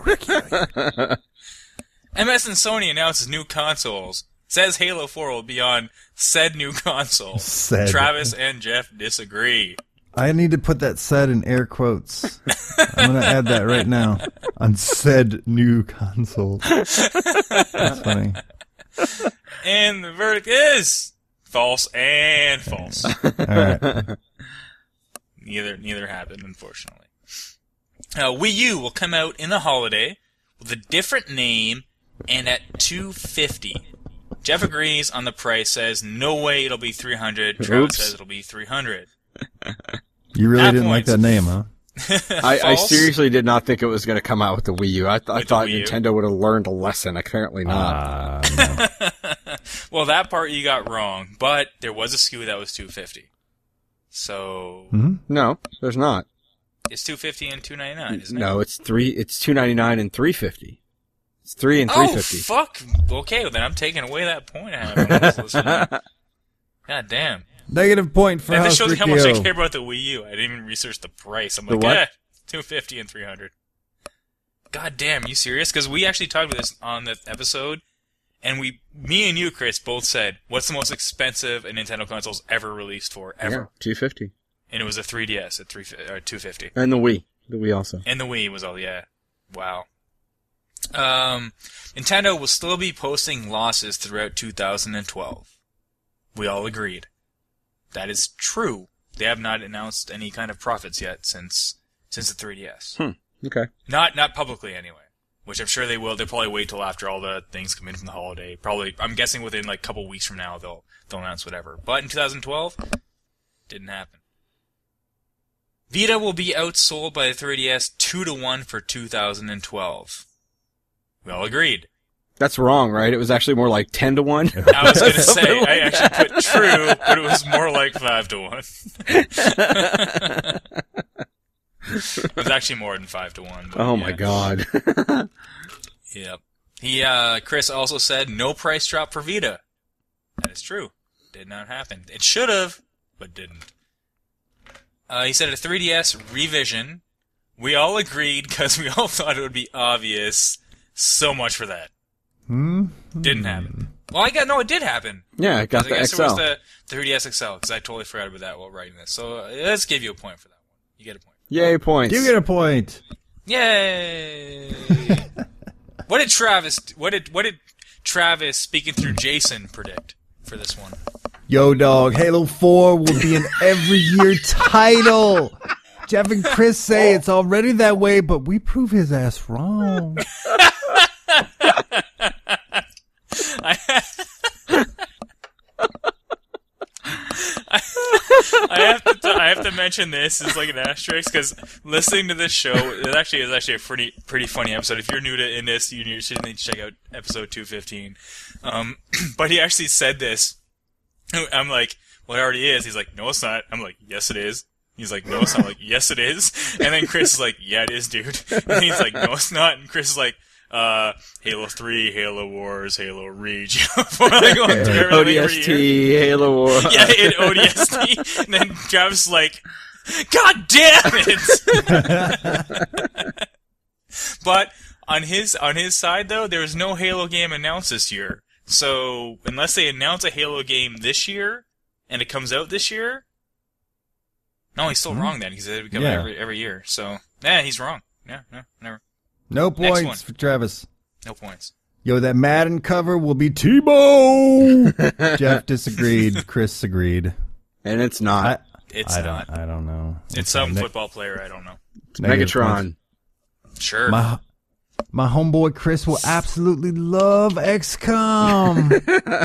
MS and Sony announces new consoles. Says Halo 4 will be on said new console. Said. Travis and Jeff disagree. I need to put that said in air quotes. I'm going to add that right now. On said new console. That's funny. And the verdict is false and false. All right. Neither happened, unfortunately. Wii U will come out in the holiday with a different name and at $250. Jeff agrees on the price, says no way it'll be $300. Travis Oops. says it'll be $300. You really Half didn't like points. that name, huh? I False? seriously did not think it was going to come out with the Wii U. I With the thought Wii U? Nintendo would have learned a lesson. Apparently not. No. Well, that part you got wrong, but there was a SKU that was $250. So No, there's not. it's $250 and $299, isn't it? No, it's $299 and $350. It's 3 and 350. Oh, fuck. Okay, well, then I'm taking away that point I have when I was listening. God damn. Negative point for That House shows you how much I Riccio. care about the Wii U. I didn't even research the price. I'm The like, what? 250 and 300. God damn, you serious? Because we actually talked about this on the episode, and me and you, Chris, both said, what's the most expensive a Nintendo console's ever released for, ever? Yeah, 250. And it was a 3DS at 250. And the Wii. The Wii also. And the Wii was all, yeah. Wow. Nintendo will still be posting losses throughout 2012. We all agreed. That is true. They have not announced any kind of profits yet since the 3DS. Okay. Not publicly anyway. Which I'm sure they will. They'll probably wait till after all the things come in from the holiday. Probably, I'm guessing within like a couple weeks from now they'll announce whatever. But in 2012, didn't happen. Vita will be outsold by the 3DS 2-1 for 2012. We all agreed. That's wrong, right? It was actually more like 10-1. I was going to say, I actually put true, but it was more like 5-1. It was actually more than 5-1. Oh my god. Yep. Chris also said no price drop for Vita. That is true. Did not happen. It should have, but didn't. He said a 3DS revision. We all agreed because we all thought it would be obvious. So much for that. Didn't happen. Well, it did happen. Yeah, it got I the guess XL. it was the 3DS XL, because I totally forgot about that while writing this. So let's give you a point for that one. You get a point. Yay, points. You get a point. Yay! What did Travis, speaking through Jason, predict for this one? Yo, dog, Halo 4 will be an every-year title. Jeff and Chris say it's already that way, but we prove his ass wrong. I have to mention this as like an asterisk because listening to this show it actually is a pretty funny episode. If you're new to this, you should need to check out episode 215. But he actually said this. I'm like, well, it already is. He's like, no, it's not. I'm like, yes, it is. He's like, no, it's not. I'm like, yes, it is. And then Chris is like, yeah, it is, dude. And he's like, no, it's not. And Chris is like, Halo 3, Halo Wars, Halo Reach. ODST, Halo War. Yeah, in ODST. And then Travis is like, God damn it! But on his side though, there was no Halo game announced this year. So unless they announce a Halo game this year and it comes out this year, no, he's still wrong then. He said it would come out every year. So yeah, he's wrong. Yeah, no, never. No Next one. points for Travis. No points. Yo, that Madden cover will be Tebow. Jeff disagreed. Chris agreed. And it's not. It's not. I don't know. It's some football player. I don't know. It's Megatron. Sure. My homeboy Chris will absolutely love XCOM.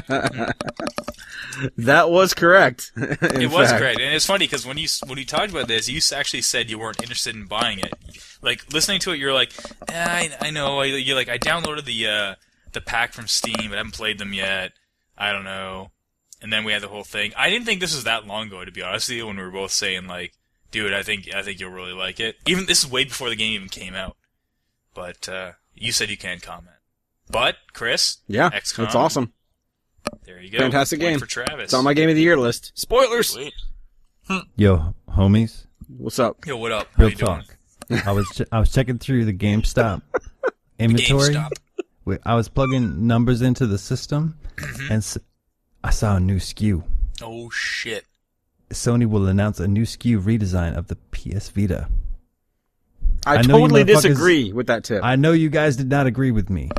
That was correct. It was correct, and it's funny because when you talked about this, you actually said you weren't interested in buying it. Like listening to it, you're like, I know. You're like, I downloaded the pack from Steam, but I haven't played them yet. I don't know. And then we had the whole thing. I didn't think this was that long ago, to be honest with you, when we were both saying like, dude, I think you'll really like it. Even this is way before the game even came out. But you said you can't comment. But Chris, Yeah, XCOM, it's awesome. There you go. Fantastic Point game. for Travis. It's on my Game of the Year list. Spoilers! Sweet. Yo, homies. What's up? Yo, what up? How Real you doing? talk. I was checking through the GameStop inventory. GameStop. I was plugging numbers into the system, and I saw a new SKU. Oh shit. Sony will announce a new SKU redesign of the PS Vita. I know you totally motherfuckers- disagree with that tip. I know you guys did not agree with me.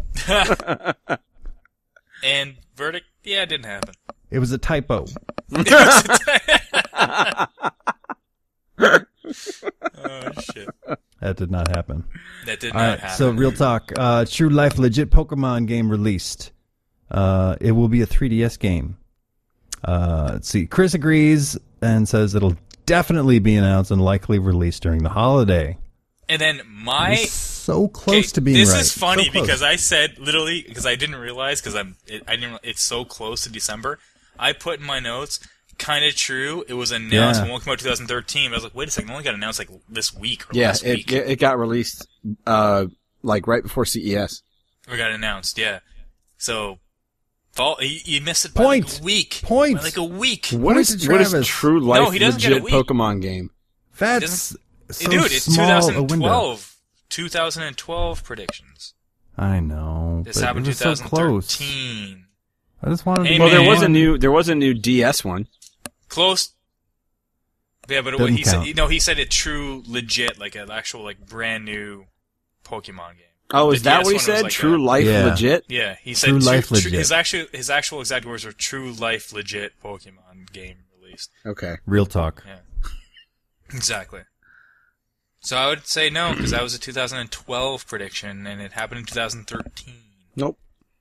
And verdict? Yeah, it didn't happen. It was a typo. Oh shit. That did not happen. That did All not right, happen. so real talk. True Life Legit Pokemon game released. It will be a 3DS game. Let's see. Chris agrees and says it'll definitely be announced and likely released during the holiday. And then He's so close to being this right. is funny So close. because I said literally because I didn't realize because it's so close to December. I put in my notes kind of true. It was announced when it came out 2013. But I was like, wait a second, it only got announced like this week or Yeah, last week. it got released like right before CES. Or got announced, yeah. So, you missed it by like a week. Point. By like a week. What is True Life No, he doesn't get a legit week. Pokemon game? That's so Dude, it's small a window. 2012 predictions. I know. This but happened it was so close. 2013. I just wanted Hey, to. Well, man. there was a new DS one. Close. Yeah, but Doesn't he said, count. he said it true, legit, like an actual, like, brand new Pokemon game. Oh, is The that DS what he one was said? like True Life Yeah. legit? Yeah, he said True life legit. his actual exact words were true life legit Pokemon game released. Okay. Real talk. Yeah. Exactly. So I would say no, because that was a 2012 prediction, and it happened in 2013. Nope.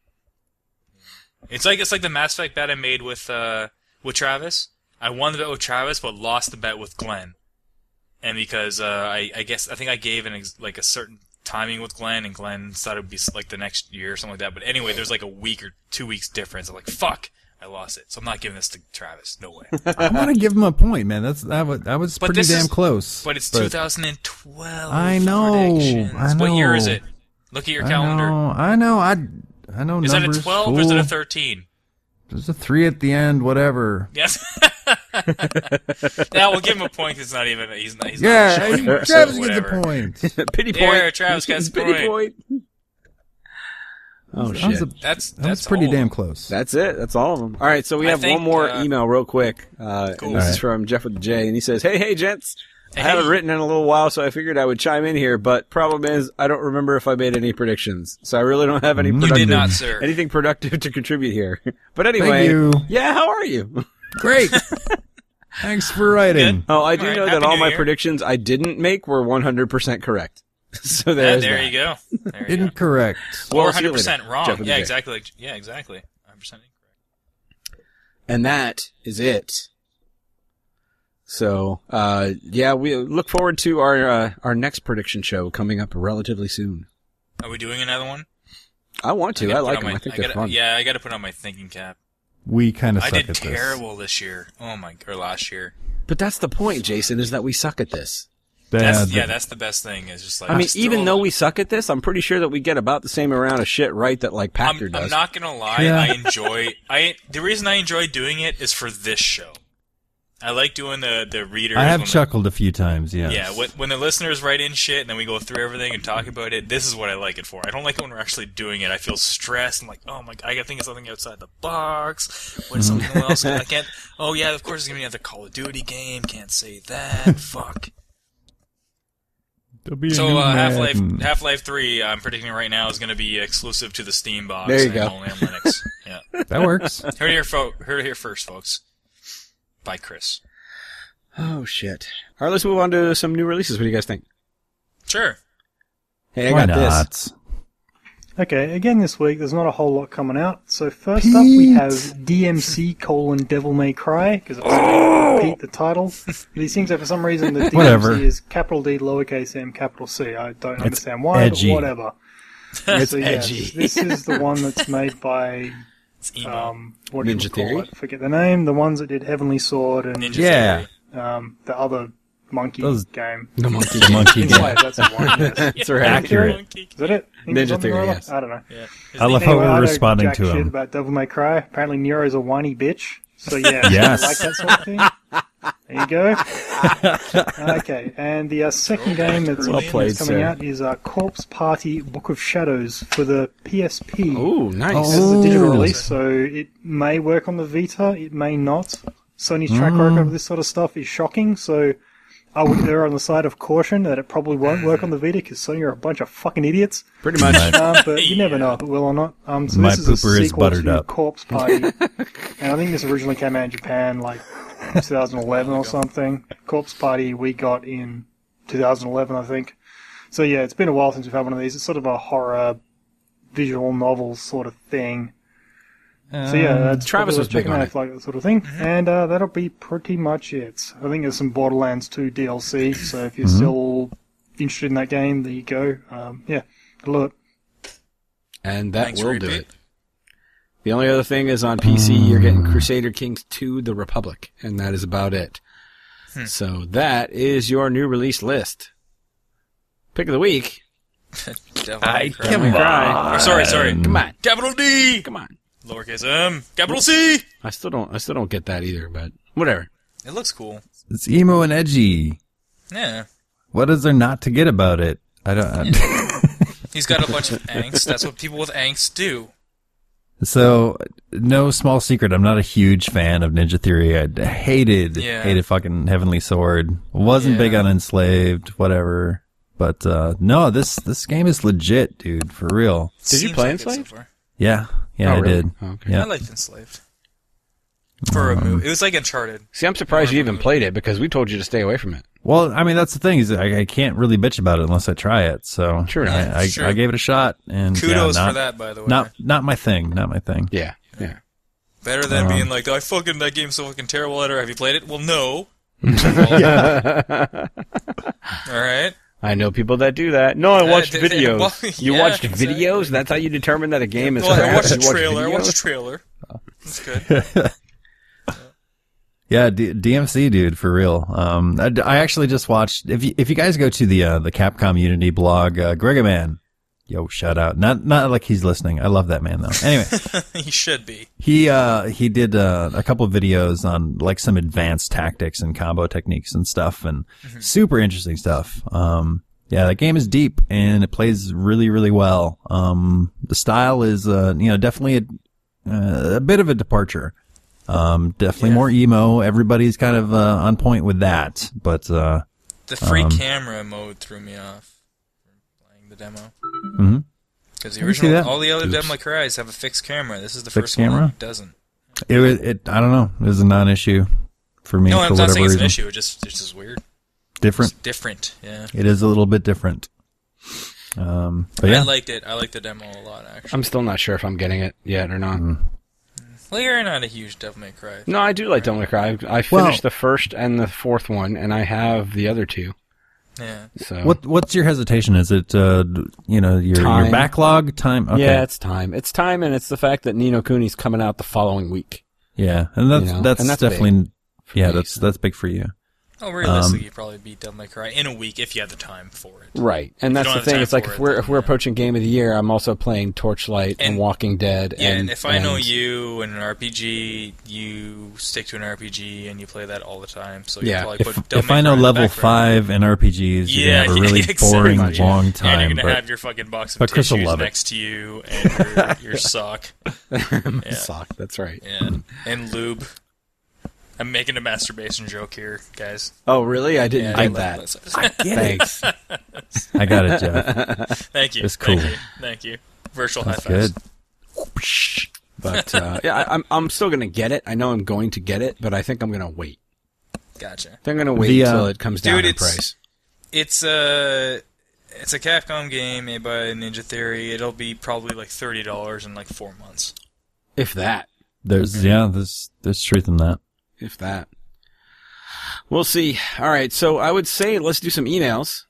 It's like the Mass Effect bet I made with Travis. I won the bet with Travis, but lost the bet with Glenn. And because I think I gave a certain timing with Glenn, and Glenn thought it would be like the next year or something like that. But anyway, there's like a week or 2 weeks difference. I'm like, fuck, I lost it. So I'm not giving this to Travis. No way. I want to give him a point, man. That was But pretty this damn is- close. But it's 2012. I know. predictions. I know. What year is it? Look at your calendar. I know. I know Is that a numbers. 12 or is it a Fool. 13? There's a 3 at the end. Whatever. Yes. Now we'll give him a point. 'Cause it's not even. He's not. Yeah, on the show anymore, Travis so gets a whatever. point. Pity There, point. Travis gets a Pity point. Oh, That was shit. That's pretty all. damn close. That's it. That's all of them. All right, so we I have think, one more uh, email real quick. Cool. And this All is right. from Jeff with the J, and he says, Hey, gents. I haven't Hey. written in a little while, so I figured I would chime in here, but problem is, I don't remember if I made any predictions. So I really don't have any You productive, did not, sir. anything productive to contribute here. But anyway, Thank you. yeah, how are you? Great. Thanks for writing. Good. Oh, I do All right, know that Happy all New my Year. predictions I didn't make were 100% correct. So Yeah, there's there that. you go. There you go. Incorrect. Well, Or see you 100% later, Jeff wrong. with the Yeah, J. exactly. Yeah, exactly. 100% incorrect. And that is it. So, yeah, we look forward to our next prediction show coming up relatively soon. Are we doing another one? I want to. I like them. I think they're fun. Yeah, I got to put on my thinking cap. We kind of I suck did at this. terrible this year. Or last year. But that's the point, Jason, is that we suck at this. That's the best thing. Is just like I mean, still- even though we suck at this, I'm pretty sure that we get about the same amount of shit right that like Pachter does. I'm not gonna lie. Yeah. The reason I enjoy doing it is for this show. I like doing the readers. I have when chuckled a few times, yes. Yeah, when the listeners write in shit and then we go through everything and talk about it, this is what I like it for. I don't like it when we're actually doing it. I feel stressed. I'm like, oh my god, I gotta think of something outside the box. What is something else? I can't. Oh yeah, of course there's gonna be another Call of Duty game. Can't say that. Fuck. There'll be a So new Half-Life Madden. 3, I'm predicting right now is gonna be exclusive to the Steam box. There you and go. only on Linux. Yeah. That works. Heard it here first, folks. By Chris. Oh, shit. All right, let's move on to some new releases. What do you guys think? Sure. Hey, I Why got not? this. Okay, again this week, there's not a whole lot coming out. So first up, we have DMC : Devil May Cry, because it's repeat the title. These things are, for some reason, the DMC Whatever. is capital D, lowercase m, capital C. I don't understand why, edgy. but whatever. It's So, yes, edgy. this is the one that's made by, It's emo. what do you Ninja call Theory? it? Forget the name. The ones that did Heavenly Sword and Ninja Yeah. Theory. the other monkey Those- game. The monkey. The monkey game. Enslaved, that's the one, yes. That's right. Accurate. Monkey. Is that it? Ninja Something Theory, or other? yes. I don't know. Yeah. I love how Anyway, I we're know responding jack to shit him. about Devil May Cry. Apparently Nero's a whiny bitch. So yeah, Yes. I like that sort of thing. There you go. Okay, and the second game that's, Well played, that's coming sir. out is Corpse Party Book of Shadows for the PSP. Ooh, nice. This is a digital Ooh. release, so it may work on the Vita, it may not. Sony's track record of this sort of stuff is shocking, so I would err on the side of caution that it probably won't work on the Vita because Sony are a bunch of fucking idiots. Pretty much. But you never know if it will or not. So My this is a pooper is sequel buttered to up. Corpse Party, and I think this originally came out in Japan like 2011 or something. Corpse Party we got in 2011, I think. So yeah, it's been a while since we've had one of these. It's sort of a horror visual novel sort of thing. So yeah, that's Travis probably was worth checking big on out it. if you like that sort of thing. And that'll be pretty much it. I think there's some Borderlands 2 DLC, so if you're still interested in that game, there you go. Yeah, I love it. And that Thanks, will do Repeat. it. The only other thing is on PC, you're getting Crusader Kings 2: The Republic, and that is about it. So that is your new release list. Pick of the week. Devil May Cry. Come on. Or, sorry. Come on. Capital D! Come on. Lowercase m. Capital C! I still don't get that either, but whatever. It looks cool. It's emo and edgy. Yeah. What is there not to get about it? I don't. He's got a bunch of angst. That's what people with angst do. So, no small secret, I'm not a huge fan of Ninja Theory. I hated fucking Heavenly Sword. Wasn't big on Enslaved, whatever. But, no, this game is legit, dude, for real. Did you Seems play like it so Enslaved? far. Yeah, Oh, I really? did. Oh, okay. Yeah. I liked Enslaved. For a movie. It was like Uncharted. See, I'm surprised you even played it because we told you to stay away from it. Well, I mean, that's the thing is I can't really bitch about it unless I try it. So True. I gave it a shot, and Kudos yeah, for that, by the way. Not my thing. Not my thing. Yeah. Better than being like, that game's so fucking terrible. Have you played it? Well, no. Alright. I know people that do that. No, I watched did- videos. well, You yeah, watched exactly. videos? That's how you determine that a game is Well, I crap? watched a You watch trailer. videos? That's good. Yeah, DMC, dude, for real. I actually just watched. If you guys go to the Capcom Unity blog, Gregaman, yo, shout out. Not like he's listening. I love that man though. Anyway, He should be. he did a couple of videos on like some advanced tactics and combo techniques and stuff, and super interesting stuff. Yeah, that game is deep and it plays really, really well. The style is definitely a bit of a departure. Definitely more emo. Everybody's kind of on point with that, but The free camera mode threw me off from playing the demo. Mm-hmm. Because I the can see original, that. all the other Oops. Devil May Cry's have a fixed camera. This is the Fixed first one camera? that doesn't. it I don't know. It was a non-issue for me No, for I'm not whatever saying it's an reason. issue. It's just weird. Different. It's different, yeah. It is a little bit different. But yeah, I liked it. I liked the demo a lot, actually. I'm still not sure if I'm getting it yet or not. Well, you're not a huge Devil May Cry. No, I do like Devil May Cry. I finished the first and the fourth one, and I have the other two. Yeah. So what's your hesitation? Is it your Time. backlog time? Okay. Yeah, it's time. It's time, and it's the fact that Ni no Kuni's coming out the following week. Yeah, and that's You know, that's and that's definitely me, that's big for you. Oh, realistically, you'd probably beat Devil May Cry in a week if you had the time for it. Right, and If that's you the don't have thing. time It's like for if it, we're then, if we're approaching Game of the Year, I'm also playing Torchlight and Walking Dead. Yeah, and if I know and- you and an RPG, you stick to an RPG and you play that all the time. So Yeah. you probably put Devil If May I know Cry in the level background. 5 in RPGs, you're Yeah, gonna have a really exactly. boring, Yeah. long And time. you're gonna but have your fucking box of but Chris will tissues love it. next to you and your sock. Yeah. Sock. That's right. Yeah, and lube. I'm making a masturbation joke here, guys. Oh, really? I didn't Yeah, get that. that's- Thanks. I got it, Jeff. Thank you. It's cool. Thank you. Virtual That's high fives. good. But yeah, I'm still gonna get it. I know I'm going to get it, but I think I'm gonna wait. Gotcha. I'm gonna wait The, until it comes down dude, in it's- price. It's a Capcom game made by Ninja Theory. It'll be probably like $30 in like 4 months. If that. There's truth in that. If that. We'll see. All right, so I would say let's do some emails.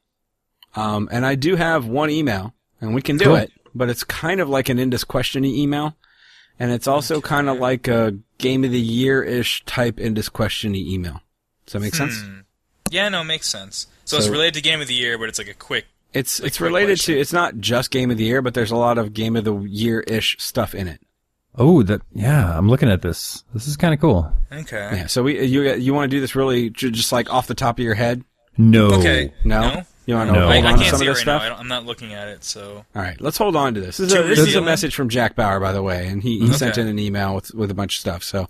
And I do have one email, and we can do Cool. it, but it's kind of like an Indus Question-y email, and it's also kind of like a Game of the Year-ish type Indus Question-y email. Does that make sense? Yeah, no, makes sense. So it's related to Game of the Year, but it's like a quick. It's quick related question. to, it's not just Game of the Year, but there's a lot of Game of the Year-ish stuff in it. Oh, I'm looking at this. This is kind of cool. Okay. Yeah, so you want to do this really just like off the top of your head? No. Okay. No? You want to No. hold I on to can't some see of it this right stuff? now. I'm not looking at it, so. All right, let's hold on to this. This To is a reveal it? message from Jack Bauer, by the way, and he sent Okay. in an email with a bunch of stuff. So,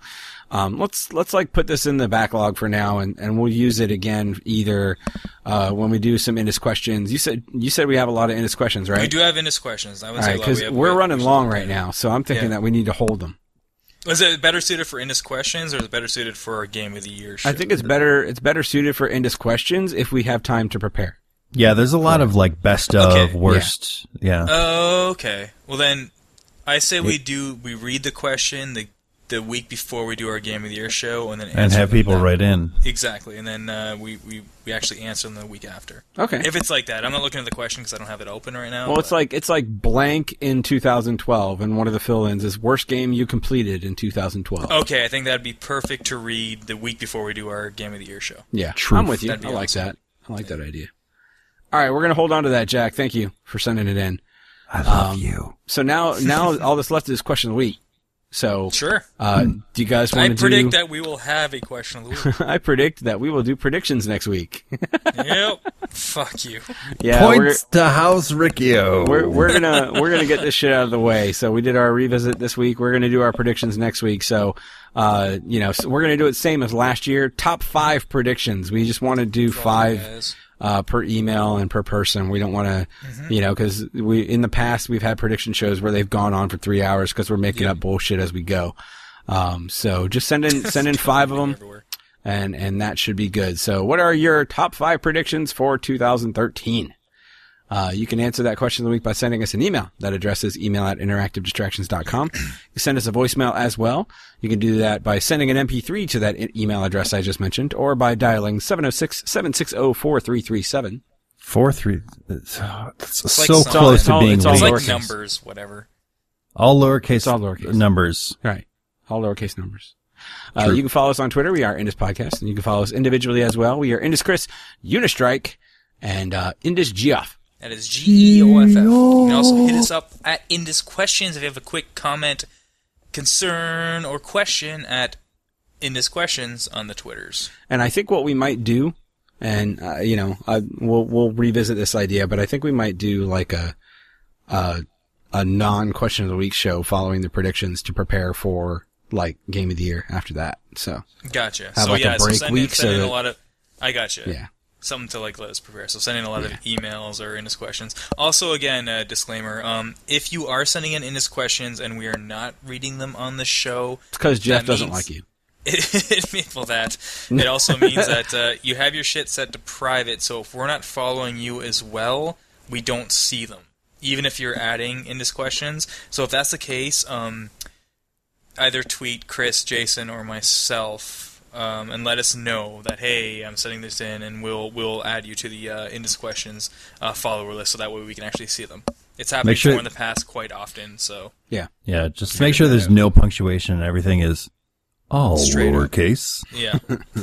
let's like put this in the backlog for now, and we'll use it again either when we do some Indus questions. You said we have a lot of Indus questions, right? We do have Indus questions. I would All say right, a lot. because We have we're running questions. long right now, so I'm thinking Yeah. that we need to hold them. Is it better suited for Indus questions, or is it better suited for our Game of the Year show? I think it's better suited for Indus questions if we have time to prepare. Yeah, there's a lot of like best of, Okay. worst. Yeah. Okay. Well then, I say we read the question the week before we do our Game of the Year show, and then And answer have them people then. write in. Exactly, and then we actually answer them the week after. Okay. If it's like that, I'm not looking at the question because I don't have it open right now. Well, but- it's like blank in 2012, and one of the fill-ins is worst game you completed in 2012. Okay, I think that'd be perfect to read the week before we do our Game of the Year show. Yeah, Truth. I'm with you. I That'd be like awesome. that. I like that idea. All right, we're going to hold on to that, Jack. Thank you for sending it in. I love you. So now all that's left is question of the week. So, Sure. do you guys want to do... I predict that we will have a question of the week. I predict that we will do predictions next week. Yep. Fuck you. Yeah, Points to House Riccio. we're gonna get this shit out of the way. So we did our revisit this week. We're gonna do our predictions next week. So, so we're gonna do it same as last year. Top 5 predictions. We just want to do 5 Guys. per email and per person. We don't want to, because in the past we've had prediction shows where they've gone on for 3 hours because we're making up bullshit as we go. So just send in 5 of them. Everywhere. And that should be good. So what are your top 5 predictions for 2013? You can answer that question of the week by sending us an email. That address is email@interactivedistractions.com. You can send us a voicemail as well. You can do that by sending an MP3 to that email address I just mentioned, or by dialing 706-760-4337. 4-3. It's like so some- close to being it's all It's legal. like lowercase. numbers, whatever. All lowercase, It's all lowercase. numbers. Right. All lowercase numbers. True. You can follow us on Twitter. We are Indus Podcast. And you can follow us individually as well. We are Indus Chris, Unistrike, and Indus Geoff. That is GEOFF. You can also hit us up at Indus Questions if you have a quick comment, concern, or question at Indus Questions on the Twitters. And I think what we might do, and we'll revisit this idea, but I think we might do like a non-question of the week show following the predictions to prepare for like game of the year after that. So Gotcha. Have So like a yeah, so break send week in, send in so a that- lot of. I gotcha. yeah, Something to like let us prepare. So send in a lot of emails or Indus Questions. Also, again, a disclaimer: if you are sending in Indus Questions and we are not reading them on the show, it's because Jeff That doesn't means- like you. it also means that you have your shit set to private. So if we're not following you as well, we don't see them, even if you're adding Indus Questions. So if that's the case, either tweet Chris, Jason, or myself, and let us know that, hey, I'm setting this in, and we'll add you to the Indus Questions follower list, so that way we can actually see them. It's happened Make sure- before in the past quite often, so Yeah. Yeah, just make sure there's no punctuation and everything is all Straight up. lowercase. yeah.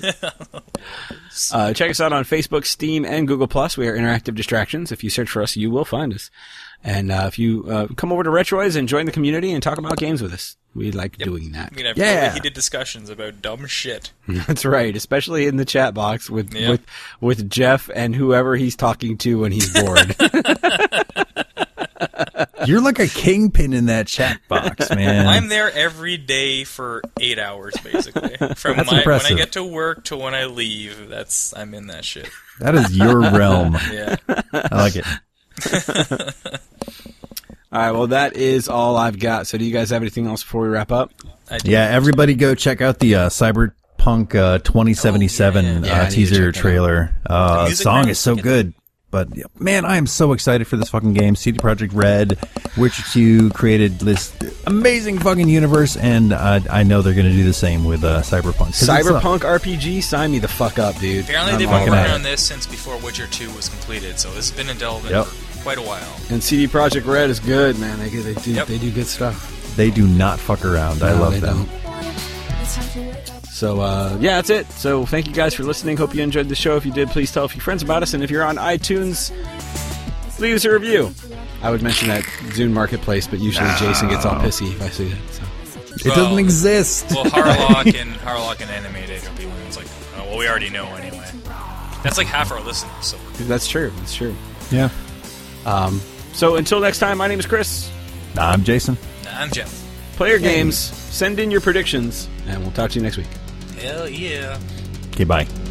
Check us out on Facebook, Steam, and Google+. We are Interactive Distractions. If you search for us, you will find us. And if you come over to Retroids and join the community and talk about games with us, we like doing that. We can have Yeah. really heated discussions about dumb shit. That's right, especially in the chat box with Yeah. with Jeff and whoever he's talking to when he's bored. You're like a kingpin in that chat box, man. I'm there every day for 8 hours, basically. From That's when impressive. I get to work to when I leave, I'm in that shit. That is your realm. Yeah. I like it. All right, well, that is all I've got. So do you guys have anything else before we wrap up? I do. Yeah, everybody go check out the Cyberpunk 2077 Oh, yeah. Yeah, I need to teaser check that out. trailer. The music Song man is so was good. But, man, I am so excited for this fucking game. CD Projekt Red, Witcher 2 created this amazing fucking universe, and I know they're going to do the same with Cyberpunk. 'Cause it's, Cyberpunk RPG, sign me the fuck up, dude. Apparently, I'm they've all been fucking working at on this since before Witcher 2 was completed, so this has been in development Yep. for quite a while. And CD Projekt Red is good, man. They do Yep. they do good stuff. They do not fuck around. I No, love they them. don't. It's time to wake up. So, yeah, that's it. So, thank you guys for listening. Hope you enjoyed the show. If you did, please tell a few friends about us. And if you're on iTunes, leave us a review. I would mention that Zune Marketplace, but usually Jason gets all pissy if I see it. So. It doesn't exist. Well, Harlock and Animated are the ones like, oh, well, we already know anyway. That's like half our listeners, so That's true. That's true. Yeah. So, until next time, my name is Chris. I'm Jason. I'm Jeff. Play your games, send in your predictions, and we'll talk to you next week. Hell yeah. Okay, bye.